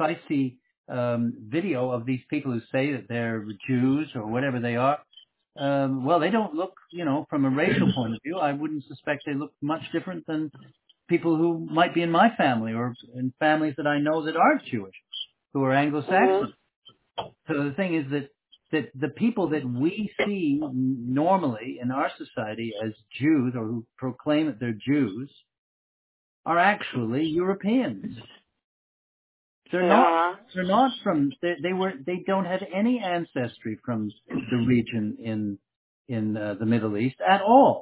video of these people who say that they're Jews or whatever they are, well, they don't look, from a racial point of view, I wouldn't suspect they look much different than people who might be in my family or in families that I know that aren't Jewish, who are Anglo-Saxon. So the thing is that the people that we see normally in our society as Jews or who proclaim that they're Jews are actually Europeans. They're not from, they don't have any ancestry from the region in the Middle East at all.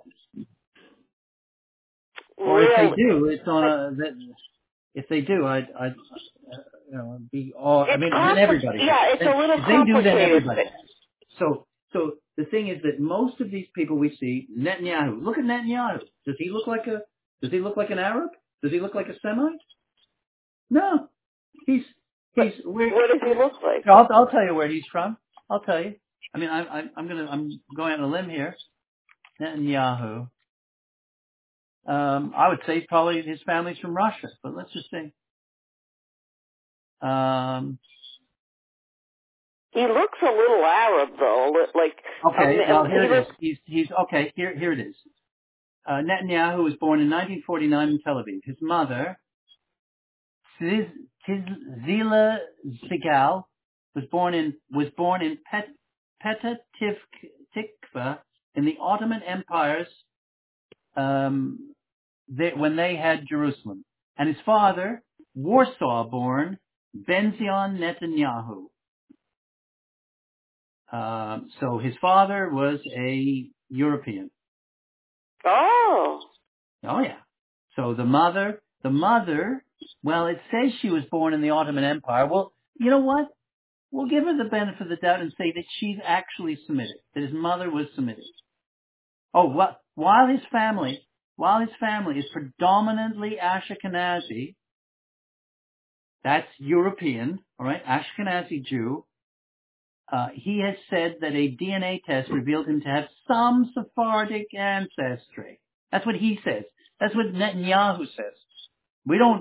Or if they do, it's on if they do, I'd be all, then everybody. Yeah, it's a little complicated. If they do, then everybody. So the thing is that most of these people we see, Netanyahu, look at Netanyahu. Does he look like an Arab? Does he look like a Semite? No. What does he look like? I'll tell you where he's from. I'll tell you. I mean, I'm going on a limb here. Netanyahu. I would say probably his family's from Russia, but let's just say. He looks a little Arab though, like. Okay, well here it is. He's okay. Here it is. Netanyahu was born in 1949 in Tel Aviv. His mother, Zila Sigal, was born in Petah Tikva in the Ottoman Empire's when they had Jerusalem, and his father, Warsaw-born Benzion Netanyahu. So his father was a European. Oh yeah. So the mother, well, it says she was born in the Ottoman Empire. Well, you know what? We'll give her the benefit of the doubt and say that she's actually Semitic, that his mother was Semitic. Oh, what? While his family is predominantly Ashkenazi, that's European, all right, Ashkenazi Jew, he has said that a DNA test revealed him to have some Sephardic ancestry. That's what he says. That's what Netanyahu says. We don't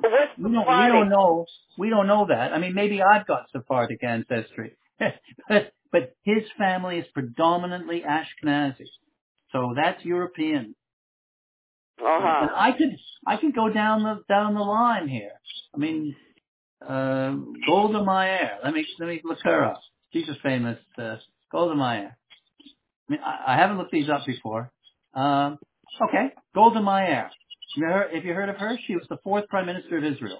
know that. I mean, maybe I've got Sephardic ancestry, but his family is predominantly Ashkenazi, so that's European. And I could go down the line here. I mean, Golda Meir. Let me look her up. She's a famous Golda Meir. I mean, I haven't looked these up before. Okay, Golda Meir. Have you heard of her? She was the 4th Prime Minister of Israel.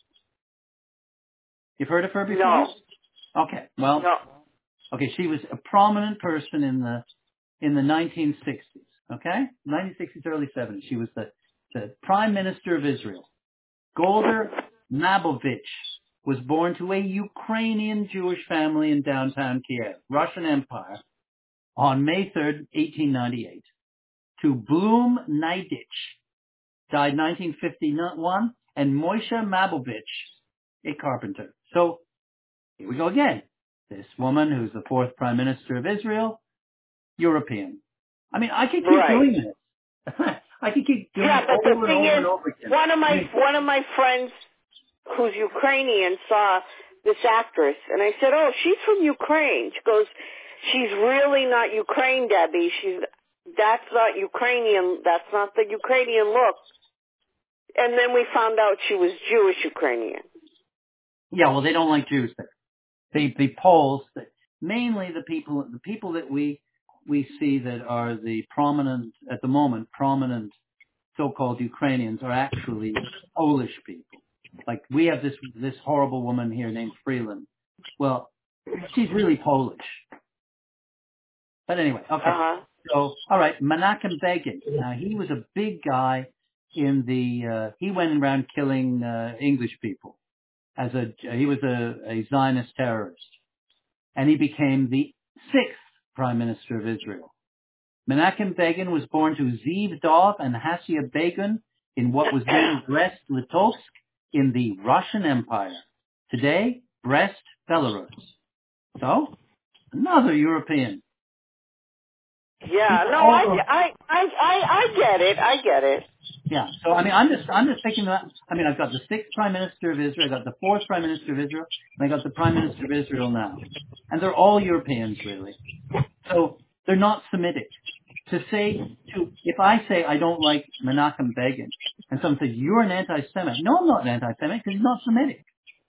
You've heard of her before? No. Okay. Well. No. Okay, she was a prominent person in the 1960s. Okay, 1960s, early 70s. She was the Prime Minister of Israel. Golda Mabovich was born to a Ukrainian Jewish family in downtown Kiev, Russian Empire, on May 3rd, 1898. To Blum Neidich, died 1951, and Moshe Mabovich, a carpenter. So, here we go again. This woman, who's the 4th Prime Minister of Israel, European. I mean, I could keep doing this. I could keep doing it over and over and over again. One of my friends who's Ukrainian saw this actress, and I said, "Oh, she's from Ukraine." She goes, "She's really not Ukraine, Debbie. That's not Ukrainian. That's not the Ukrainian look." And then we found out she was Jewish Ukrainian. Yeah, well, they don't like Jews there. The Poles, mainly the people that we see that are the prominent so-called Ukrainians are actually Polish people. Like we have this horrible woman here named Freeland. Well, she's really Polish. But anyway, okay. So, all right, Menachem Begin. Now, he was a big guy he went around killing English people. He was a Zionist terrorist. And he became the 6th Prime Minister of Israel. Menachem Begin was born to Ziv Dov and Hasia Begin in what was then Brest-Litovsk in the Russian Empire. Today, Brest, Belarus. So, another European. Yeah, no, I get it. I get it. Yeah. So I mean, I'm just thinking that. I mean, I've got the 6th Prime Minister of Israel, I've got the 4th Prime Minister of Israel, and I got the Prime Minister of Israel now, and they're all Europeans, really. So they're not Semitic. If I say I don't like Menachem Begin, and someone says you're an anti-Semite, no, I'm not an anti-Semite because he's not Semitic.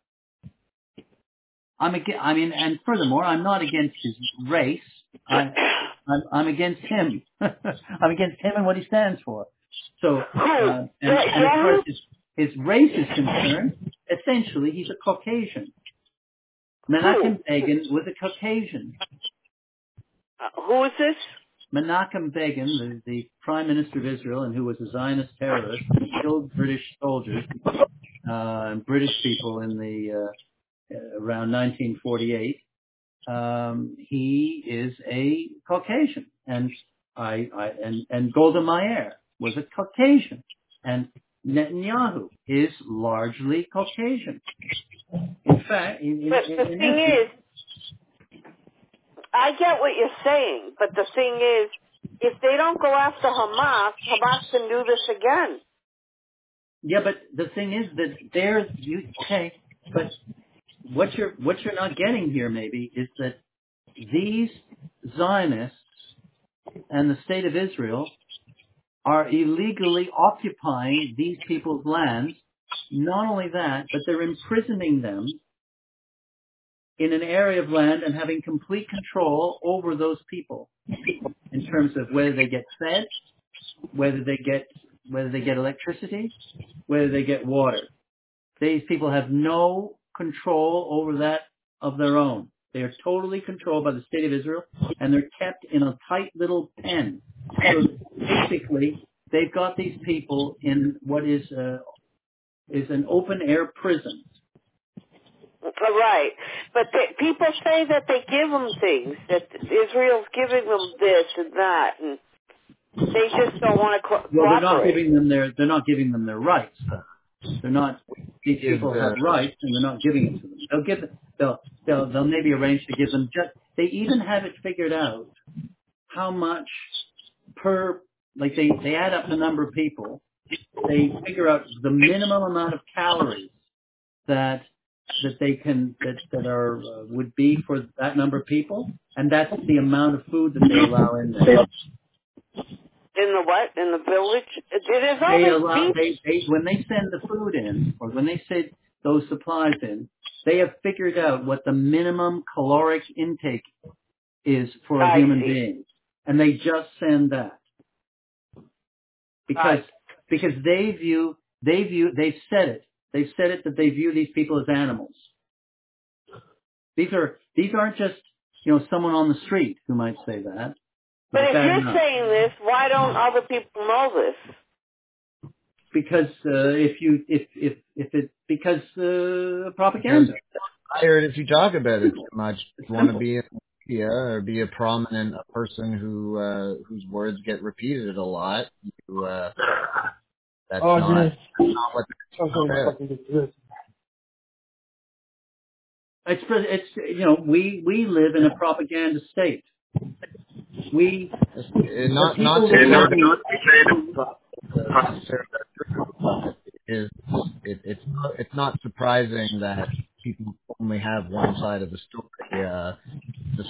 And furthermore, I'm not against his race. I'm against him. I'm against him and what he stands for. So, and as far as his race is concerned, essentially he's a Caucasian. Menachem Begin was a Caucasian. Who is this? Menachem Begin, the Prime Minister of Israel, and who was a Zionist terrorist, who killed British soldiers and British people in the around 1948. He is a Caucasian, and Golda Meir was a Caucasian, and Netanyahu is largely Caucasian. In fact, the thing is, I get what you're saying, but the thing is, if they don't go after Hamas can do this again. Yeah, but the thing is that but what you're not getting here maybe is that these Zionists and the state of Israel are illegally occupying these people's lands. Not only that, but they're imprisoning them in an area of land and having complete control over those people in terms of whether they get fed, whether they get electricity, whether they get water. These people have no control over that of their own. They are totally controlled by the state of Israel, and they're kept in a tight little pen. So basically, they've got these people in what is an open air prison. Right, but people say that they give them things, that Israel's giving them this and that, and they just don't want to cooperate. Well, they're not giving them their rights. They're not. These people have rights, and they're not giving it to them. They'll maybe arrange to give them they even have it figured out how much they add up the number of people. They figure out the minimum amount of calories that would be for that number of people, and that's the amount of food that they allow in there. In the what? In the village? When they send the food in, or when they send those supplies in, they have figured out what the minimum caloric intake is for a human being, and they just send that because they've said it that they view these people as animals. These aren't just someone on the street who might say that. But if you're saying this, why don't other people know this? Because propaganda. I heard if you talk about it too much, you want to be in the media or be a prominent person whose words get repeated a lot. That's not what we live in a propaganda state. It's not surprising that people only have one side of the story. Because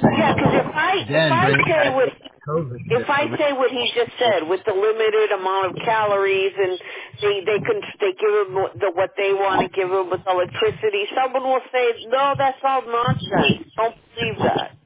if I say what he just said, with the limited amount of calories, and they give them what they want to give them with electricity, someone will say, no, that's all nonsense. Don't believe that.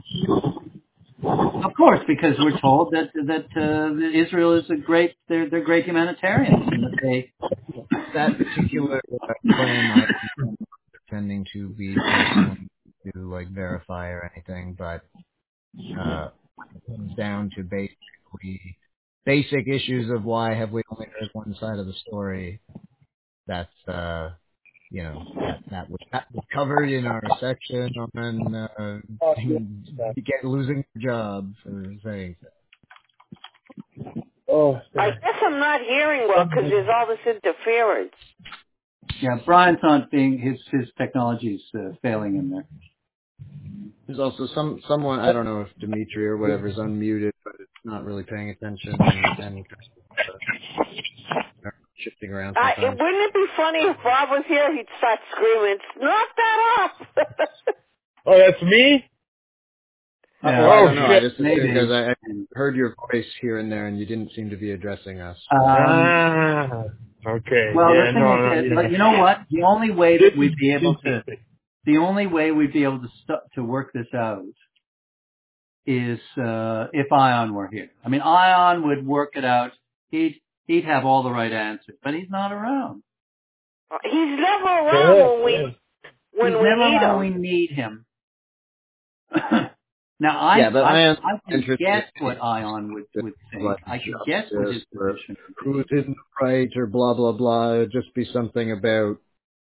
Of course, because we're told that Israel is they're great humanitarians, and that particular claim I'm pretending to be to verify or anything, but it comes down to basic issues of why have we only heard one side of the story. That's that was covered in our section on losing your job for saying that. I guess I'm not hearing well because there's all this interference. Yeah, Brian's not being his technology's failing in there. There's also someone, I don't know if Dimitri or whatever is unmuted, but not really paying attention and shifting around sometimes. Wouldn't it be funny if Bob was here? He'd start screaming, "Knock that off!" Oh, that's me? Yeah. I don't know. Shit. I just assumed because I heard your voice here and there, and you didn't seem to be addressing us. Okay. Well, yeah, the thing is, but you know what? The only way that we'd be able to work this out is if Ion were here. I mean, Ion would work it out. He'd have all the right answers, but he's not around. He's never around when we need him. Now, I can guess what Ion would think. I can guess what his position would be. Who's in the right or blah, blah, blah. It'd just be something about,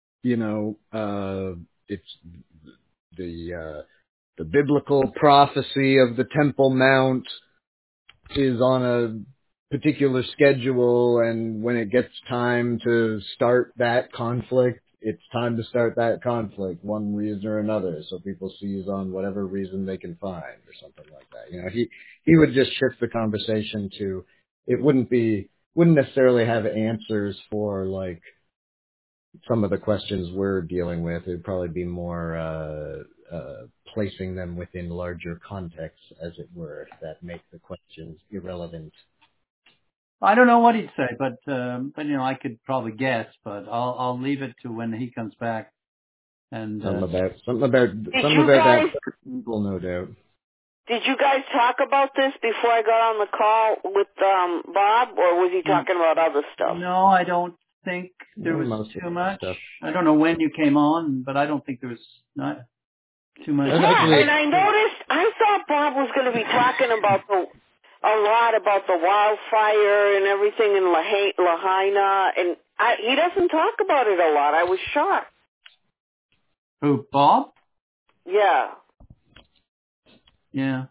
it's the biblical prophecy of the Temple Mount is on a particular schedule, and when it gets time to start that conflict, it's time to start that conflict, one reason or another. So people seize on whatever reason they can find or something like that. He would just shift the conversation to, it wouldn't necessarily have answers for like some of the questions we're dealing with. It'd probably be more, placing them within larger contexts, as it were, that make the questions irrelevant. I don't know what he'd say, but I could probably guess, but I'll leave it to when he comes back. And something about that people, no doubt. Did you guys talk about this before I got on the call with Bob, or was he talking about other stuff? No, I don't think there was too much. Stuff. I don't know when you came on, but I don't think there was not too much. Yeah, and I thought Bob was going to be talking about a lot about the wildfire and everything in Lahaina, and he doesn't talk about it a lot. I was shocked. Who, Bob? Yeah. Yeah.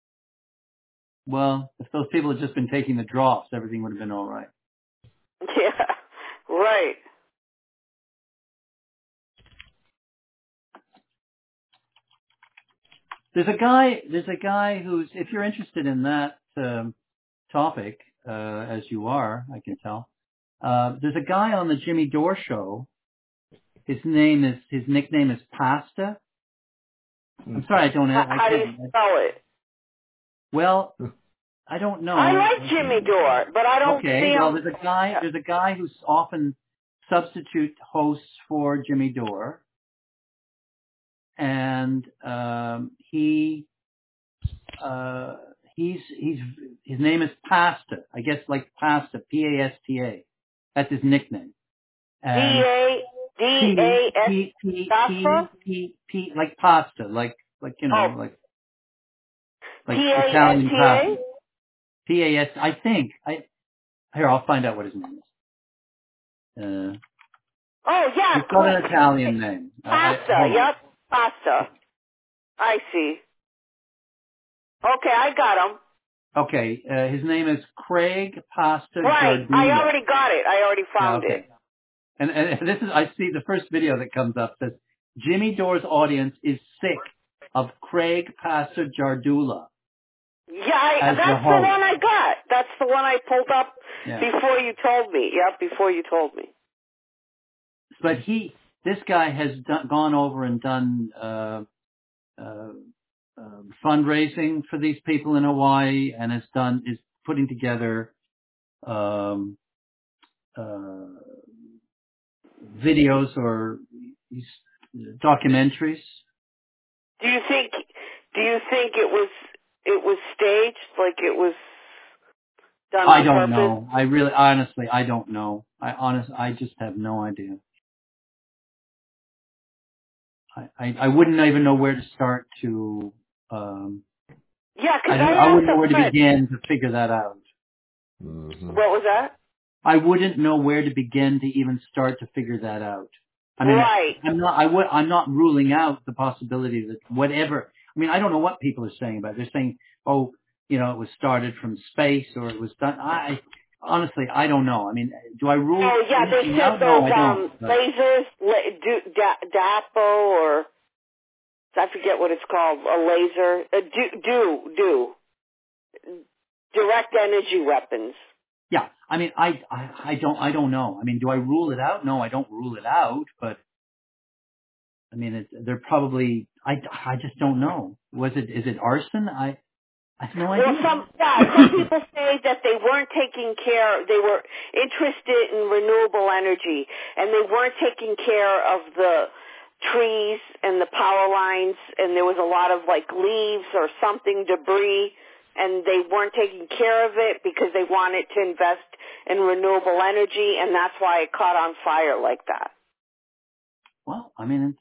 Well, if those people had just been taking the drops, everything would have been all right. Yeah, right. There's a guy who's, if you're interested in that topic, as you are, I can tell. There's a guy on the Jimmy Dore show. His nickname is Pasta. I'm sorry, I don't know. How do you spell it? Well, I don't know. I like Jimmy Dore, but I don't see him. Well, there's a guy who's often substitute hosts for Jimmy Dore. And his name is Pasta. I guess like pasta, Pasta. That's his nickname. D-A-S-T, like pasta, like like Italian pasta. P-A-S, I think. Here, I'll find out what his name is. Yeah. He's got an Italian name. Pasta, yep. Pasta. I see. Okay, I got him. Okay, his name is Craig Pasta Right, Jardula. I already got it. I already found it. And this is, I see the first video that comes up says, Jimmy Dore's audience is sick of Craig Pasta Jardula. Yeah, that's the one I got. That's the one I pulled up before you told me. Yeah, before you told me. But this guy has gone over and done fundraising for these people in Hawaii, and is putting together videos or documentaries. Do you think it was staged, like it was done on purpose? I don't know. Honestly, I don't know. I just have no idea. I wouldn't even know where to start to. I wouldn't know where to begin to figure that out. Mm-hmm. What was that? I wouldn't know where to begin to even start to figure that out. I mean, right. I'm not ruling out the possibility that whatever. I mean, I don't know what people are saying about it. They're saying, it was started from space or it was done. Honestly, I don't know. I mean, do I rule? Oh yeah, they said those lasers, DAPO, or I forget what it's called. A laser, direct energy weapons. Yeah, I mean, I don't know. I mean, do I rule it out? No, I don't rule it out, but I mean, they're probably, I just don't know. Is it arson? I have no idea. Well, some people say that they weren't taking care, they were interested in renewable energy, and they weren't taking care of the trees and the power lines, and there was a lot of like leaves or something, debris, and they weren't taking care of it because they wanted to invest in renewable energy, and that's why it caught on fire like that. Well, I mean,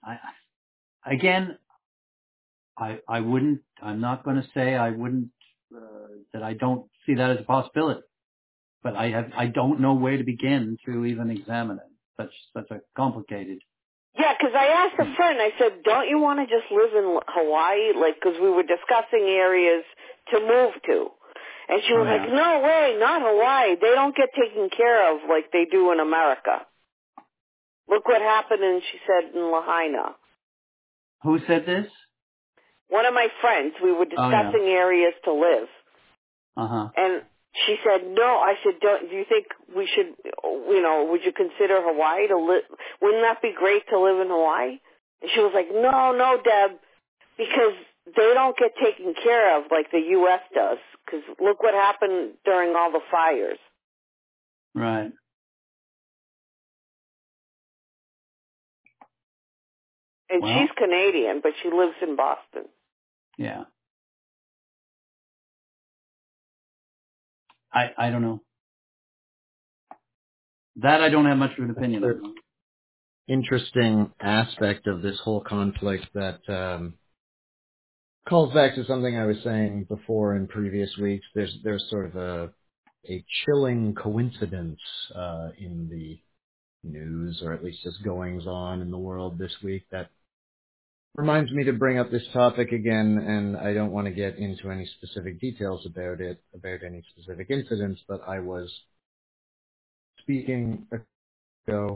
I'm not going to say I wouldn't, that I don't see that as a possibility, but I don't know where to begin to even examine it. Such a complicated. Yeah, because I asked a friend, I said, don't you want to just live in Hawaii? Like, because we were discussing areas to move to. And she was like, no way, not Hawaii. They don't get taken care of like they do in America. Look what happened, she said, in Lahaina. Who said this? One of my friends. We were discussing areas to live. Uh-huh. And she said, no. I said, do you think we should, would you consider Hawaii to live? Wouldn't that be great to live in Hawaii? And she was like, no, Deb, because they don't get taken care of like the U.S. does. Because look what happened during all the fires. Right. And she's Canadian, but she lives in Boston. Yeah. I don't know. That I don't have much of an opinion on. Interesting aspect of this whole conflict that calls back to something I was saying before in previous weeks. There's sort of a chilling coincidence in the news, or at least just goings on in the world this week, that reminds me to bring up this topic again, and I don't want to get into any specific details about any specific incidents, but I was speaking ago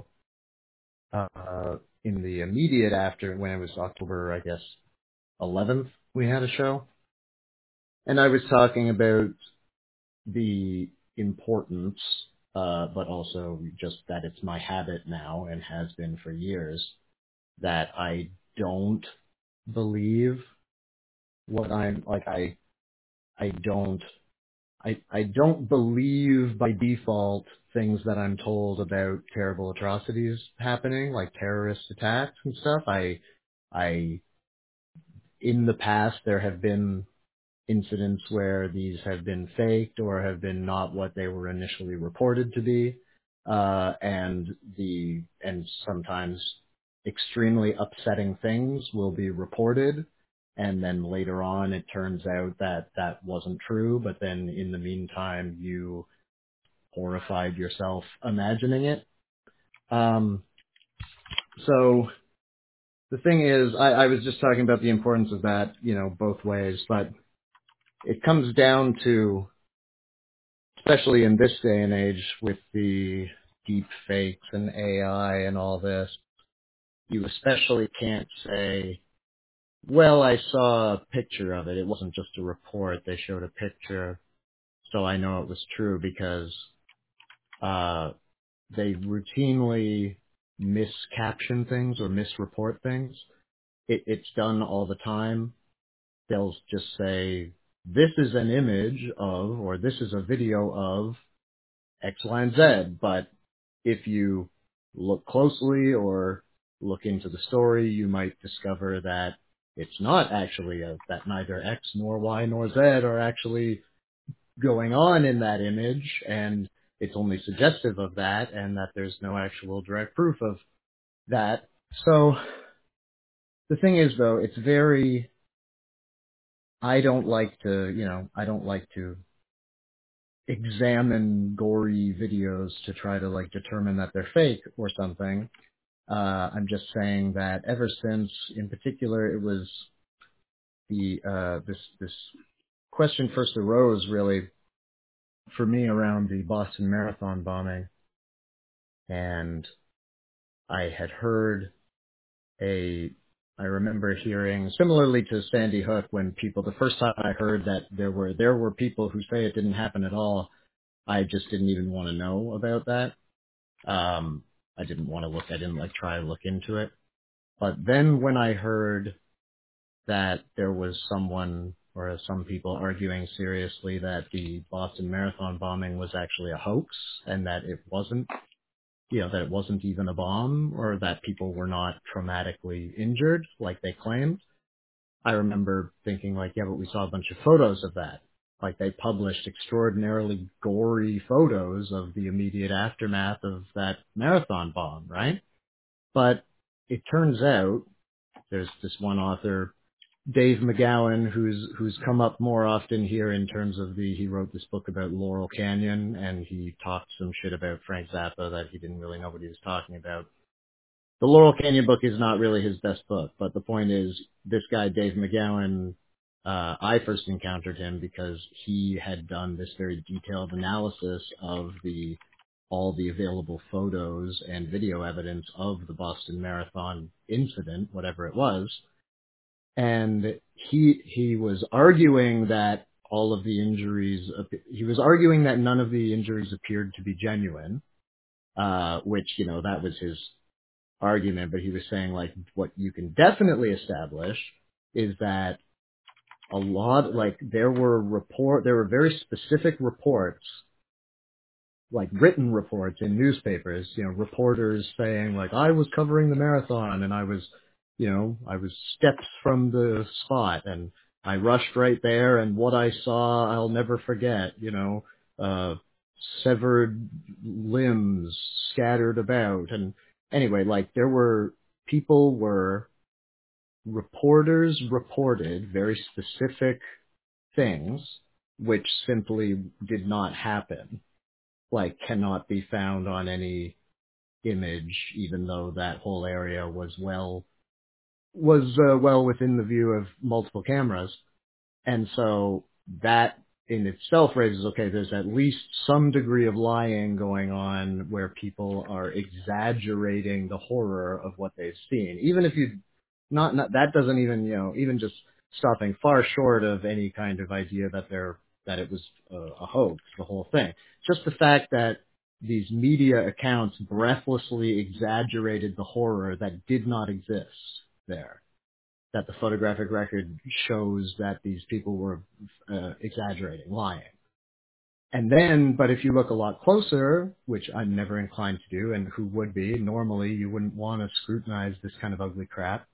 in the immediate after, when it was October, I guess, 11th, we had a show, and I was talking about the importance, but also just that it's my habit now and has been for years, that I don't believe what I'm like. I don't believe by default things that I'm told about terrible atrocities happening, like terrorist attacks and stuff. In the past, there have been incidents where these have been faked or have been not what they were initially reported to be, and sometimes extremely upsetting things will be reported, and then later on it turns out that that wasn't true, but then in the meantime you horrified yourself imagining it. So the thing is, I was just talking about the importance of that, both ways, but it comes down to, especially in this day and age with the deep fakes and AI and all this, you especially can't say, well, I saw a picture of it. It wasn't just a report. They showed a picture, so I know it was true, because they routinely miscaption things or misreport things. It's done all the time. They'll just say, this is an image of, or this is a video of X, Y, and Z. But if you look closely or look into the story, you might discover that it's not actually that neither X nor Y nor Z are actually going on in that image, and it's only suggestive of that, and that there's no actual direct proof of that. So the thing is, though, it's very, I don't like to examine gory videos to try to determine that they're fake or something. I'm just saying that ever since, in particular, it was this question first arose really for me around the Boston Marathon bombing, and I had heard a I remember hearing, similarly to Sandy Hook, when people, the first time I heard that there were people who say it didn't happen at all, I just didn't even want to know about that. I didn't want to look, I didn't try to look into it. But then when I heard that there was someone or some people arguing seriously that the Boston Marathon bombing was actually a hoax and that it wasn't, that it wasn't even a bomb or that people were not traumatically injured like they claimed, I remember thinking yeah, but we saw a bunch of photos of that. They published extraordinarily gory photos of the immediate aftermath of that marathon bomb, right? But it turns out there's this one author, Dave McGowan, who's come up more often here in terms of he wrote this book about Laurel Canyon, and he talked some shit about Frank Zappa that he didn't really know what he was talking about. The Laurel Canyon book is not really his best book, but the point is, this guy, Dave McGowan, I first encountered him because he had done this very detailed analysis of all the available photos and video evidence of the Boston Marathon incident, whatever it was. And he was arguing that he was arguing that none of the injuries appeared to be genuine, which, that was his argument, but he was saying what you can definitely establish is that a lot, there were very specific reports, written reports in newspapers, reporters saying I was covering the marathon and I was steps from the spot and I rushed right there and what I saw I'll never forget, severed limbs scattered about. And anyway, reporters reported very specific things which simply did not happen, cannot be found on any image, even though that whole area was well within the view of multiple cameras. And so that in itself raises, okay, there's at least some degree of lying going on where people are exaggerating the horror of what they've seen. Even if not that doesn't even, even just stopping far short of any kind of idea that it was a hoax, the whole thing. Just the fact that these media accounts breathlessly exaggerated the horror that did not exist there, that the photographic record shows that these people were exaggerating, lying. And then, but if you look a lot closer, which I'm never inclined to do, and who would be, normally you wouldn't want to scrutinize this kind of ugly crap.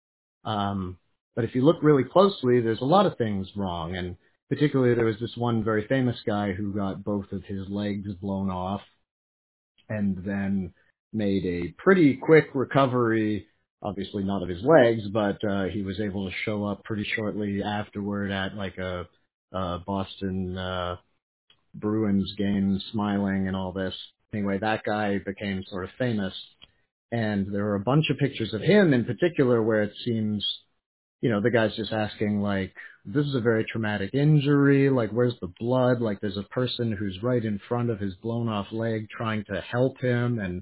But if you look really closely, there's a lot of things wrong. And particularly there was this one very famous guy who got both of his legs blown off and then made a pretty quick recovery, obviously not of his legs, but he was able to show up pretty shortly afterward at a Boston Bruins game, smiling and all this. Anyway, that guy became sort of famous, and there were a bunch of pictures of him in particular where it seems, the guy's just asking, this is a very traumatic injury, where's the blood? There's a person who's right in front of his blown off leg trying to help him, and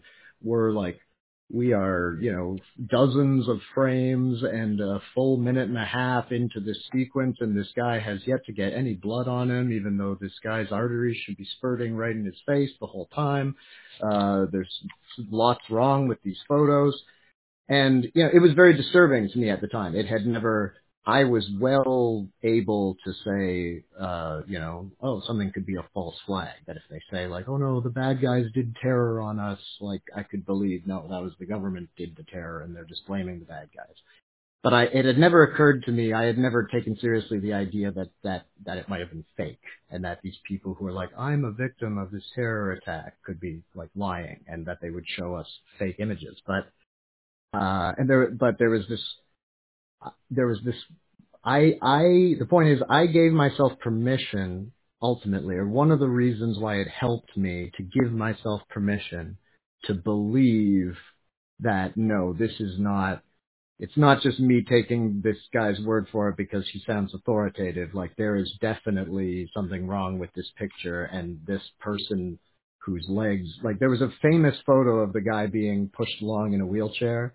we are, dozens of frames and a full minute and a half into this sequence, and this guy has yet to get any blood on him, even though this guy's arteries should be spurting right in his face the whole time. There's lots wrong with these photos. And, it was very disturbing to me at the time. I was well able to say, something could be a false flag. That if they say oh no, the bad guys did terror on us, I could believe, no, that was the government did the terror and they're just blaming the bad guys. But it had never occurred to me, I had never taken seriously the idea that it might have been fake and that these people who are I'm a victim of this terror attack could be lying and that they would show us fake images. But there was this, the point is I gave myself permission ultimately, or one of the reasons why it helped me to give myself permission to believe that no, it's not just me taking this guy's word for it because he sounds authoritative. There is definitely something wrong with this picture and this person whose legs, there was a famous photo of the guy being pushed along in a wheelchair.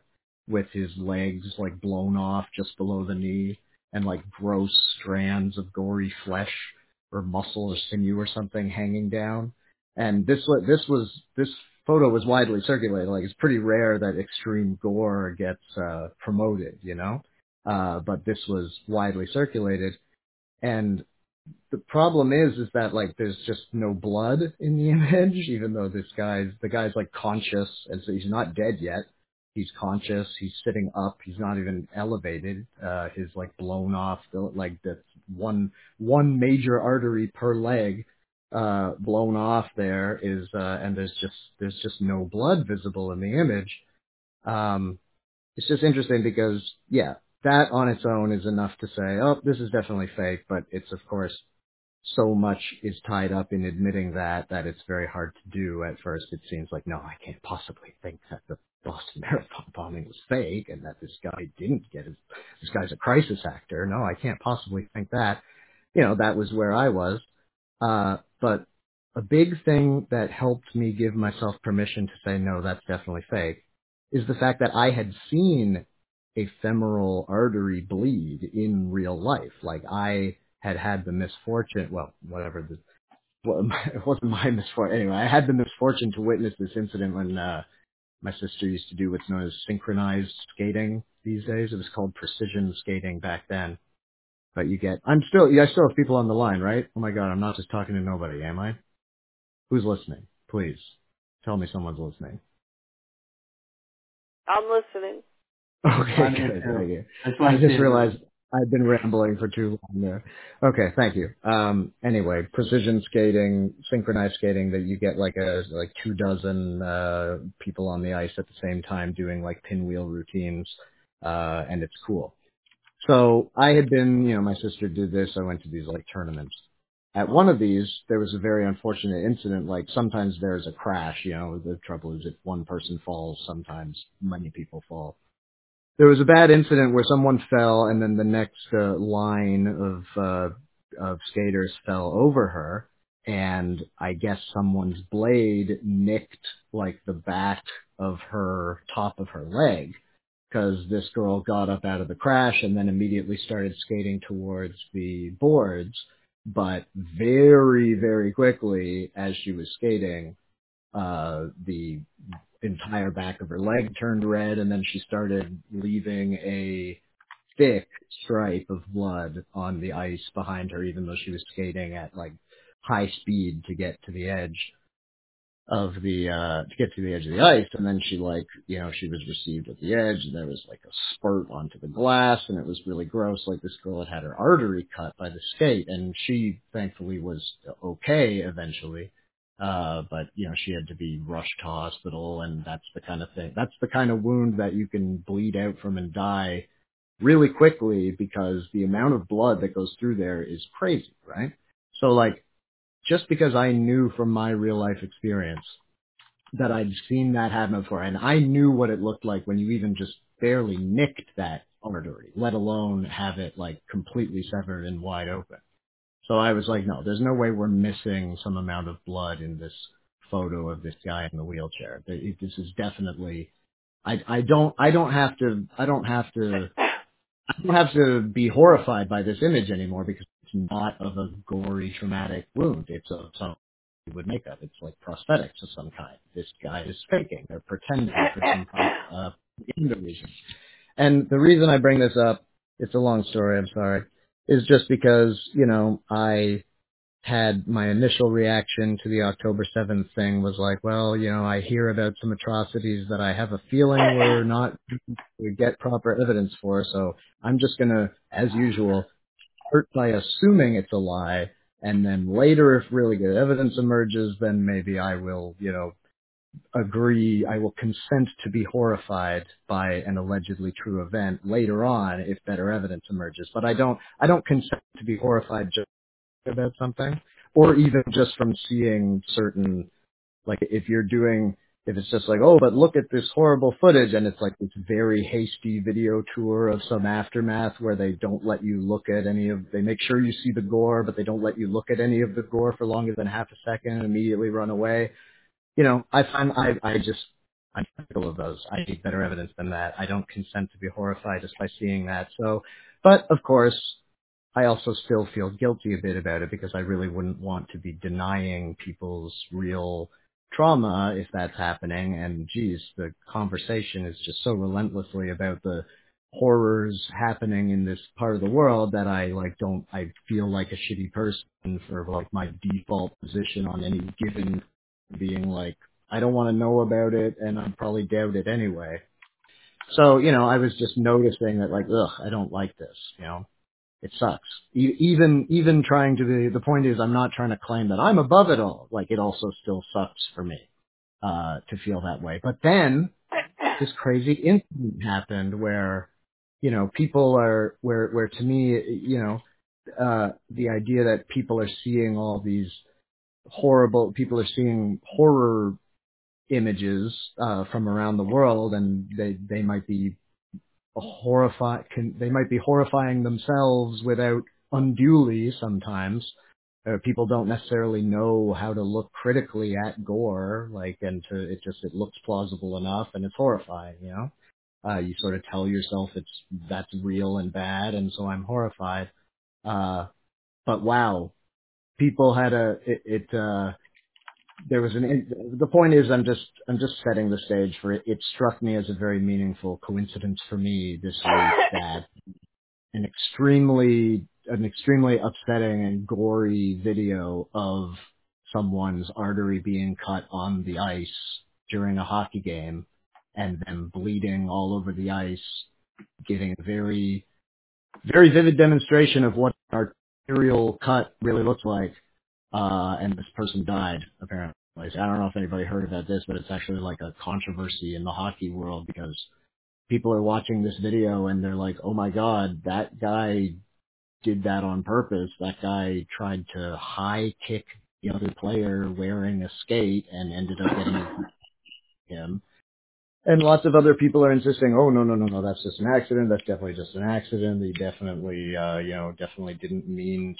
with his legs like blown off just below the knee and like gross strands of gory flesh or muscle or sinew or something hanging down. And this photo was widely circulated. Like, it's pretty rare that extreme gore gets promoted, you know. But this was widely circulated, and the problem is that like there's just no blood in the image, even though the guy's like conscious, and so he's not dead yet. He's conscious. He's sitting up. He's not even elevated. His like blown off, like that's one major artery per leg, blown off there is, and there's just no blood visible in the image. It's just interesting because, yeah, that on its own is enough to say, oh, this is definitely fake, but it's, of course, so much is tied up in admitting that it's very hard to do. At first, it seems like, no, I can't possibly think that the Boston Marathon bombing was fake and that this guy didn't get this guy's a crisis actor. No, I can't possibly think that. You know, that was where I was. But a big thing that helped me give myself permission to say, no, that's definitely fake, is the fact that I had seen a femoral artery bleed in real life. Like, I had the misfortune, well, it wasn't my misfortune. Anyway, I had the misfortune to witness this incident when my sister used to do what's known as synchronized skating these days. It was called precision skating back then. But I still have people on the line, right? Oh my God, I'm not just talking to nobody, am I? Who's listening? Please tell me someone's listening. I'm listening. Okay, good. Thank you. I just realized I've been rambling for too long there. Okay, thank you. Anyway, precision skating, synchronized skating, that you get like 24 people on the ice at the same time doing like pinwheel routines, and it's cool. So I had been, my sister did this. I went to these like tournaments. At one of these, there was a very unfortunate incident. Like, sometimes there's a crash, the trouble is if one person falls, sometimes many people fall. There was a bad incident where someone fell, and then the next line of skaters fell over her, and I guess someone's blade nicked like the back of her top of her leg, because this girl got up out of the crash and then immediately started skating towards the boards, but very, very quickly as she was skating, the entire back of her leg turned red, and then she started leaving a thick stripe of blood on the ice behind her, even though she was skating at like high speed to get to the edge of the ice. And then she she was received at the edge, and there was like a spurt onto the glass, and it was really gross. Like, this girl had her artery cut by the skate, and she thankfully was okay eventually. But she had to be rushed to hospital, and that's the kind of wound that you can bleed out from and die really quickly, because the amount of blood that goes through there is crazy, right? So like, just because I knew from my real life experience that I'd seen that happen before, and I knew what it looked like when you even just barely nicked that artery, let alone have it like completely severed and wide open. So I was like, no, there's no way we're missing some amount of blood in this photo of this guy in the wheelchair. This is definitely, I don't have to be horrified by this image anymore, because it's not of a gory, traumatic wound. It's of something you would make of. It's like prosthetics of some kind. This guy is faking. They're pretending for some reason. And the reason I bring this up, it's a long story, I'm sorry, is just because, I had my initial reaction to the October 7th thing was like, well, I hear about some atrocities that I have a feeling we're not going to get proper evidence for, so I'm just going to, as usual, start by assuming it's a lie, and then later, if really good evidence emerges, then maybe I will, agree, I will consent to be horrified by an allegedly true event later on if better evidence emerges. But I don't consent to be horrified just about something, or even just from seeing certain, like, if it's just like, oh, but look at this horrible footage, and it's like this very hasty video tour of some aftermath where they don't let you look at they make sure you see the gore, but they don't let you look at any of the gore for longer than half a second and immediately run away. I find I'm skeptical of those. I need better evidence than that. I don't consent to be horrified just by seeing that. So, but of course, I also still feel guilty a bit about it because I really wouldn't want to be denying people's real trauma if that's happening. And geez, the conversation is just so relentlessly about the horrors happening in this part of the world that I feel like a shitty person for like my default position on any given being like, I don't want to know about it and I'll probably doubt it anyway. So, I was just noticing that like, I don't like this, It sucks. Even trying to be, the point is I'm not trying to claim that I'm above it all. Like it also still sucks for me, to feel that way. But then this crazy incident happened where, people are, where to me, the idea that people are seeing all these people are seeing horror images, from around the world and they might be they might be horrifying themselves without unduly sometimes. People don't necessarily know how to look critically at gore, it looks plausible enough and it's horrifying, you sort of tell yourself that's real and bad and so I'm horrified. But wow, people had the point is I'm just setting the stage for it. It struck me as a very meaningful coincidence for me this week that an extremely upsetting and gory video of someone's artery being cut on the ice during a hockey game and them bleeding all over the ice, giving a very, very vivid demonstration of what an arterial cut really looks like. And this person died, apparently. I don't know if anybody heard about this, but it's actually like a controversy in the hockey world because people are watching this video and they're like, oh my God, that guy did that on purpose. That guy tried to high kick the other player wearing a skate and ended up getting him. And lots of other people are insisting, oh, no, that's just an accident. That's definitely just an accident. He definitely, definitely didn't mean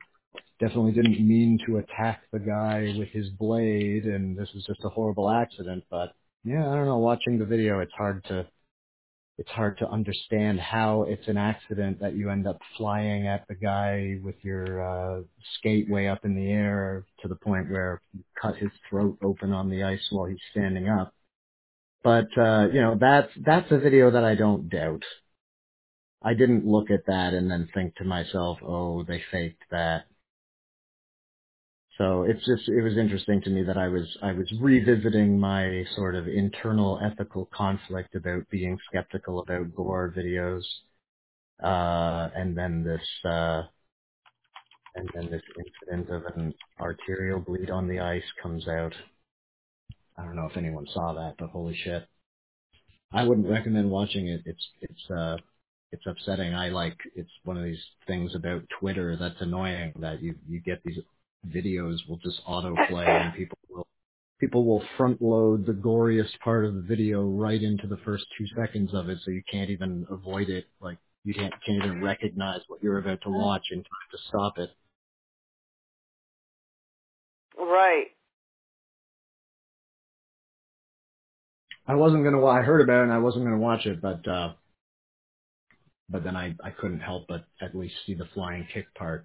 to attack the guy with his blade, and this is just a horrible accident. But yeah, I don't know. Watching the video, it's hard to understand how it's an accident that you end up flying at the guy with your skate way up in the air to the point where you cut his throat open on the ice while he's standing up. But that's a video that I don't doubt. I didn't look at that and then think to myself, oh, they faked that. So it was interesting to me that I was revisiting my sort of internal ethical conflict about being skeptical about gore videos, and then this incident of an arterial bleed on the ice comes out. I don't know if anyone saw that, but holy shit. I wouldn't recommend watching it. It's upsetting. It's one of these things about Twitter that's annoying that you get these videos will just autoplay and people will front load the goriest part of the video right into the first 2 seconds of it, so you can't even avoid it. Like you can't even recognize what you're about to watch in time to stop it. Right. I heard about it and I wasn't gonna watch it, but then I couldn't help but at least see the flying kick part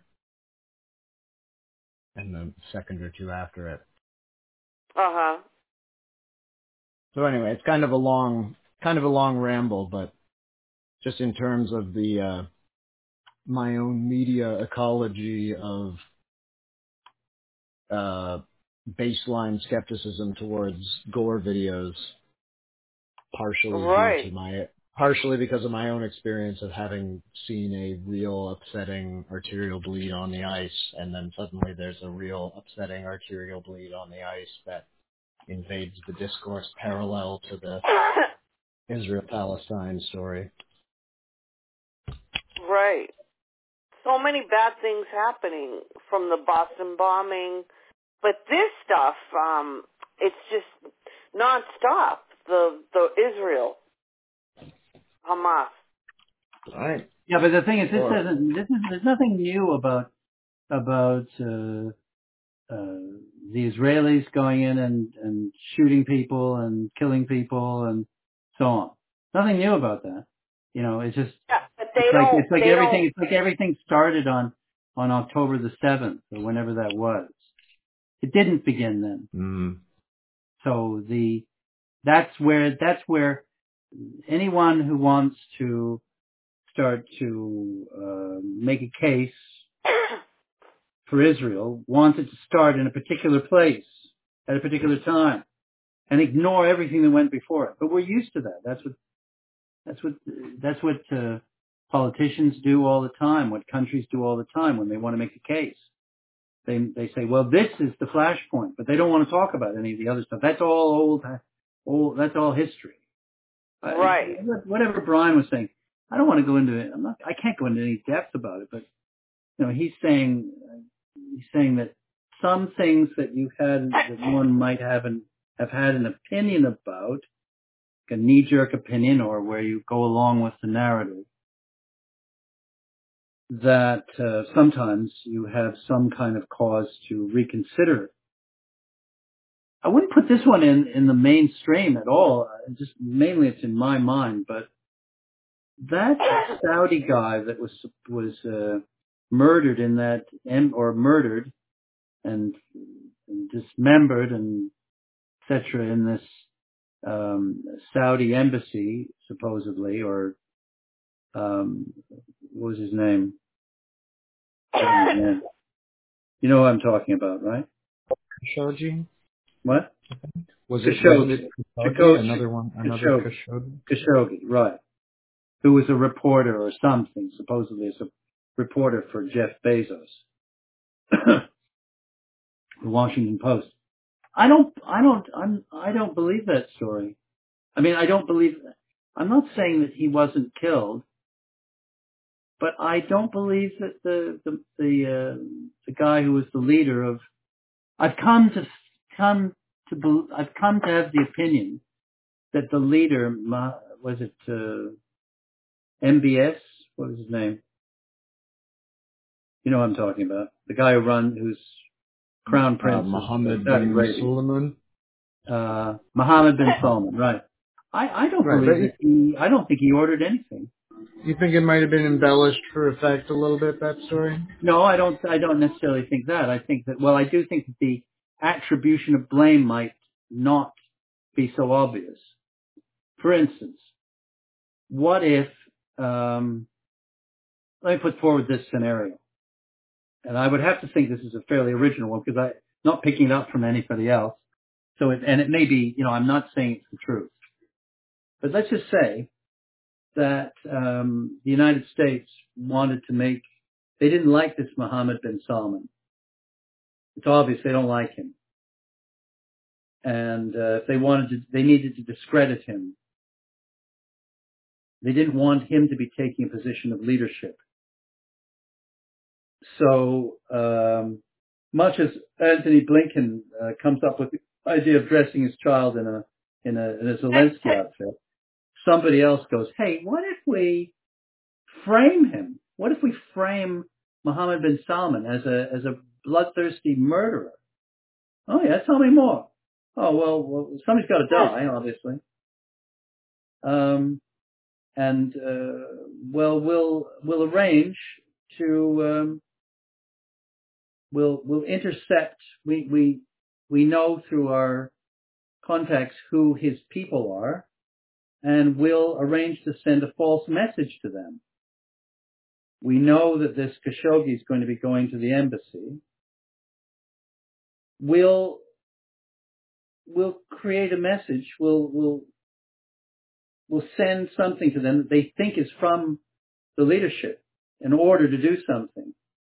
and the second or two after it. Uh-huh. So anyway, it's kind of a long ramble, but just in terms of the my own media ecology of baseline skepticism towards gore videos, partially because of my own experience of having seen a real upsetting arterial bleed on the ice, and then suddenly there's a real upsetting arterial bleed on the ice that invades the discourse parallel to the Israel-Palestine story. Right. So many bad things happening from the Boston bombing, but this stuff, it's just nonstop. The Israel, Hamas. Right. Yeah, but the thing is, there's nothing new about the Israelis going in and shooting people and killing people and so on. Nothing new about that. You know, it's just but it's like everything started on October the 7th or whenever that was. It didn't begin then. Mm. So that's where anyone who wants to start to make a case for Israel wants it to start in a particular place at a particular time and ignore everything that went before it. But we're used to that. That's what politicians do all the time. What countries do all the time when they want to make a case. They say, well, this is the flashpoint, but they don't want to talk about any of the other stuff. That's all old. That's all history. Right. Whatever Brian was saying, I don't want to go into it. I can't go into any depth about it, but you know, he's saying that some things that that one might have had an opinion about, like a knee-jerk opinion, or where you go along with the narrative, that sometimes you have some kind of cause to reconsider it. I wouldn't put this one in the mainstream at all. Just mainly it's in my mind, but that Saudi guy that was murdered murdered and dismembered and etc. in this Saudi embassy, supposedly, or what was his name? You know what I'm talking about, right? Khashoggi? What? Wasn't it Khashoggi? Another one? Another Khashoggi? Khashoggi, right. Who was a reporter or something, supposedly as a reporter for Jeff Bezos. The Washington Post. I don't believe that story. I mean, I'm not saying that he wasn't killed, but I don't believe that the guy who was the leader of, I've come to have the opinion that the leader, was it MBS? What was his name? You know what I'm talking about. The guy who's Crown Prince. Mohammed bin Salman. Mohammed bin Salman, right. I don't believe that I don't think he ordered anything. You think it might have been embellished for effect a little bit, that story? No, I don't necessarily think that. I think that, I do think that the attribution of blame might not be so obvious. For instance, what if, let me put forward this scenario. And I would have to think this is a fairly original one because I'm not picking it up from anybody else. So it may be, I'm not saying it's the truth. But let's just say that the United States wanted to they didn't like this Mohammed bin Salman. It's obvious they don't like him. And if they needed to discredit him. They didn't want him to be taking a position of leadership. So much as Anthony Blinken comes up with the idea of dressing his child in a Zelensky outfit, somebody else goes, hey, what if we frame him? What if we frame Mohammed bin Salman as a bloodthirsty murderer? Oh yeah, tell me more. Oh well somebody's got to die, obviously. We'll arrange to we'll intercept. We know through our contacts who his people are, and we'll arrange to send a false message to them. We know that this Khashoggi is going to be going to the embassy. We'll create a message. We'll send something to them that they think is from the leadership in order to do something.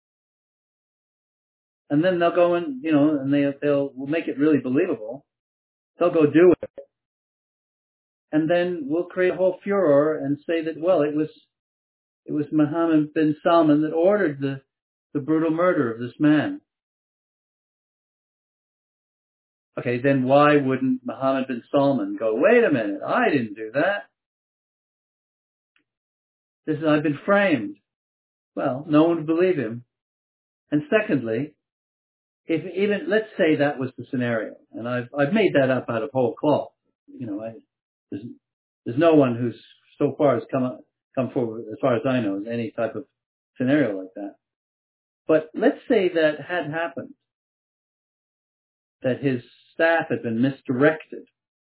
And then they'll go and, we'll make it really believable. They'll go do it. And then we'll create a whole furor and say that, well, it was Mohammed bin Salman that ordered the brutal murder of this man. Okay, then why wouldn't Mohammed bin Salman go, wait a minute, I didn't do that. I've been framed. Well, no one would believe him. And secondly, even let's say that was the scenario, and I've made that up out of whole cloth. There's no one who's so far has come forward, as far as I know, as any type of scenario like that. But let's say that had happened, that his staff had been misdirected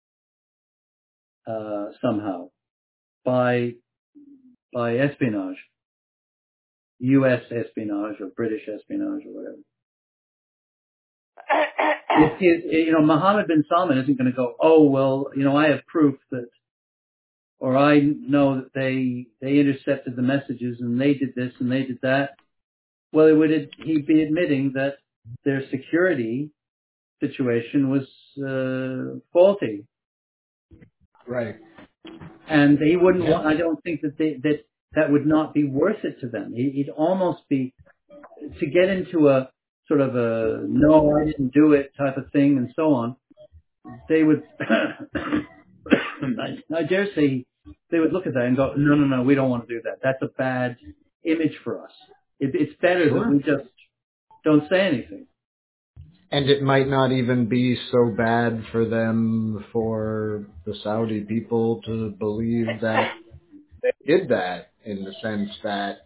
somehow by espionage, U.S. espionage or British espionage or whatever. Mohammed bin Salman isn't going to go, oh, well, I have proof that, or I know that they intercepted the messages and they did this and they did that. Well, he'd be admitting that their security situation was faulty. Right. And he wouldn't want, I don't think that would not be worth it to them. He'd almost be, to get into a sort of a, no, I didn't do it type of thing and so on, they would, I dare say, they would look at that and go, no, we don't want to do that. That's a bad image for us. It's better that we just don't say anything. And it might not even be so bad for them, for the Saudi people to believe that they did that, in the sense that,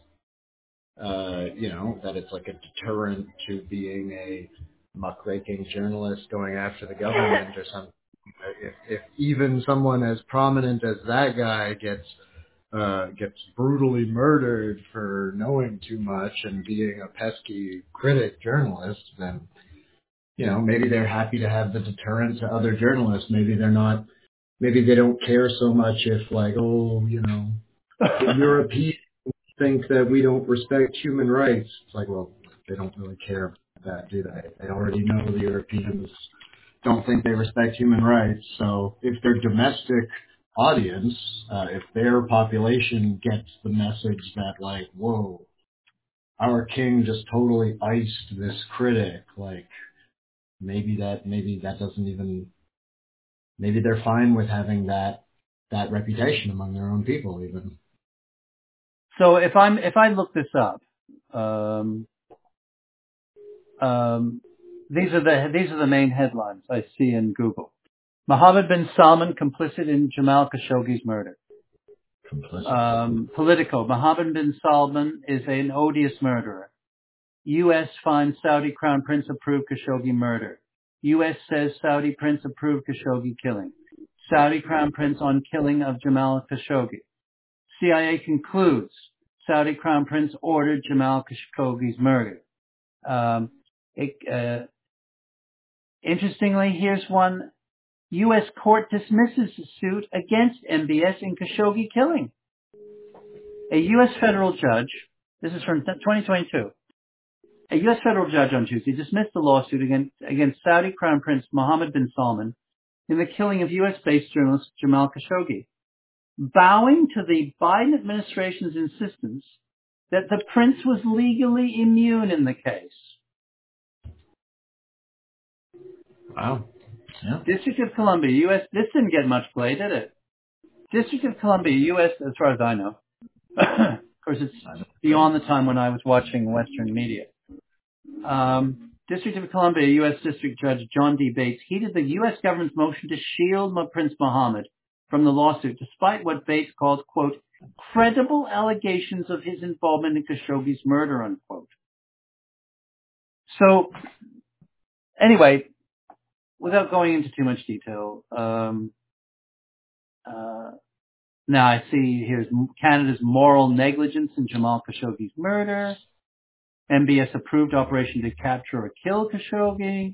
that it's like a deterrent to being a muckraking journalist going after the government or something. If even someone as prominent as that guy gets brutally murdered for knowing too much and being a pesky critic journalist, then, maybe they're happy to have the deterrent to other journalists. Maybe they don't care so much if, like, the Europeans think that we don't respect human rights. It's like, well, they don't really care about that, do they? They already know the Europeans don't think they respect human rights. So if their domestic audience, if their population gets the message that, like, whoa, our king just totally iced this critic, like, maybe that doesn't even, maybe they're fine with having that reputation among their own people even. So if I look this up, these are the main headlines I see in Google. Mohammed bin Salman complicit in Jamal Khashoggi's murder. Politico. Mohammed bin Salman is an odious murderer. U.S. finds Saudi Crown Prince approved Khashoggi murder. U.S. says Saudi Prince approved Khashoggi killing. Saudi Crown Prince on killing of Jamal Khashoggi. CIA concludes Saudi Crown Prince ordered Jamal Khashoggi's murder. Interestingly, here's one. U.S. court dismisses the suit against MBS in Khashoggi killing. A U.S. federal judge, this is from 2022, a U.S. federal judge on Tuesday dismissed the lawsuit against Saudi Crown Prince Mohammed bin Salman in the killing of U.S.-based journalist Jamal Khashoggi, bowing to the Biden administration's insistence that the prince was legally immune in the case. Wow. Yeah. District of Columbia, U.S. This didn't get much play, did it? District of Columbia, U.S. As far as I know. Of course, it's beyond the time when I was watching Western media. District of Columbia, U.S. District Judge John D. Bates heeded the U.S. government's motion to shield Prince Mohammed from the lawsuit, despite what Bates called, quote, credible allegations of his involvement in Khashoggi's murder, unquote. So, anyway, without going into too much detail, now I see here's Canada's moral negligence in Jamal Khashoggi's murder. MBS approved operation to capture or kill Khashoggi.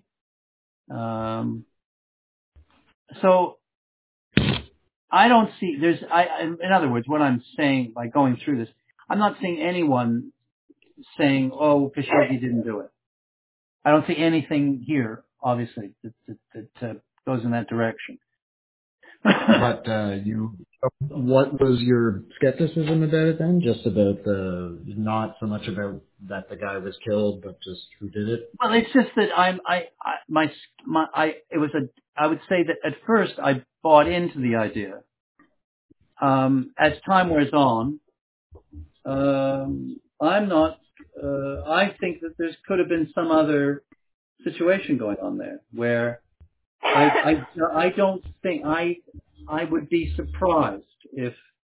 So I don't see, in other words, what I'm saying by going through this, I'm not seeing anyone saying, oh, Khashoggi didn't do it. I don't see anything here, obviously, that goes in that direction. But what was your skepticism about it then? Just about not so much about that the guy was killed, but just who did it? Well, it's just that I would say that at first I bought into the idea. As time wears on, I think that there could have been some other situation going on there where I don't think I would be surprised if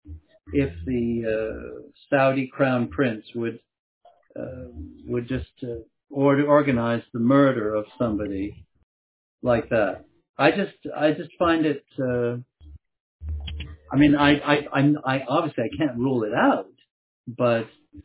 the Saudi crown prince would just organize the murder of somebody like that. I just find it. I mean, I obviously I can't rule it out, but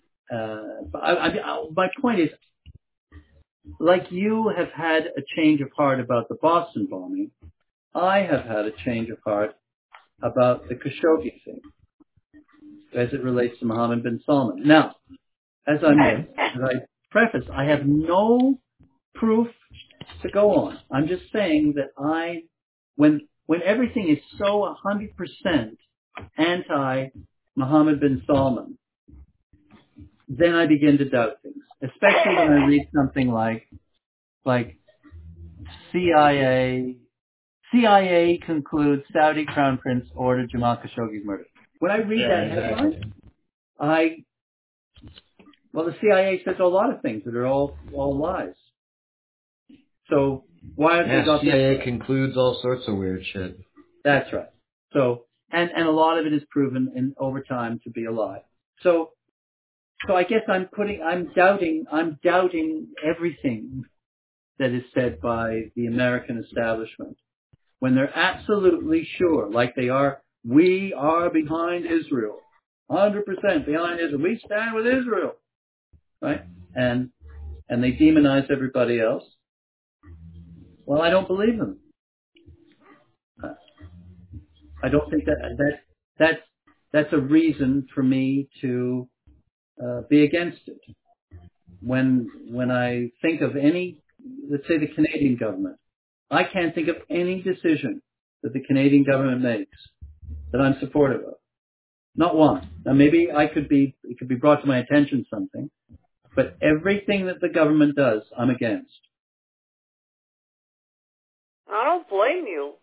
my point is, like you have had a change of heart about the Boston bombing, I have had a change of heart about the Khashoggi thing as it relates to Mohammed bin Salman. Now, as I preface, I have no proof to go on. I'm just saying that when everything is so 100% anti-Mohammed bin Salman, then I begin to doubt things, especially when I read something like CIA concludes Saudi Crown Prince ordered Jamal Khashoggi's murder. When I read that headline, the CIA says a lot of things that are all lies. So why have they got CIA concludes all sorts of weird shit. That's right. So and a lot of it is proven over time to be a lie. So I guess I'm doubting everything that is said by the American establishment when they're absolutely sure, like they are, we are behind Israel, 100% behind Israel. We stand with Israel, right? And they demonize everybody else. Well, I don't believe them. I don't think that's a reason for me to be against it. When I think of any, let's say the Canadian government, I can't think of any decision that the Canadian government makes that I'm supportive of. Not one. Now maybe it could be brought to my attention something, but everything that the government does, I'm against. I don't blame you.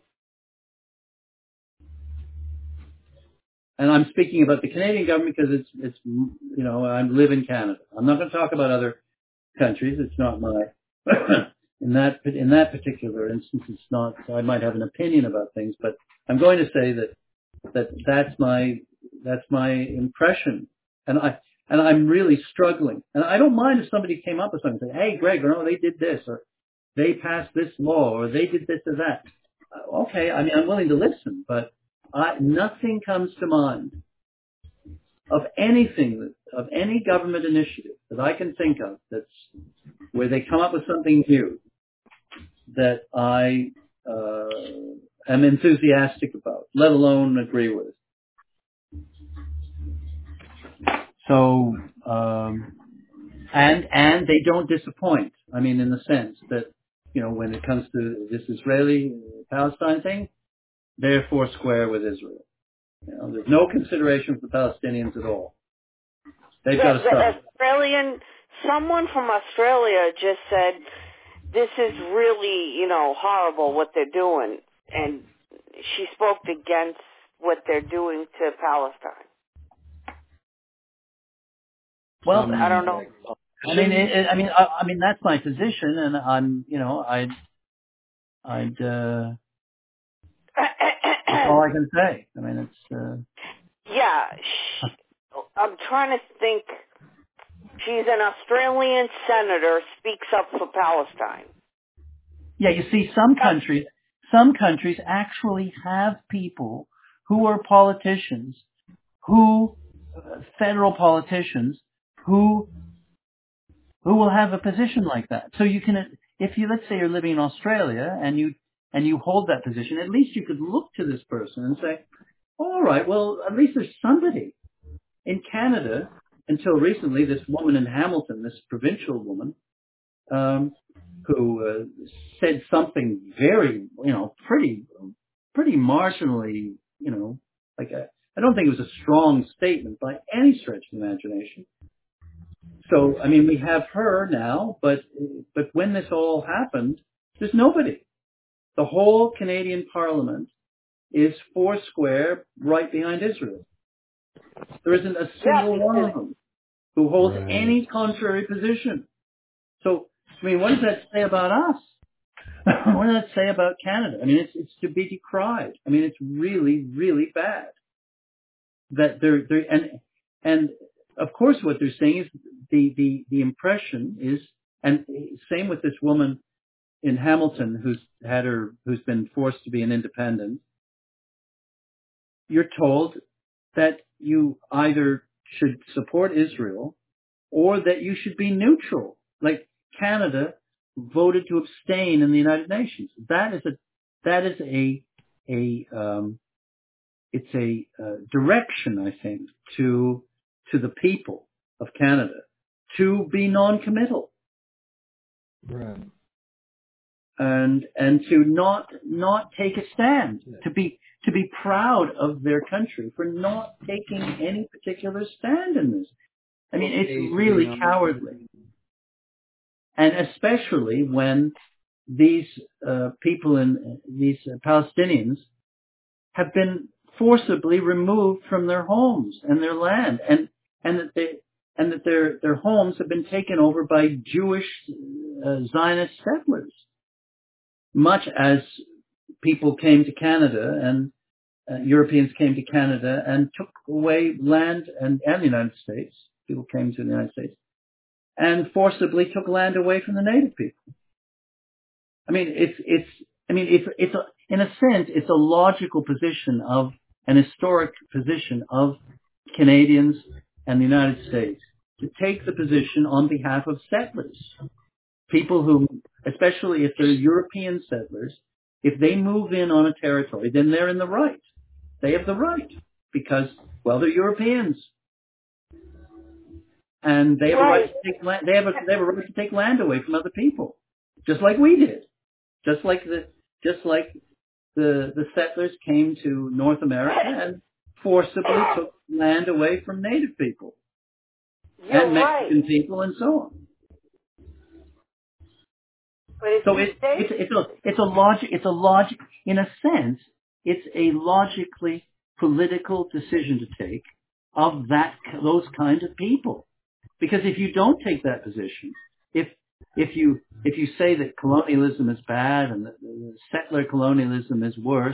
And I'm speaking about the Canadian government because it's I live in Canada. I'm not going to talk about other countries. It's not my in that particular instance. It's not. So I might have an opinion about things, but I'm going to say that's my impression, and I'm really struggling. And I don't mind if somebody came up with something and said, "Hey, Greg, they did this, or they passed this law, or they did this or that." Okay, I mean, I'm willing to listen, but nothing comes to mind of any government initiative that I can think of that's where they come up with something new that I am enthusiastic about, let alone agree with. So, and they don't disappoint. I mean, in the sense that, when it comes to this Israeli-Palestine thing, they're foursquare with Israel. There's no consideration for the Palestinians at all. They've got to stop. Someone from Australia just said, this is really, horrible what they're doing. And she spoke against what they're doing to Palestine. Well, I don't know. I mean, that's my position, and I'd that's all I can say. I mean, it's. Yeah, I'm trying to think. She's an Australian senator, speaks up for Palestine. Yeah, you see, some countries actually have people who are politicians, federal politicians, who will have a position like that. So you can, let's say you're living in Australia and you hold that position, at least you could look to this person and say, all right, well, at least there's somebody. In Canada, until recently, this woman in Hamilton, this provincial woman, who said something very, pretty marginally, I don't think it was a strong statement by any stretch of the imagination. So, I mean, we have her now, but when this all happened, there's nobody. The whole Canadian Parliament is foursquare right behind Israel. There isn't a single one of them who holds any contrary position. So I mean, what does that say about us? What does that say about Canada? I mean, it's to be decried. I mean, it's really, really bad. That and of course what they're saying is the impression is, and same with this woman in Hamilton who's been forced to be an independent. You're told that you either should support Israel or that you should be neutral. Like Canada voted to abstain in the United Nations. It's a direction, I think, to the people of Canada to be non-committal. Right. And to not take a stand, to be proud of their country for not taking any particular stand in this. I mean, it's really cowardly. And especially when these people these Palestinians have been forcibly removed from their homes and their land, and that their homes have been taken over by Jewish Zionist settlers, much as people came to Canada and Europeans came to Canada and took away land, and the United States. People came to the United States and forcibly took land away from the native people. I mean, it's in a sense, it's a logical position of an historic position of Canadians and the United States to take the position on behalf of settlers, people who, especially if they're European settlers, if they move in on a territory, then they're in the right. They have the right because, well, they're Europeans. And they have a right to take land. They have a right to take land away from other people, just like we did, just like the settlers came to North America and forcibly took land away from native people and Mexican people and so on. So it's a logic in a sense. It's a logically political decision to take of those kinds of people. Because if you don't take that position, if you say that colonialism is bad and that settler colonialism is worse,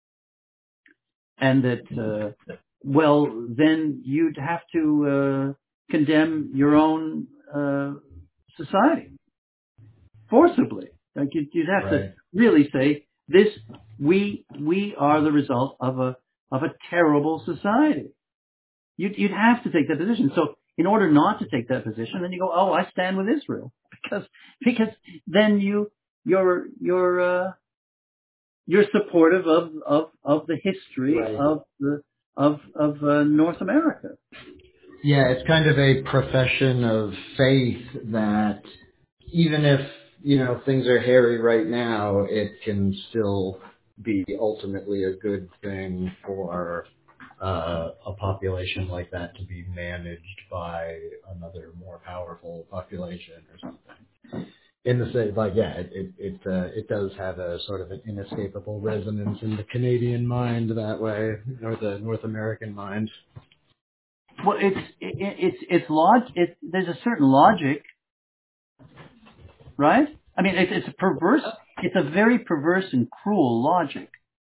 and that then you'd have to condemn your own society forcibly. Like you'd have to really say this: we are the result of a terrible society. You'd have to take that position. So in order not to take that position, then you go, oh, I stand with Israel, because then you're supportive of the history of North America. Yeah, it's kind of a profession of faith that even if things are hairy right now, it can still be ultimately a good thing for a population like that to be managed by another more powerful population or something. In the same, it does have a sort of an inescapable resonance in the Canadian mind that way, or the North American mind. Well, there's a certain logic, right? I mean, it's a very perverse and cruel logic.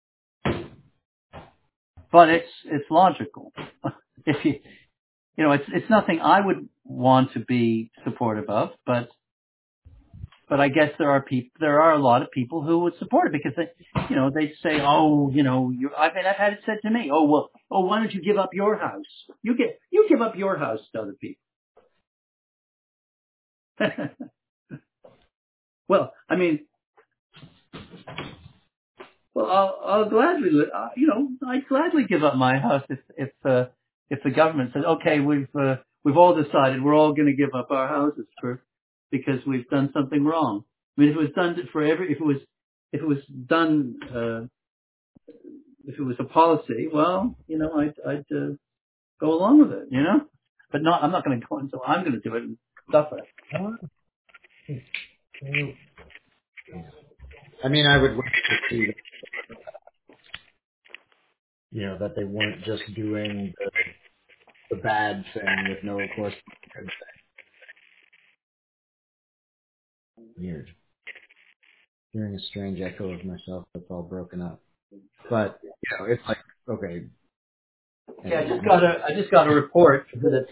But it's logical. If it's nothing I would want to be supportive of, but I guess there are a lot of people who would support it because they'd say, I've had it said to me, why don't you give up your house? You give up your house to other people. Well, I mean, I'll gladly, I'd gladly give up my house if the government said, okay, we've all decided we're all going to give up our houses because we've done something wrong. I mean, if it was done if it was a policy, well, I'd go along with it, but I'm not going to go until I'm going to do it and suffer. I mean, I would like to see that they weren't just doing the bad thing with no, of course, good hearing a strange echo of myself that's all broken up. But it's like, okay. Yeah, I just got a report that's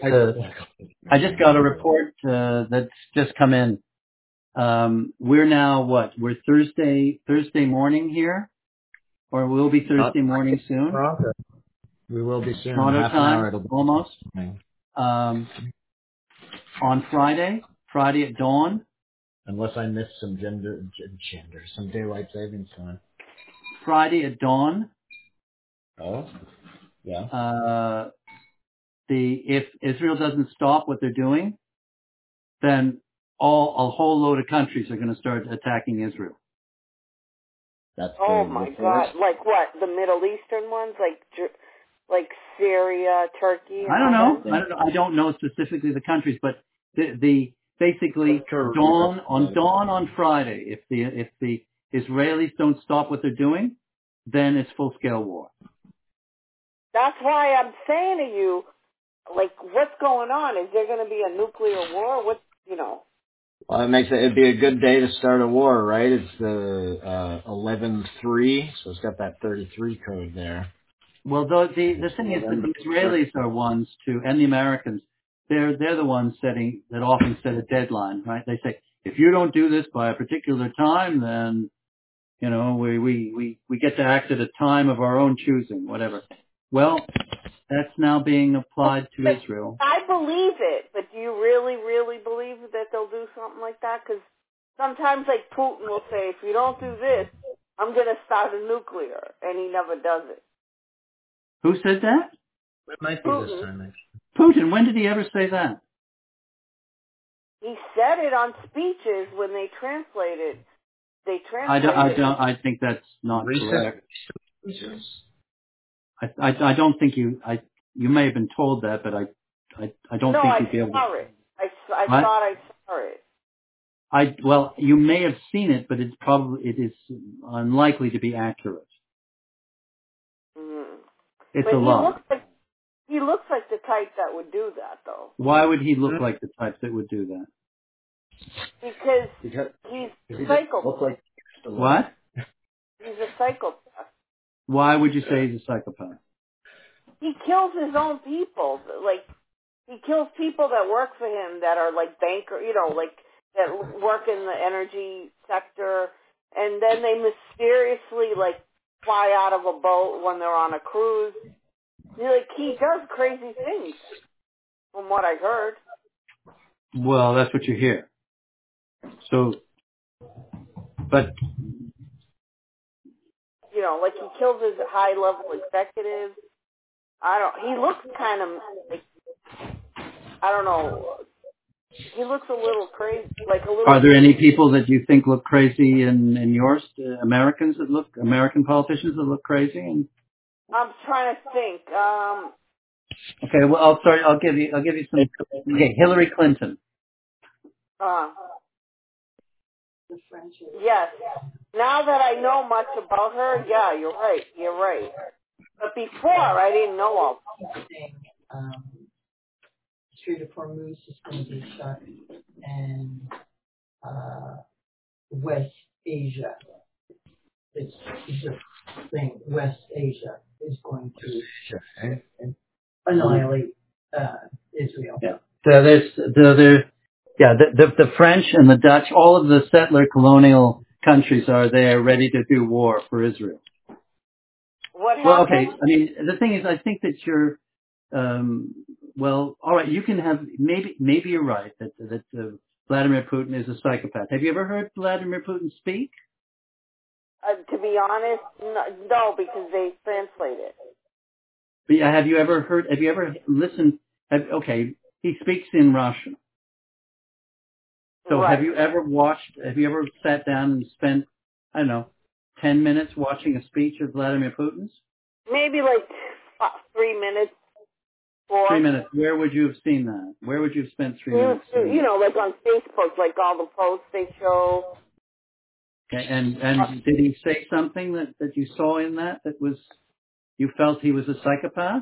just come in. We're now what? We're Thursday morning here, or we'll be Thursday morning soon. Toronto. We will be soon. Toronto Half time, an hour it'll be almost. On Friday at dawn. Unless I miss some some daylight savings time. Friday at dawn. Oh, yeah. If Israel doesn't stop what they're doing, then a whole load of countries are going to start attacking Israel. That's my God! Like what? The Middle Eastern ones, like Syria, Turkey. I don't know. I don't know specifically the countries, but basically dawn on Friday. If the Israelis don't stop what they're doing, then it's full scale war. That's why I'm saying to you, like, what's going on? Is there going to be a nuclear war? Well, it'd be a good day to start a war, right? It's the 11/3, so it's got that 33 code there. Well, the thing is that the Israelis are ones too, and the Americans. They're the ones that often set a deadline, right? They say, if you don't do this by a particular time, then we get to act at a time of our own choosing, whatever. Well, that's now being applied to Israel. I believe it, but do you really, really believe that they'll do something like that? Because sometimes, like, Putin will say, if you don't do this, I'm going to start a nuclear, and he never does it. Who said that? It might be Putin. This time. Putin. When did he ever say that? He said it on speeches when they translated. I think that's not correct. I don't think you may have been told that, but I don't think you'd be able to. No, I saw it. I thought I saw it. Well, you may have seen it, but it is unlikely to be accurate. Mm-hmm. It's a lot. He looks like the type that would do that, though. Why would he look like the type that would do that? Because he's a psychopath. What? He's a psychopath. Why would you say he's a psychopath? He kills his own people. Like, he kills people that work for him that are like banker, that work in the energy sector, and then they mysteriously fly out of a boat when they're on a cruise. He does crazy things, from what I heard. Well, that's what you hear. So, but he kills his high-level executives. He looks kind of I don't know. He looks a little crazy, Are there any people that you think look crazy in yours? American politicians that look crazy? I'm trying to think. Okay, well, I'll give you some. Okay, Hillary Clinton. Yes. Now that I know much about her, yeah, you're right. But before, I didn't know all. Strait of Hormuz is going to be shut, and West Asia, it's the thing. West Asia is going to annihilate Israel. Yeah. The French and the Dutch, all of the settler colonial countries are there ready to do war for Israel. What happened? Well, okay. I mean, the thing is, I think that you're, all right. You can have maybe you're right that Vladimir Putin is a psychopath. Have you ever heard Vladimir Putin speak? To be honest, no, because they translate it. But have you ever listened? He speaks in Russian. So right. Have you ever sat down and spent, 10 minutes watching a speech of Vladimir Putin's? Maybe 3 minutes. 3 minutes. Where would you have seen that? Where would you have spent 3 minutes? On Facebook, all the posts they show. Okay, and did he say something that you saw in that was, you felt he was a psychopath?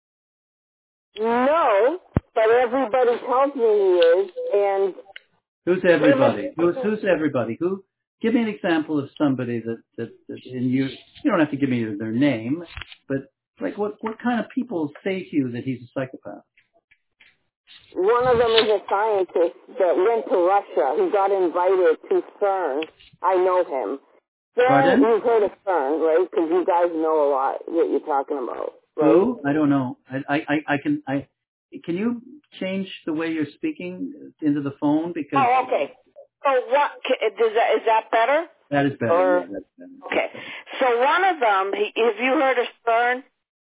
No, but everybody tells me he is, and... Who's everybody? Who's everybody? Give me an example of somebody that and you don't have to give me their name, but like what kind of people say to you that he's a psychopath? One of them is a scientist that went to Russia. He got invited to CERN. I know him. Pardon? You've heard of CERN, right? Because you guys know a lot what you're talking about. Right? Who? I don't know. Can you change the way you're speaking into the phone? Because oh, okay. So what is that better? That is better. Or, yeah, that's better. Okay. So one of them, have you heard of CERN?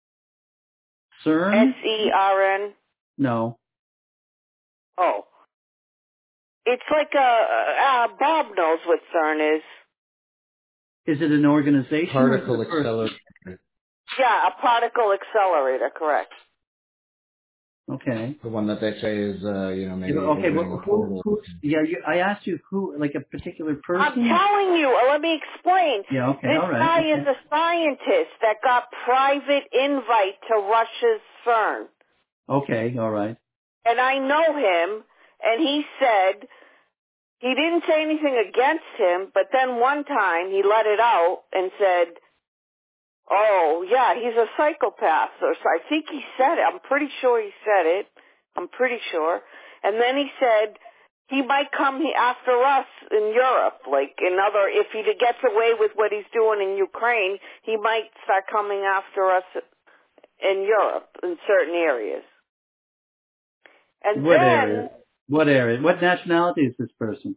CERN? CERN? No. Oh. It's like Bob knows what CERN is. Is it an organization? Particle accelerator. Yeah, a particle accelerator, correct. Okay. The one that they say is, maybe. Okay, well, I asked you who, like a particular person. I'm telling you. Let me explain. Yeah. Okay. This all right. guy is a scientist that got private invite to Russia's CERN. Okay. All right. And I know him, and he said he didn't say anything against him, but then one time he let it out and said, oh, yeah, he's a psychopath. Or so I think he said it. I'm pretty sure he said it. I'm pretty sure. And then he said he might come after us in Europe. Like, if he gets away with what he's doing in Ukraine, he might start coming after us in Europe in certain areas. And What area? What area? What nationality is this person?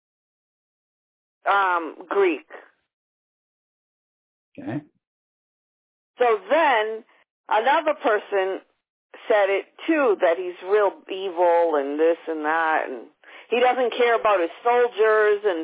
Greek. Okay. So then another person said it too, that he's real evil and this and that, and he doesn't care about his soldiers, and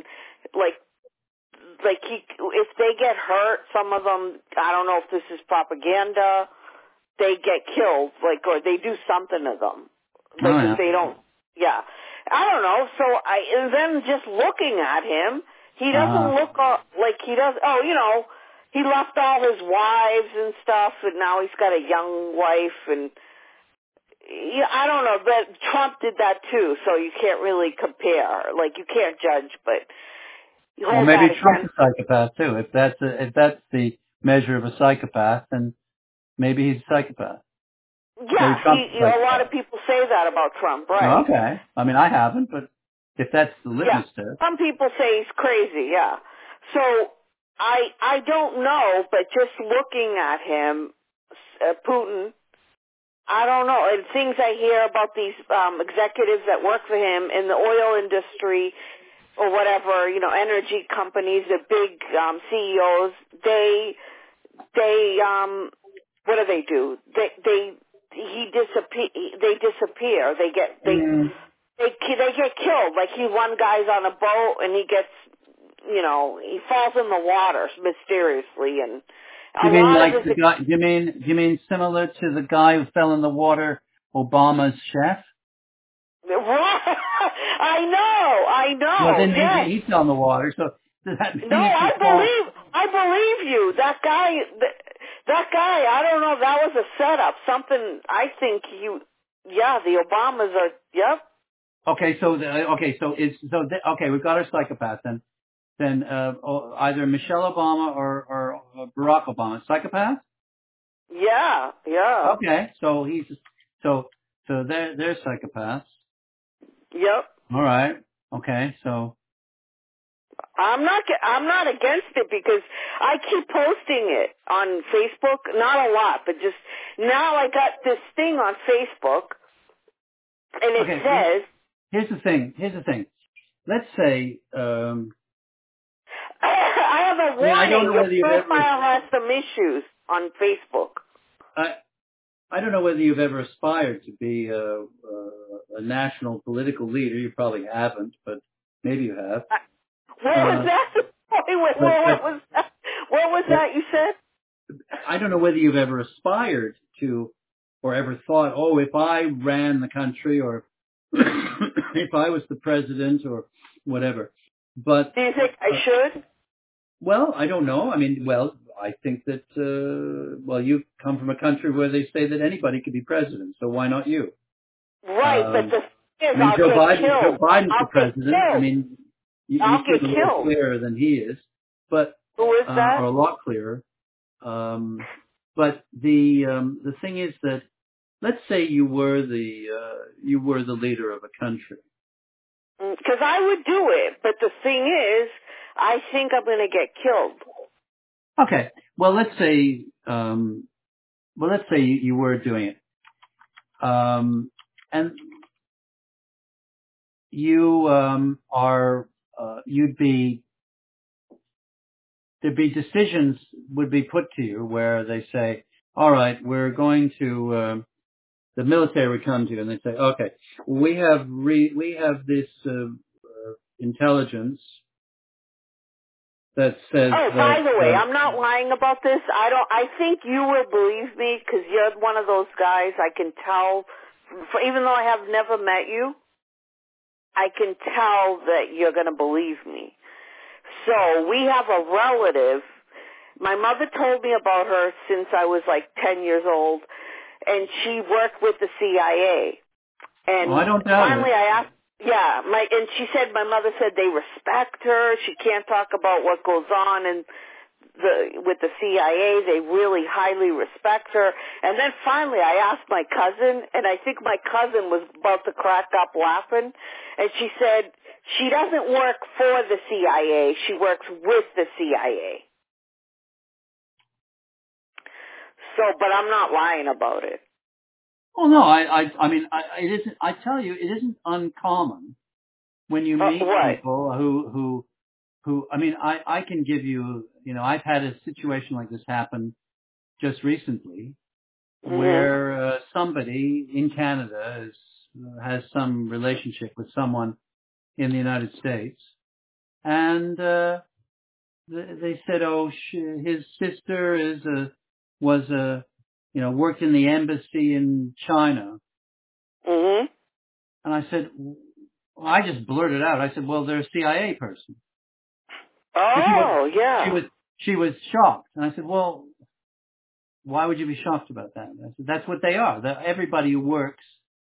if they get hurt, some of them, I don't know if this is propaganda, they get killed, or they do something to them. If they don't, yeah. I don't know. So and then just looking at him, he doesn't look like he does. Oh, he left all his wives and stuff, and now he's got a young wife, and I don't know. But Trump did that too, so you can't really compare. You can't judge, but well, maybe Trump's a psychopath too. If that's the measure of a psychopath, then maybe he's a psychopath. Yeah, a lot of people say that about Trump, right? Okay. I mean, I haven't, but if that's the litmus test. Some people say he's crazy, yeah. So I don't know, but just looking at him, Putin, I don't know. And things I hear about these executives that work for him in the oil industry or whatever, energy companies, the big CEOs, they what do? They disappear. They get killed. Like one guy's on a boat and he gets, he falls in the water mysteriously, and you mean like the guy? You mean similar to the guy who fell in the water, Obama's chef? I know. Well, then maybe he fell in the water. So does that mean? No, I believe you. That guy. I don't know. That was a setup. Something. I think the Obamas are. Yep. Okay, we've got our psychopath then. Then either Michelle Obama or Barack Obama, psychopath. Yeah. Okay, so they're psychopaths. Yep. All right. Okay, so. I'm not against it because I keep posting it on Facebook. Not a lot, but just now I got this thing on Facebook, and it says. Here's the thing. Let's say. I have a warning. Your profile has some issues on Facebook. I don't know whether you've ever aspired to be a national political leader. You probably haven't, but maybe you have. What was that? What was that you said? I don't know whether you've ever aspired to or ever thought, if I ran the country or if I was the president or whatever. But do you think I should? Well, I don't know. I mean, I think that, you come from a country where they say that anybody could be president, so why not you? Right, but the thing is, Joe Biden's the president. I mean, I'll get a little killed. clearer than he is, but who is that? or a lot clearer. But the thing is that, let's say you were the leader of a country. Because I would do it, but the thing is, I think I'm going to get killed. Okay. Well, let's say you were doing it, and you there'd be decisions would be put to you where they say, all right, we're going to, the military would come to you and they say, okay, we have this intelligence that says. Oh, by the way, I'm not lying about this. I think you will believe me because you're one of those guys. I can tell, even though I have never met you, I can tell that you're going to believe me. So we have a relative. My mother told me about her since I was like 10 years old, and she worked with the CIA. And I don't doubt finally it. I asked, and she said, my mother said they respect her. She can't talk about what goes on with the CIA. They really highly respect her. And then finally I asked my cousin, and I think my cousin was about to crack up laughing, and she said, she doesn't work for the CIA. She works with the CIA. So, but I'm not lying about it. Well, no, I mean, it isn't. I tell you, it isn't uncommon when you meet people who. I mean, I can give you. I've had a situation like this happen just recently, where somebody in Canada has some relationship with someone in the United States, and they said, "Oh, his sister worked in the embassy in China." Mm-hmm. And I said, I just blurted out. I said, "Well, they're a CIA person." Oh, She was shocked, and I said, "Well, why would you be shocked about that?" I said, "That's what they are. Everybody who works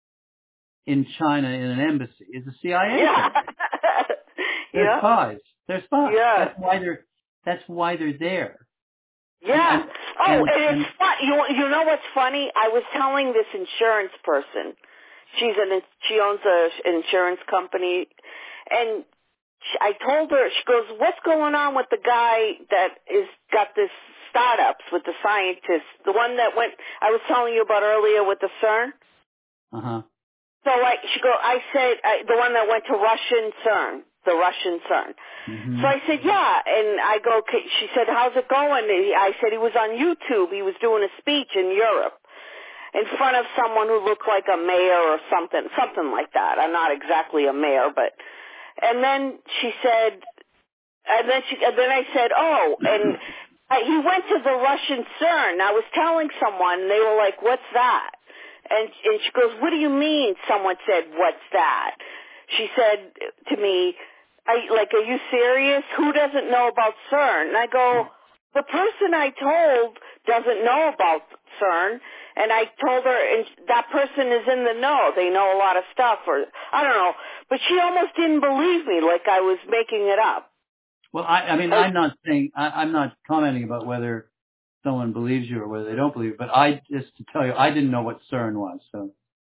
in China in an embassy is a CIA person. They're spies. They're spies. Yeah. That's why they're there." Yeah. And it's fun. You know what's funny? I was telling this insurance person. She owns an insurance company, and I told her, she goes, "What's going on with the guy that got this startups with the scientists? The one that I was telling you about earlier with the CERN?" Uh-huh. So I said, the one that went to Russian CERN, the Russian CERN. Mm-hmm. So I said, yeah, and I go, she said, "How's it going?" I said, he was on YouTube. He was doing a speech in Europe in front of someone who looked like a mayor or something like that. I'm not exactly a mayor, but, and then she said, and then I said, oh, and he went to the Russian CERN. I was telling someone, and they were like, "What's that?" And she goes, "What do you mean?" Someone said, "What's that?" She said to me, are you serious? Who doesn't know about CERN? And I go, the person I told doesn't know about CERN. And I told her, and that person is in the know. They know a lot of stuff, or I don't know. But she almost didn't believe me, like I was making it up. Well, I'm not commenting about whether someone believes you or whether they don't believe you, but just to tell you, I didn't know what CERN was, so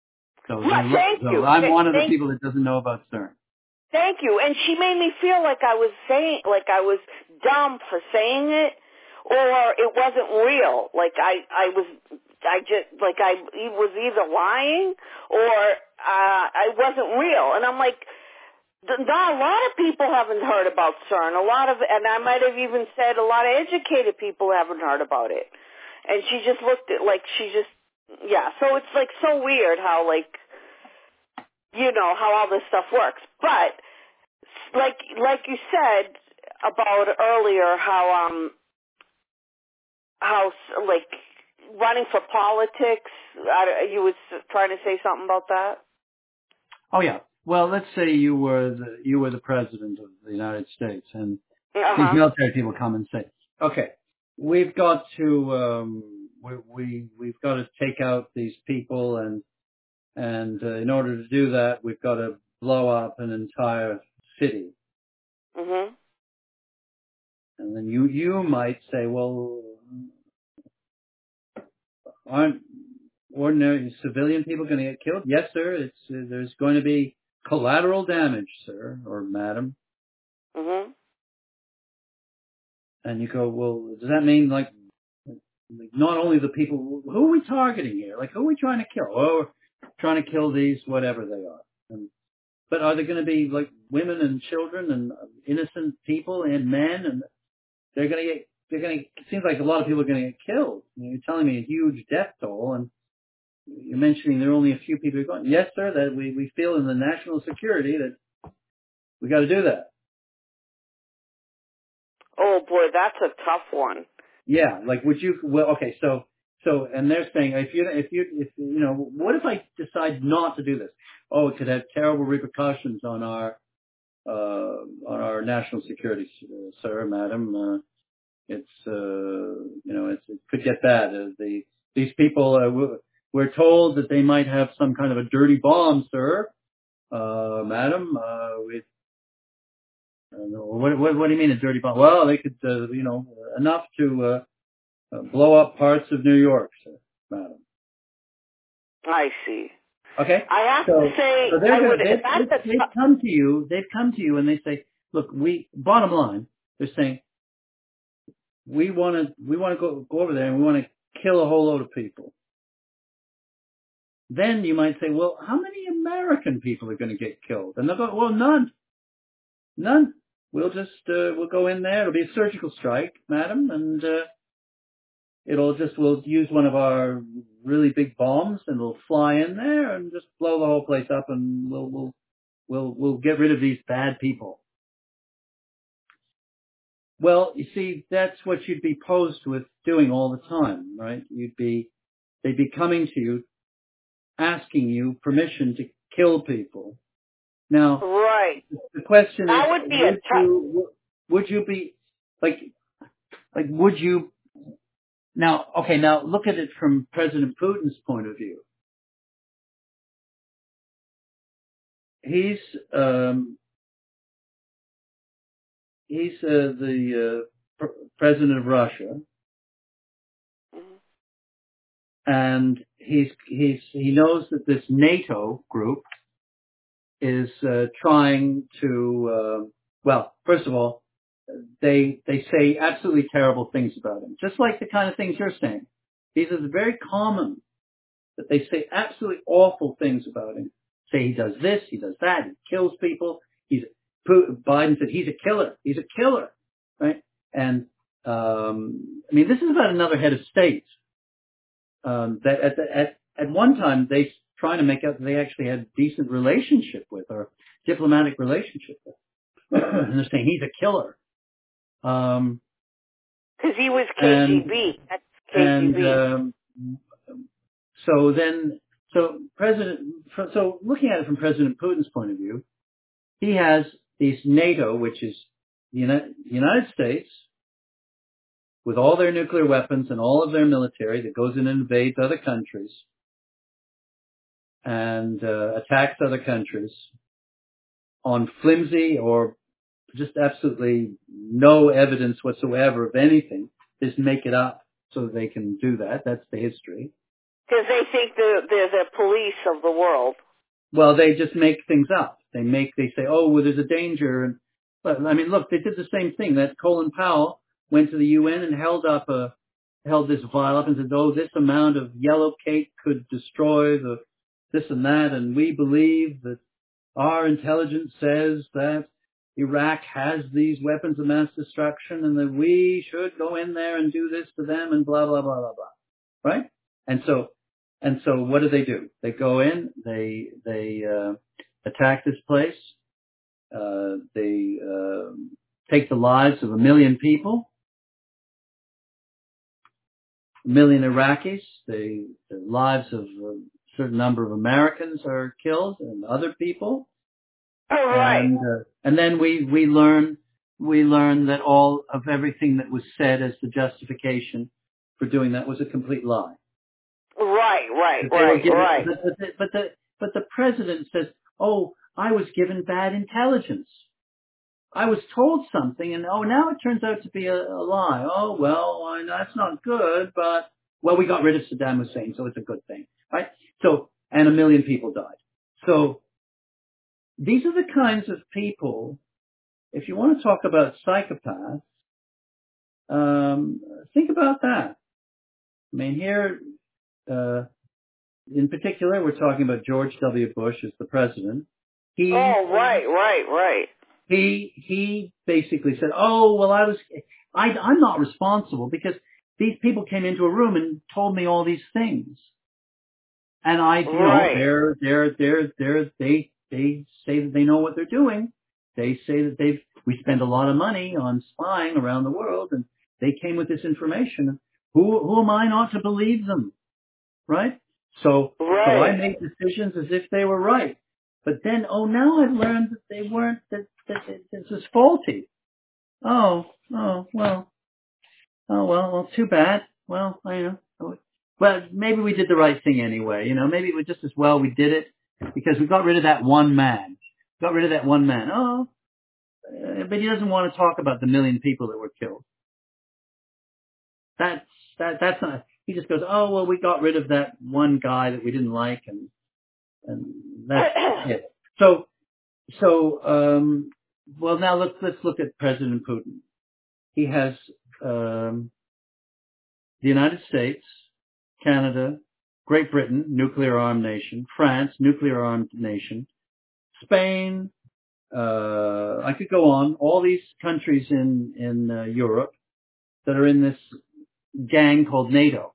thank you. I'm one of the people that doesn't know about CERN. Thank you. And she made me feel like I was dumb for saying it, or it wasn't real. I was either lying or I wasn't real. And I'm like, a lot of people haven't heard about CERN. And I might have even said a lot of educated people haven't heard about it. And she just looked at so it's so weird how how all this stuff works. But like you said about earlier, how running for politics, you was trying to say something about that? Oh yeah. Well, let's say you were the president of the United States, and these military people come and say, "Okay, we've got to we've got to take out these people, and in order to do that, we've got to blow up an entire city." Mhm. And then you might say, well, aren't ordinary civilian people going to get killed? Yes, sir. There's going to be collateral damage, sir or madam. Mhm. And you go, well, does that mean like not only the people, who are we targeting here? Like, who are we trying to kill? Oh, we're trying to kill these, whatever they are. But are there going to be like women and children and innocent people and men? And it seems like a lot of people are going to get killed. You're telling me a huge death toll, and you're mentioning there are only a few people who are going. Yes, sir, that we feel in the national security that we got to do that. Oh boy, that's a tough one. Yeah, like would you? Well, okay, so and they're saying if what if I decide not to do this? Oh, it could have terrible repercussions on our national security, sir, madam. It could get bad. These people, we're told that they might have some kind of a dirty bomb, sir, madam. What do you mean a dirty bomb? Well, they could, enough to blow up parts of New York, sir, madam. I see. Okay. I have to say, they've come to you, and they say, look, bottom line, they're saying, we want to go over there and we want to kill a whole load of people. Then you might say, well, how many American people are going to get killed? And they'll go, well, none. We'll just, we'll go in there. It'll be a surgical strike, madam. And, we'll use one of our really big bombs and we'll fly in there and just blow the whole place up and we'll get rid of these bad people. Well, you see, that's what you'd be posed with doing all the time, right? They'd be coming to you, asking you permission to kill people. Now, right. The question that is, would be would you be would you? Now, okay, now look at it from President Putin's point of view. He's the president of Russia, and he knows that this NATO group is trying to. Well, first of all, they say absolutely terrible things about him, just like the kind of things you're saying. These are very common that they say absolutely awful things about him. Say he does this, he does that, he kills people. Biden said he's a killer. He's a killer, right? And this is about another head of state that at one time they trying to make out that they actually had a decent relationship with or diplomatic relationship with, and they're saying he's a killer. Because he was KGB. That's KGB. So looking at it from President Putin's point of view, he has these NATO, which is the United States, with all their nuclear weapons and all of their military that goes in and invades other countries and attacks other countries on flimsy or just absolutely no evidence whatsoever of anything. Just make it up so that they can do that. That's the history. Because they think they're the police of the world. Well, they just make things up. They say, oh, well, there's a danger. But look, they did the same thing. That Colin Powell went to the UN and held this vial up and said, oh, this amount of yellow cake could destroy this and that. And we believe that our intelligence says that Iraq has these weapons of mass destruction and that we should go in there and do this to them and blah, blah, blah, blah, blah. Right? And so what do? They go in, they attack this place, they take the lives of 1 million people, 1 million Iraqis, the lives of a certain number of Americans are killed and other people. Oh, right. And then we learn that all of everything that was said as the justification for doing that was a complete lie. Right. But the president says, "Oh, I was given bad intelligence. I was told something, and now it turns out to be a lie. Oh, well, that's not good, but, well, we got rid of Saddam Hussein, so it's a good thing, right? So, and 1 million people died. So, these are the kinds of people, if you want to talk about psychopaths, think about that. I mean, here, in particular, we're talking about George W. Bush as the president. Right. He basically said, "Oh, well, I'm not responsible because these people came into a room and told me all these things, and they say that they know what they're doing. They say that we spend a lot of money on spying around the world, and they came with this information. Who am I not to believe them, right? So I made decisions as if they were right." But then, now I've learned that they weren't, that this is faulty. Well, too bad. Well, well, maybe we did the right thing anyway. Maybe it was just as well we did it because we got rid of that one man. But he doesn't want to talk about the 1 million people that were killed. That's not, he just goes, oh, well, we got rid of that one guy that we didn't like and that's it. So, well, now let's look at President Putin. He has the United States, Canada, Great Britain, nuclear-armed nation, France, nuclear-armed nation, Spain. I could go on. All these countries in Europe that are in this gang called NATO.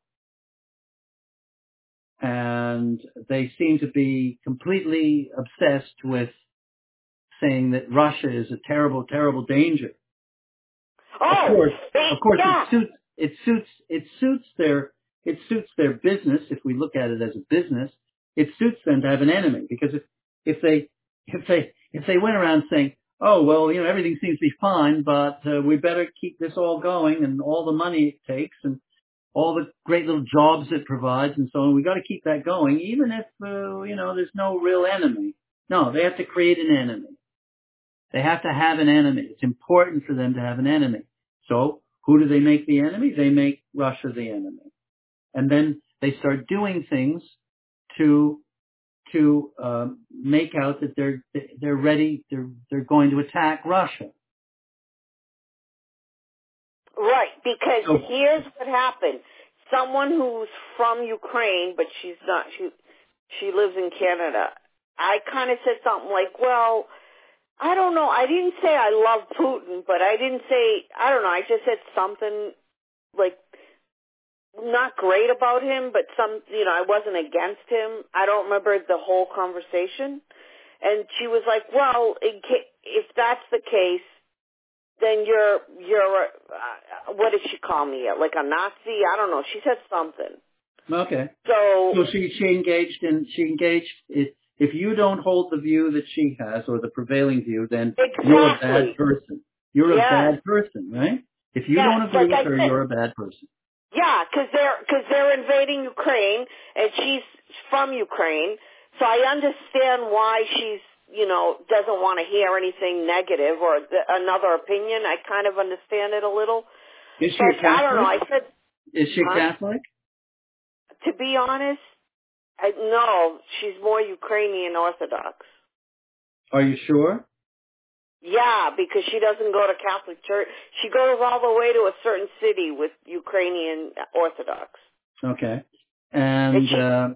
And they seem to be completely obsessed with saying that Russia is a terrible, terrible danger. Of course, it suits their business. If we look at it as a business, it suits them to have an enemy because if they went around saying, oh well, everything seems to be fine, but we better keep this all going and all the money it takes and all the great little jobs it provides and so on. We got to keep that going, even if, there's no real enemy. No, they have to create an enemy. They have to have an enemy. It's important for them to have an enemy. So who do they make the enemy? They make Russia the enemy. And then they start doing things to make out that they're ready, they're going to attack Russia. Right, because here's what happened. Someone who's from Ukraine, but she's not, she lives in Canada. I kind of said something like, well, I don't know. I didn't say I love Putin, but I didn't say, I don't know. I just said something like not great about him, but I wasn't against him. I don't remember the whole conversation. And she was like, well, if that's the case, then you're what did she call me? Like a Nazi? I don't know. She said something. Okay. So she engaged if you don't hold the view that she has or the prevailing view, then you're a bad person. You're a bad person, right? If you don't agree with her, you're a bad person. Yeah, because they're invading Ukraine and she's from Ukraine, so I understand why she's doesn't want to hear anything negative or another opinion. I kind of understand it a little. Is she a Catholic? I don't know. I said, is she Catholic? To be honest, no. She's more Ukrainian Orthodox. Are you sure? Yeah, because she doesn't go to Catholic church. She goes all the way to a certain city with Ukrainian Orthodox. Okay. And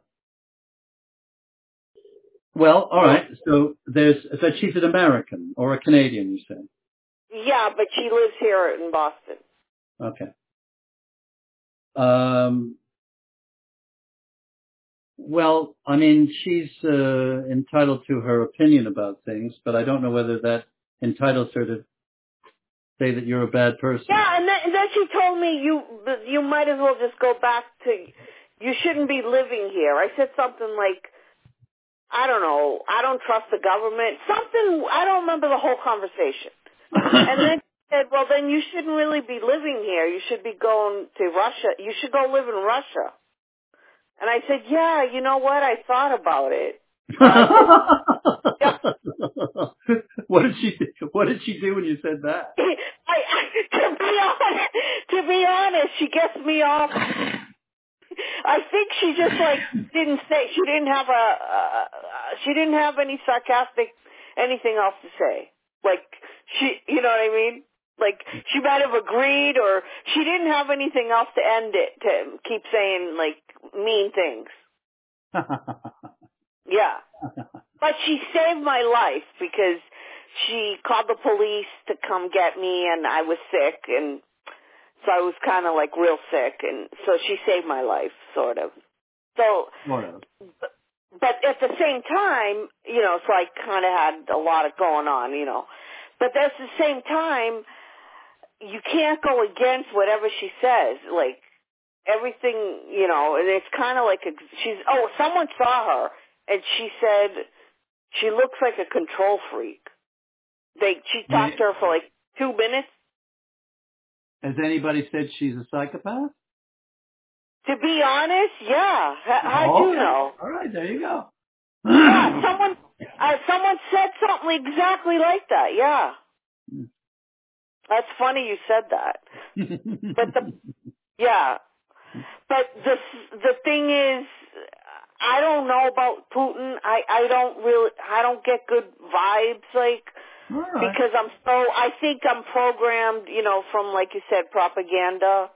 well, all right. So she's an American or a Canadian, you said? Yeah, but she lives here in Boston. Okay. Well, I mean, she's entitled to her opinion about things, but I don't know whether that entitles her to say that you're a bad person. Yeah, and then she told me you might as well just go back to, you shouldn't be living here. I said something like, I don't know, I don't trust the government. Something, I don't remember the whole conversation. And then she said, well, then you shouldn't really be living here. You should be going to Russia. You should go live in Russia. And I said, yeah, you know what? I thought about it. What did she do? What did she do when you said that? To be honest, she gets me off. I think she just didn't say, she didn't have any sarcastic anything else to say. You know what I mean? She might have agreed, or she didn't have anything else to end it, to keep saying mean things. Yeah. But she saved my life because she called the police to come get me, and I was sick, and so I was kind of real sick, and so she saved my life, sort of. So, but at the same time, so I kind of had a lot going on, But at the same time, you can't go against whatever she says, everything, and it's kind of someone saw her, and she said she looks like a control freak. She talked to her for 2 minutes. Has anybody said she's a psychopath? To be honest, yeah. How'd you know? All right, there you go. Yeah, someone said something exactly like that, yeah. That's funny you said that. But the thing is, I don't know about Putin. I don't get good vibes, because I think I'm programmed, from, like you said, propaganda.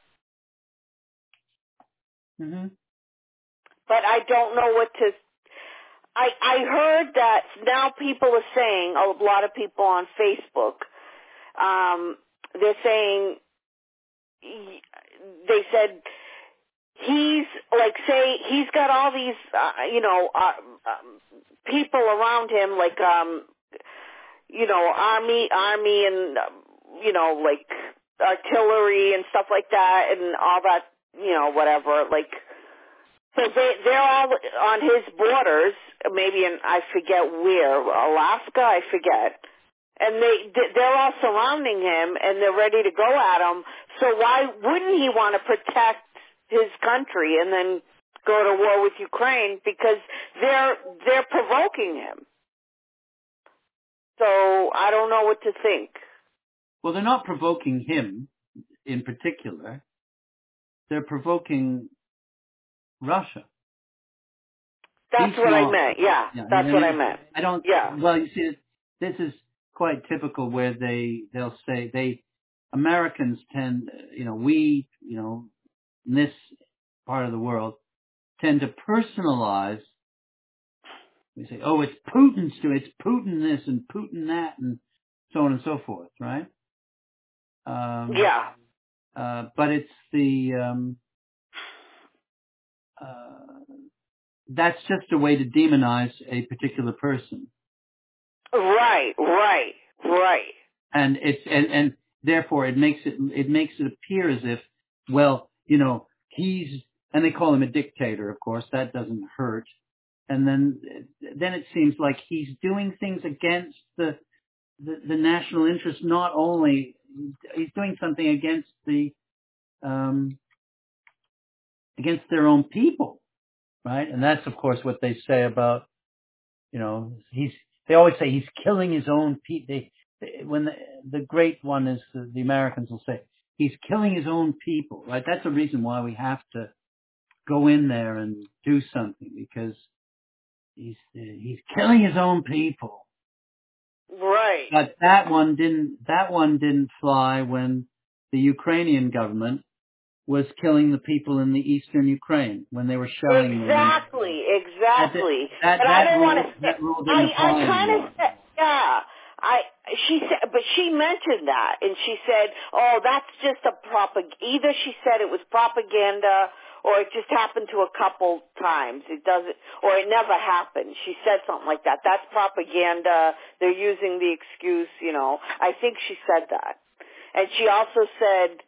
Mm-hmm. But I don't know what to. I heard that now people are saying, a lot of people on Facebook, they're saying, they said he's he's got all these, people around him, army and, artillery and stuff like that and all that, whatever, so they're all on his borders, maybe I forget where, Alaska, I forget. And they're all surrounding him, and they're ready to go at him. So why wouldn't he want to protect his country and then go to war with Ukraine? Because they're provoking him. So I don't know what to think. Well, they're not provoking him in particular. They're provoking Russia. That's what I meant. Yeah, that's what I meant. I don't. Yeah. Well, you see, this is quite typical where they'll say Americans tend, we, in this part of the world tend to personalize. We say, oh, it's Putin's doing, it's Putin this and Putin that and so on and so forth, right? Yeah. But it's that's just a way to demonize a particular person. Right. And and therefore it makes it appear as if, well, and they call him a dictator, of course, that doesn't hurt. And then it seems like he's doing things against the national interest. Not only he's doing something against against their own people, right? And that's of course what they say about, they always say he's killing his own people. When the great one is the Americans will say he's killing his own people, right? That's the reason why we have to go in there and do something, because he's killing his own people. Right. But that one didn't fly when the Ukrainian government was killing the people in the eastern Ukraine when they were shelling them. Exactly. But I don't want to. I kind of said, yeah. She said, but she mentioned that, and she said, "Oh, that's just a Either she said it was propaganda, or it just happened to a couple times. It doesn't, or it never happened." She said something like that. That's propaganda. They're using the excuse, I think she said that, and she also said,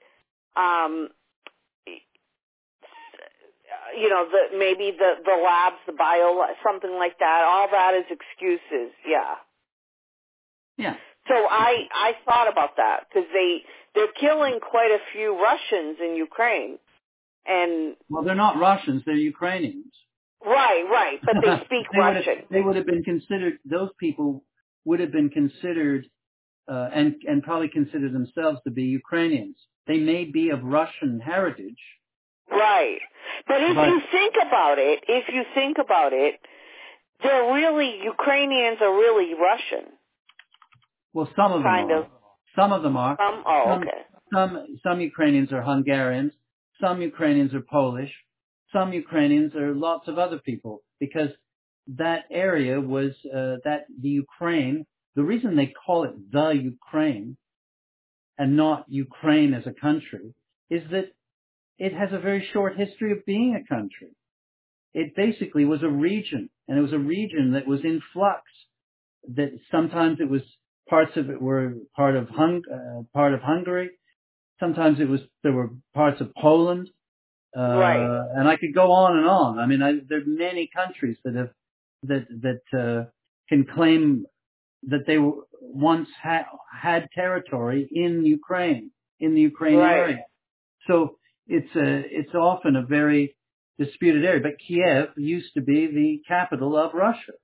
maybe the labs, the bio, something like that. All that is excuses. Yeah. Yeah. So I thought about that, because they're killing quite a few Russians in Ukraine, and well, they're not Russians; they're Ukrainians. Right. But they speak Russian. They would have been considered. Those people would have been considered, and probably consider themselves to be Ukrainians. They may be of Russian heritage. Right. But if you think about it, they're really, Ukrainians are really Russian. Well, some of them are. Some of them are. Okay. Some Ukrainians are Hungarians. Some Ukrainians are Polish. Some Ukrainians are lots of other people, because that area was, the Ukraine, the reason they call it the Ukraine and not Ukraine as a country is that it has a very short history of being a country. It basically was a region, and it was a region that was in flux. That sometimes it was, parts of it were part of Hungary. Sometimes there were parts of Poland. Right. And I could go on and on. I mean, there are many countries that can claim that they once had territory in Ukraine, in the Ukrainian area. So it's often a very disputed area. But Kiev used to be the capital of Russia.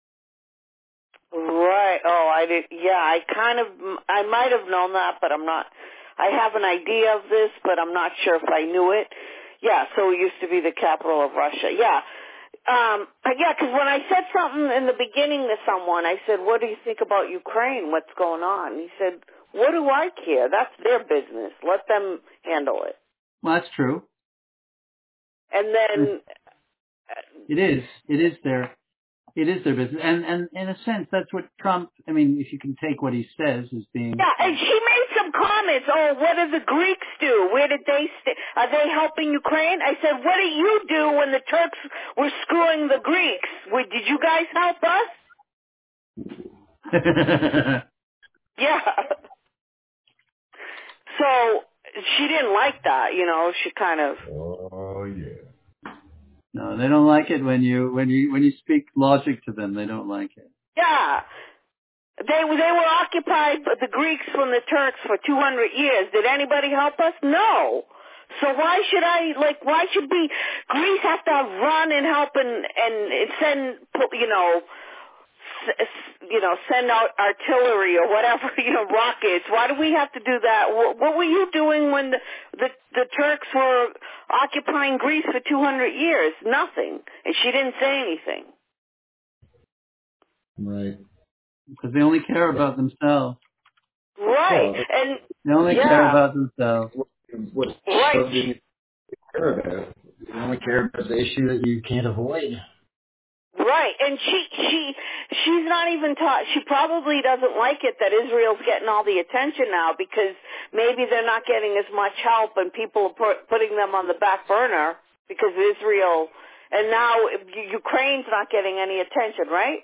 Right. Oh, I did. Yeah, I might have known that, but I'm not. I have an idea of this, but I'm not sure if I knew it. Yeah, so it used to be the capital of Russia. Yeah. Because when I said something in the beginning to someone, I said, what do you think about Ukraine? What's going on? He said, what do I care? That's their business. Let them handle it. Well, that's true. And then... It is their business. And in a sense, that's what Trump, I mean, if you can take what he says as being... Yeah, and she made some comments. Oh, what do the Greeks do? Where did they stay? Are they helping Ukraine? I said, what do you do when the Turks were screwing the Greeks? Did you guys help us? Yeah. So she didn't like that, she kind of... Oh, yeah. No, they don't like it when you speak logic to them. They don't like it. Yeah. They were occupied by the Greeks from the Turks for 200 years. Did anybody help us? No. So why should Greece have to run and help and send, send out artillery or whatever, rockets? Why do we have to do that? What were you doing when the Turks were occupying Greece for 200 years? Nothing. And she didn't say anything. Right. Because they only care about themselves. Right. And they only care about themselves. What do you care about? You only care about the issue that you can't avoid. Right, and she's not even taught. She probably doesn't like it that Israel's getting all the attention now, because maybe they're not getting as much help, and people are putting them on the back burner because Israel, and now Ukraine's not getting any attention, right?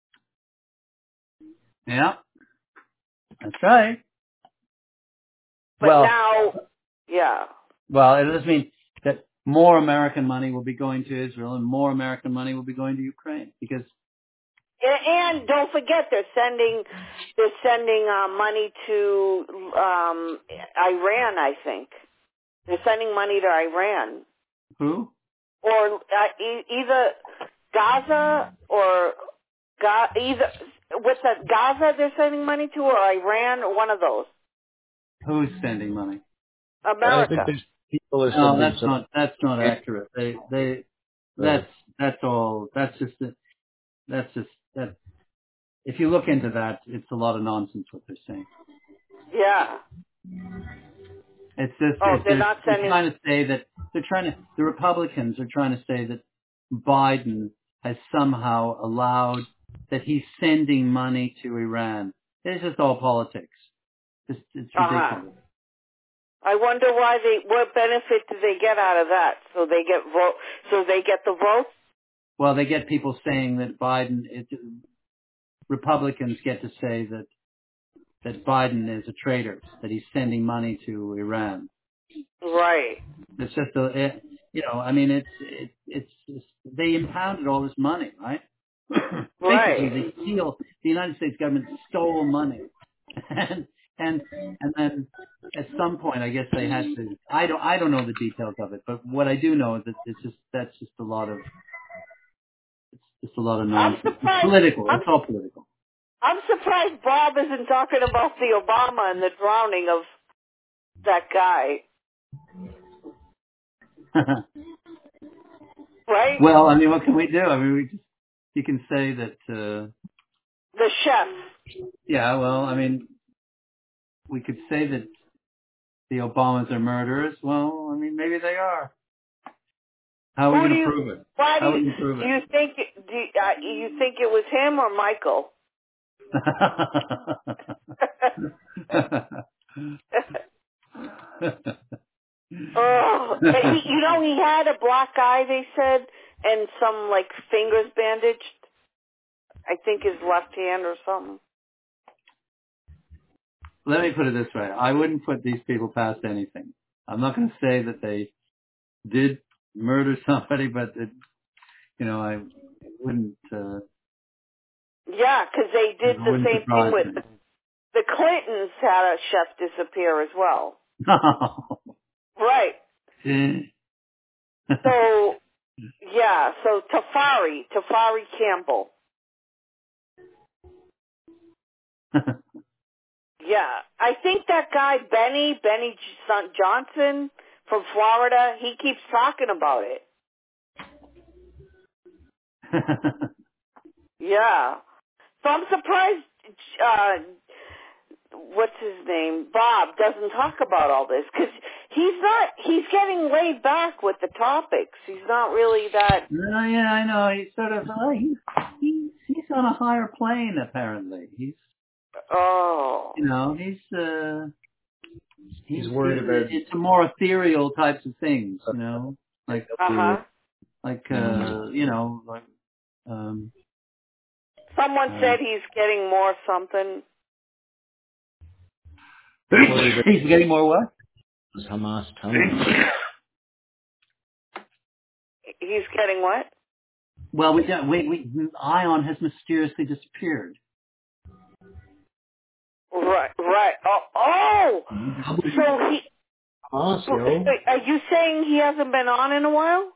Yeah, that's right. But now, yeah. Well, it does mean that more American money will be going to Israel and more American money will be going to Ukraine, because. And don't forget, they're sending money to Iran. I think they're sending money to Iran. Who? Or either Gaza or either what's that? Gaza they're sending money to, or Iran, or one of those. Who's sending money? America. I think people are no, that's not accurate. That's all. That's just that. If you look into that, it's a lot of nonsense what they're saying. Yeah. It's just they're not sending. They're trying to say that the Republicans are trying to say that Biden has somehow allowed that he's sending money to Iran. It's just all politics. It's ridiculous. I wonder what benefit do they get out of that? So they get the vote? Well, they get people saying that Republicans get to say that Biden is a traitor, that he's sending money to Iran. Right. It's just it's they impounded all this money, right? Right. Basically, the United States government stole money, and then at some point, I guess they had to. I don't know the details of it, but what I do know is that that's just a lot of Just a lot of nonsense. It's political. It's all political. I'm surprised Bob isn't talking about the Obama and the drowning of that guy. Right? Well, I mean, what can we do? I mean, you can say that... the chef. Yeah, well, I mean, we could say that the Obamas are murderers. Well, I mean, maybe they are. How are we going to prove it? Why do you think you think it was him or Michael? Oh, he had a black eye, they said, and some like fingers bandaged. I think his left hand or something. Let me put it this way. I wouldn't put these people past anything. I'm not going to say that they did murder somebody, but, I wouldn't... yeah, because they did the same thing with... The Clintons had a chef disappear as well. Right. So Tafari Campbell. Yeah, I think that guy, Benny Johnson from Florida, he keeps talking about it. Yeah. So I'm surprised, what's his name, Bob, doesn't talk about all this, because he's getting laid back with the topics. He's not really that... Yeah, I know. He's sort of, he's on a higher plane, apparently. He's worried about... It's a more ethereal types of things, like, someone said he's getting more something. He's getting more what? Hamas He's getting what? Well, Ion has mysteriously disappeared. Right. Oh! So he... Awesome. Are you saying he hasn't been on in a while?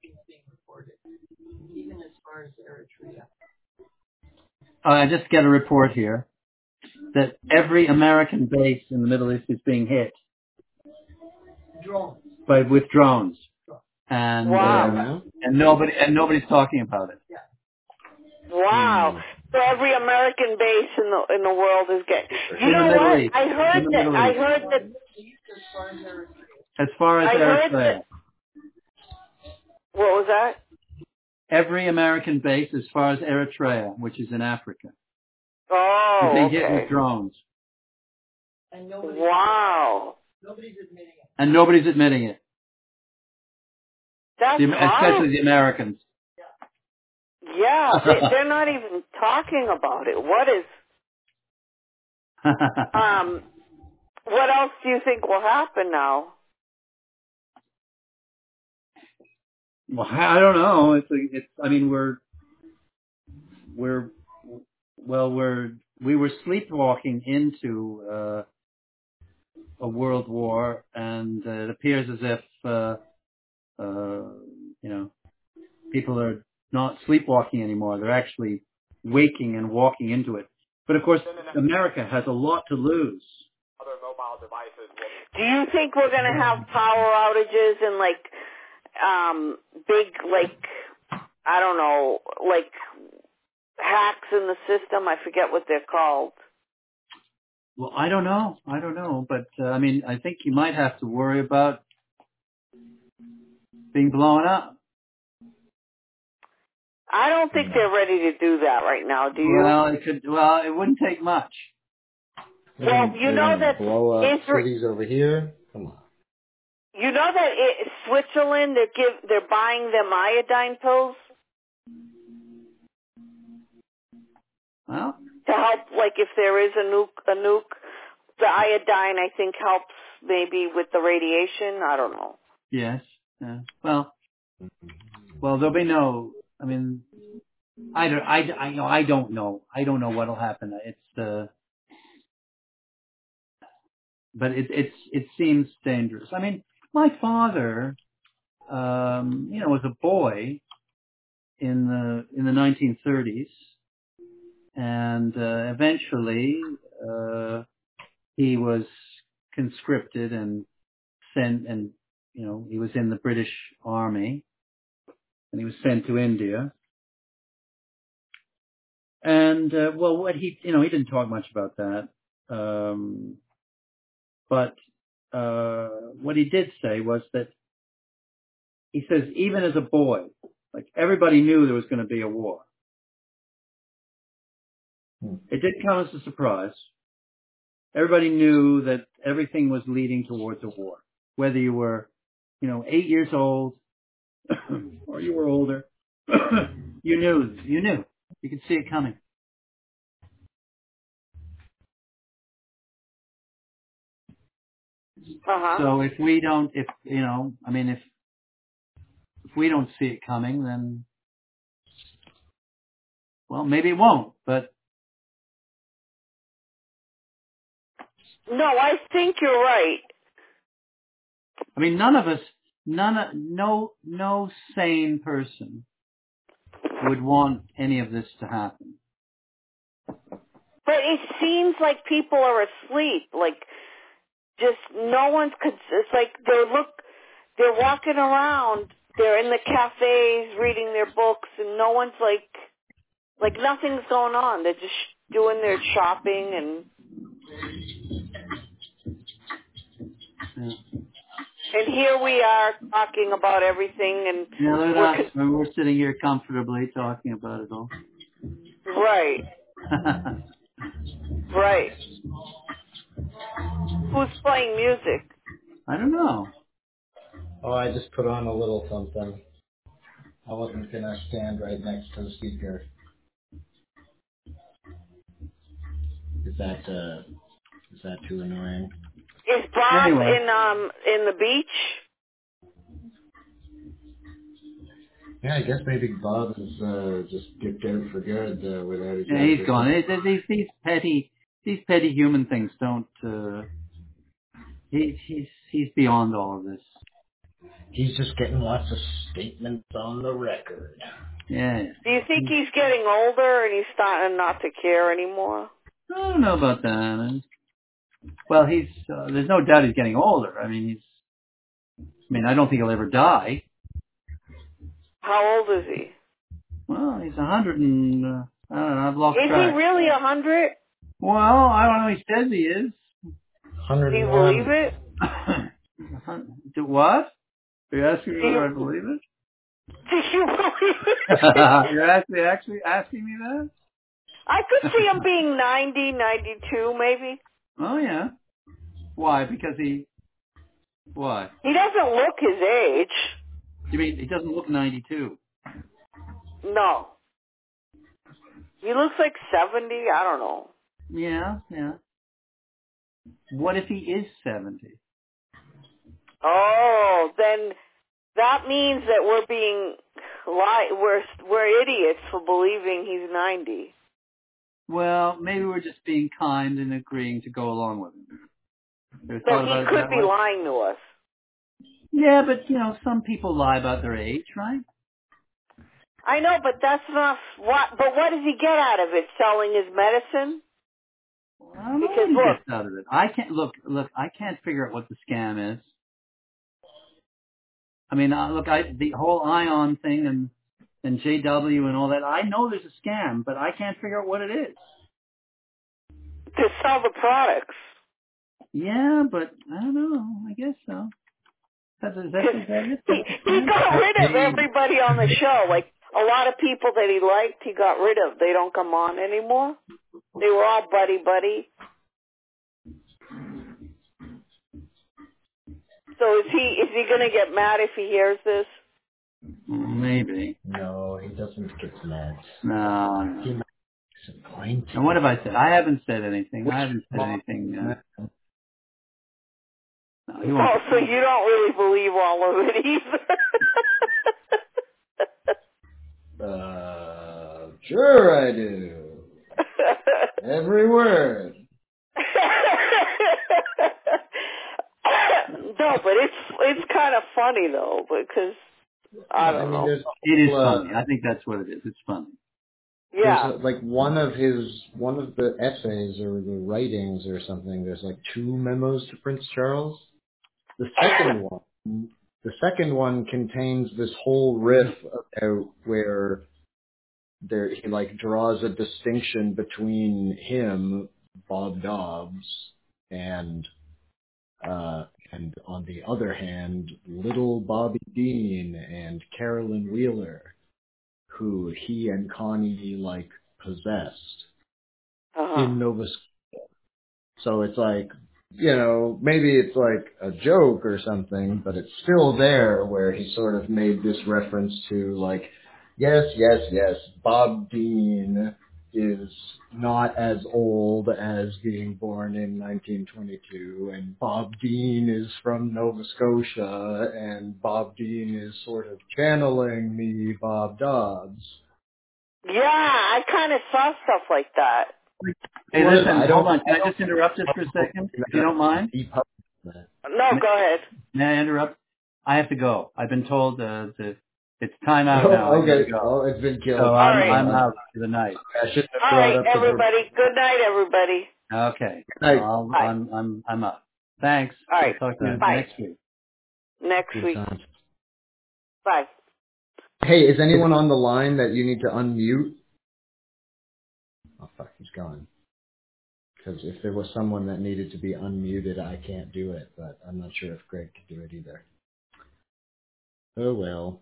Even as far as Eritrea. I just get a report here that every American base in the Middle East is being hit. Drones. With drones. And wow. And nobody's talking about it. Wow. So every American base in the world is getting... You know what? East. I heard that... As far as Eritrea. What was that? Every American base as far as Eritrea, which is in Africa. Oh, is being hit with drones. And wow. Nobody's admitting it. And nobody's admitting it. That's especially the Americans. Yeah, they're not even talking about it. What is... what else do you think will happen now? Well, I don't know. We were sleepwalking into a world war, and it appears as if people are not sleepwalking anymore. They're actually waking and walking into it. But of course, America has a lot to lose. Do you think we're going to have power outages and big, I don't know, hacks in the system? I forget what they're called. Well, I don't know, but I think you might have to worry about being blown up. I don't think they're ready to do that right now, do you? Well, it wouldn't take much. Well, you know that blow up cities over here. Come on. You know that Switzerland, they're buying them iodine pills. Well, to help, if there is a nuke, the iodine I think helps maybe with the radiation. I don't know. Yes. Well, there'll be no. I don't know. I don't know what'll happen. It's but it seems dangerous. My father, was a boy, in the 1930s, and eventually he was conscripted and sent, and he was in the British Army, and he was sent to India. And what he didn't talk much about that, but what he did say was that he says even as a boy, like everybody knew there was going to be a war. It didn't come as a surprise. Everybody knew that everything was leading towards a war, whether you were 8 years old or you were older. You knew. You could see it coming. So if we don't, if we don't see it coming, then, well, maybe it won't, but. No, I think you're right. I mean, none of us, no sane person would want any of this to happen. But it seems like people are asleep. Like, just no one's. It's like they're walking around. They're in the cafes reading their books, and no one's like nothing's going on. They're just doing their shopping and. Yeah. And here we are talking about everything, and we're sitting here comfortably talking about it all. Right. Right. Who's playing music? I don't know. Oh, I just put on a little something. I wasn't going to stand right next to the speaker. Is that too annoying? Is Bob anyway. in the beach? Yeah, I guess maybe Bob is just dipped out for good without his. Yeah, he's gone. These petty human things don't. He's beyond all of this. He's just getting lots of statements on the record. Yeah. Do you think he's getting older and he's starting not to care anymore? I don't know about that. Well, there's no doubt he's getting older. I don't think he'll ever die. How old is he? Well, he's 100 and, I don't know, I've lost track. Is he really 100? Well, I don't know, he says he is. 101. Do you believe it? Do what? Are you asking me whether I believe it? Do you believe it? You're actually asking me that? I could see him being 90, 92 maybe. Oh, yeah. Why? Because why? He doesn't look his age. You mean he doesn't look 92? No. He looks like 70, I don't know. Yeah. What if he is 70? Oh, then that means that we're idiots for believing he's 90. Well, maybe we're just being kind and agreeing to go along with him. So he could be lying to us. Yeah, but, some people lie about their age, right? I know, but that's not but what does he get out of it? Selling his medicine? I don't know what he gets out of it. I can't figure out what the scam is. I mean, the whole ION thing and JW and all that, I know there's a scam, but I can't figure out what it is. To sell the products. Yeah, but I don't know. I guess so. He got rid of everybody on the show. Like, a lot of people that he liked, he got rid of. They don't come on anymore. They were all buddy-buddy. So is he going to get mad if he hears this? Maybe. No, he doesn't get mad. No. He's disappointed. And what have I said? I haven't said anything. No, so you don't really believe all of it either? Sure I do. Every word. No, but it's kind of funny though, because I don't know. It is funny. I think that's what it is. It's funny. Yeah. Like one of the essays or the writings or something, there's like 2 memos to Prince Charles. The second one contains this whole riff about where he like draws a distinction between him, Bob Dobbs, and on the other hand, little Bobby Dean and Carolyn Wheeler, who he and Connie like possessed in Nova Scotia. So it's like, maybe it's like a joke or something, but it's still there where he sort of made this reference to like, yes, Bob Dean is not as old as being born in 1922, and Bob Dean is from Nova Scotia, and Bob Dean is sort of channeling me, Bob Dobbs. Yeah, I kind of saw stuff like that. Hey, listen, hold on. Can I just interrupt just for a second, if you don't mind? No, go ahead. May I interrupt? I have to go. I've been told it's time out now. Okay. Oh, it's been killed. So I'm out for the night. All right, everybody. Good night, everybody. Okay. Night. I'm up. Thanks. All right. I'll talk to you Bye. next week. Next week. Bye. Hey, is anyone on the line that you need to unmute? Oh, fuck, he's gone. Because if there was someone that needed to be unmuted, I can't do it, but I'm not sure if Greg could do it either. Oh, well.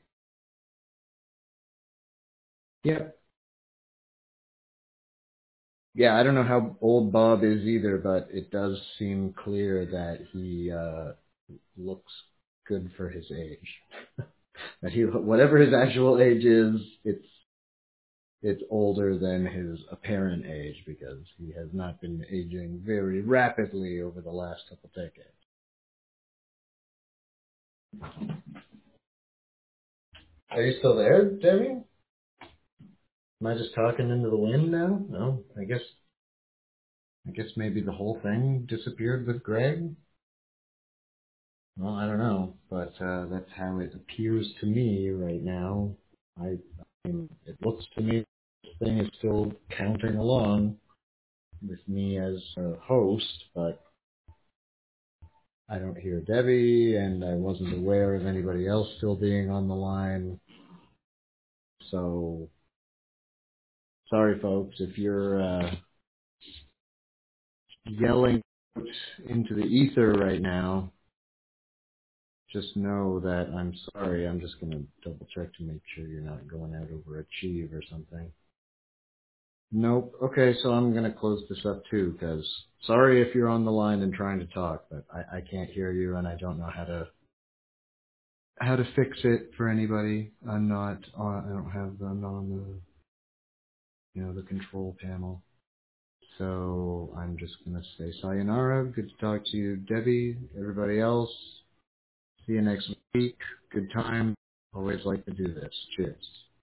Yep. Yeah, I don't know how old Bob is either, but it does seem clear that he looks good for his age. That whatever his actual age is, it's older than his apparent age because he has not been aging very rapidly over the last couple decades. Are you still there, Debbie? Am I just talking into the wind now? No, I guess maybe the whole thing disappeared with Greg. Well, I don't know, but that's how it appears to me right now. I mean, it looks to me this thing is still counting along with me as a host, but I don't hear Debbie, and I wasn't aware of anybody else still being on the line. So, sorry, folks, if you're yelling into the ether right now, just know that I'm sorry. I'm just going to double check to make sure you're not going out over a cheeve or something. Nope. Okay, so I'm going to close this up too, because sorry if you're on the line and trying to talk, but I can't hear you and I don't know how to fix it for anybody. I'm not on the control panel. So I'm just going to say sayonara. Good to talk to you, Debbie, everybody else. See you next week. Good time. Always like to do this. Cheers.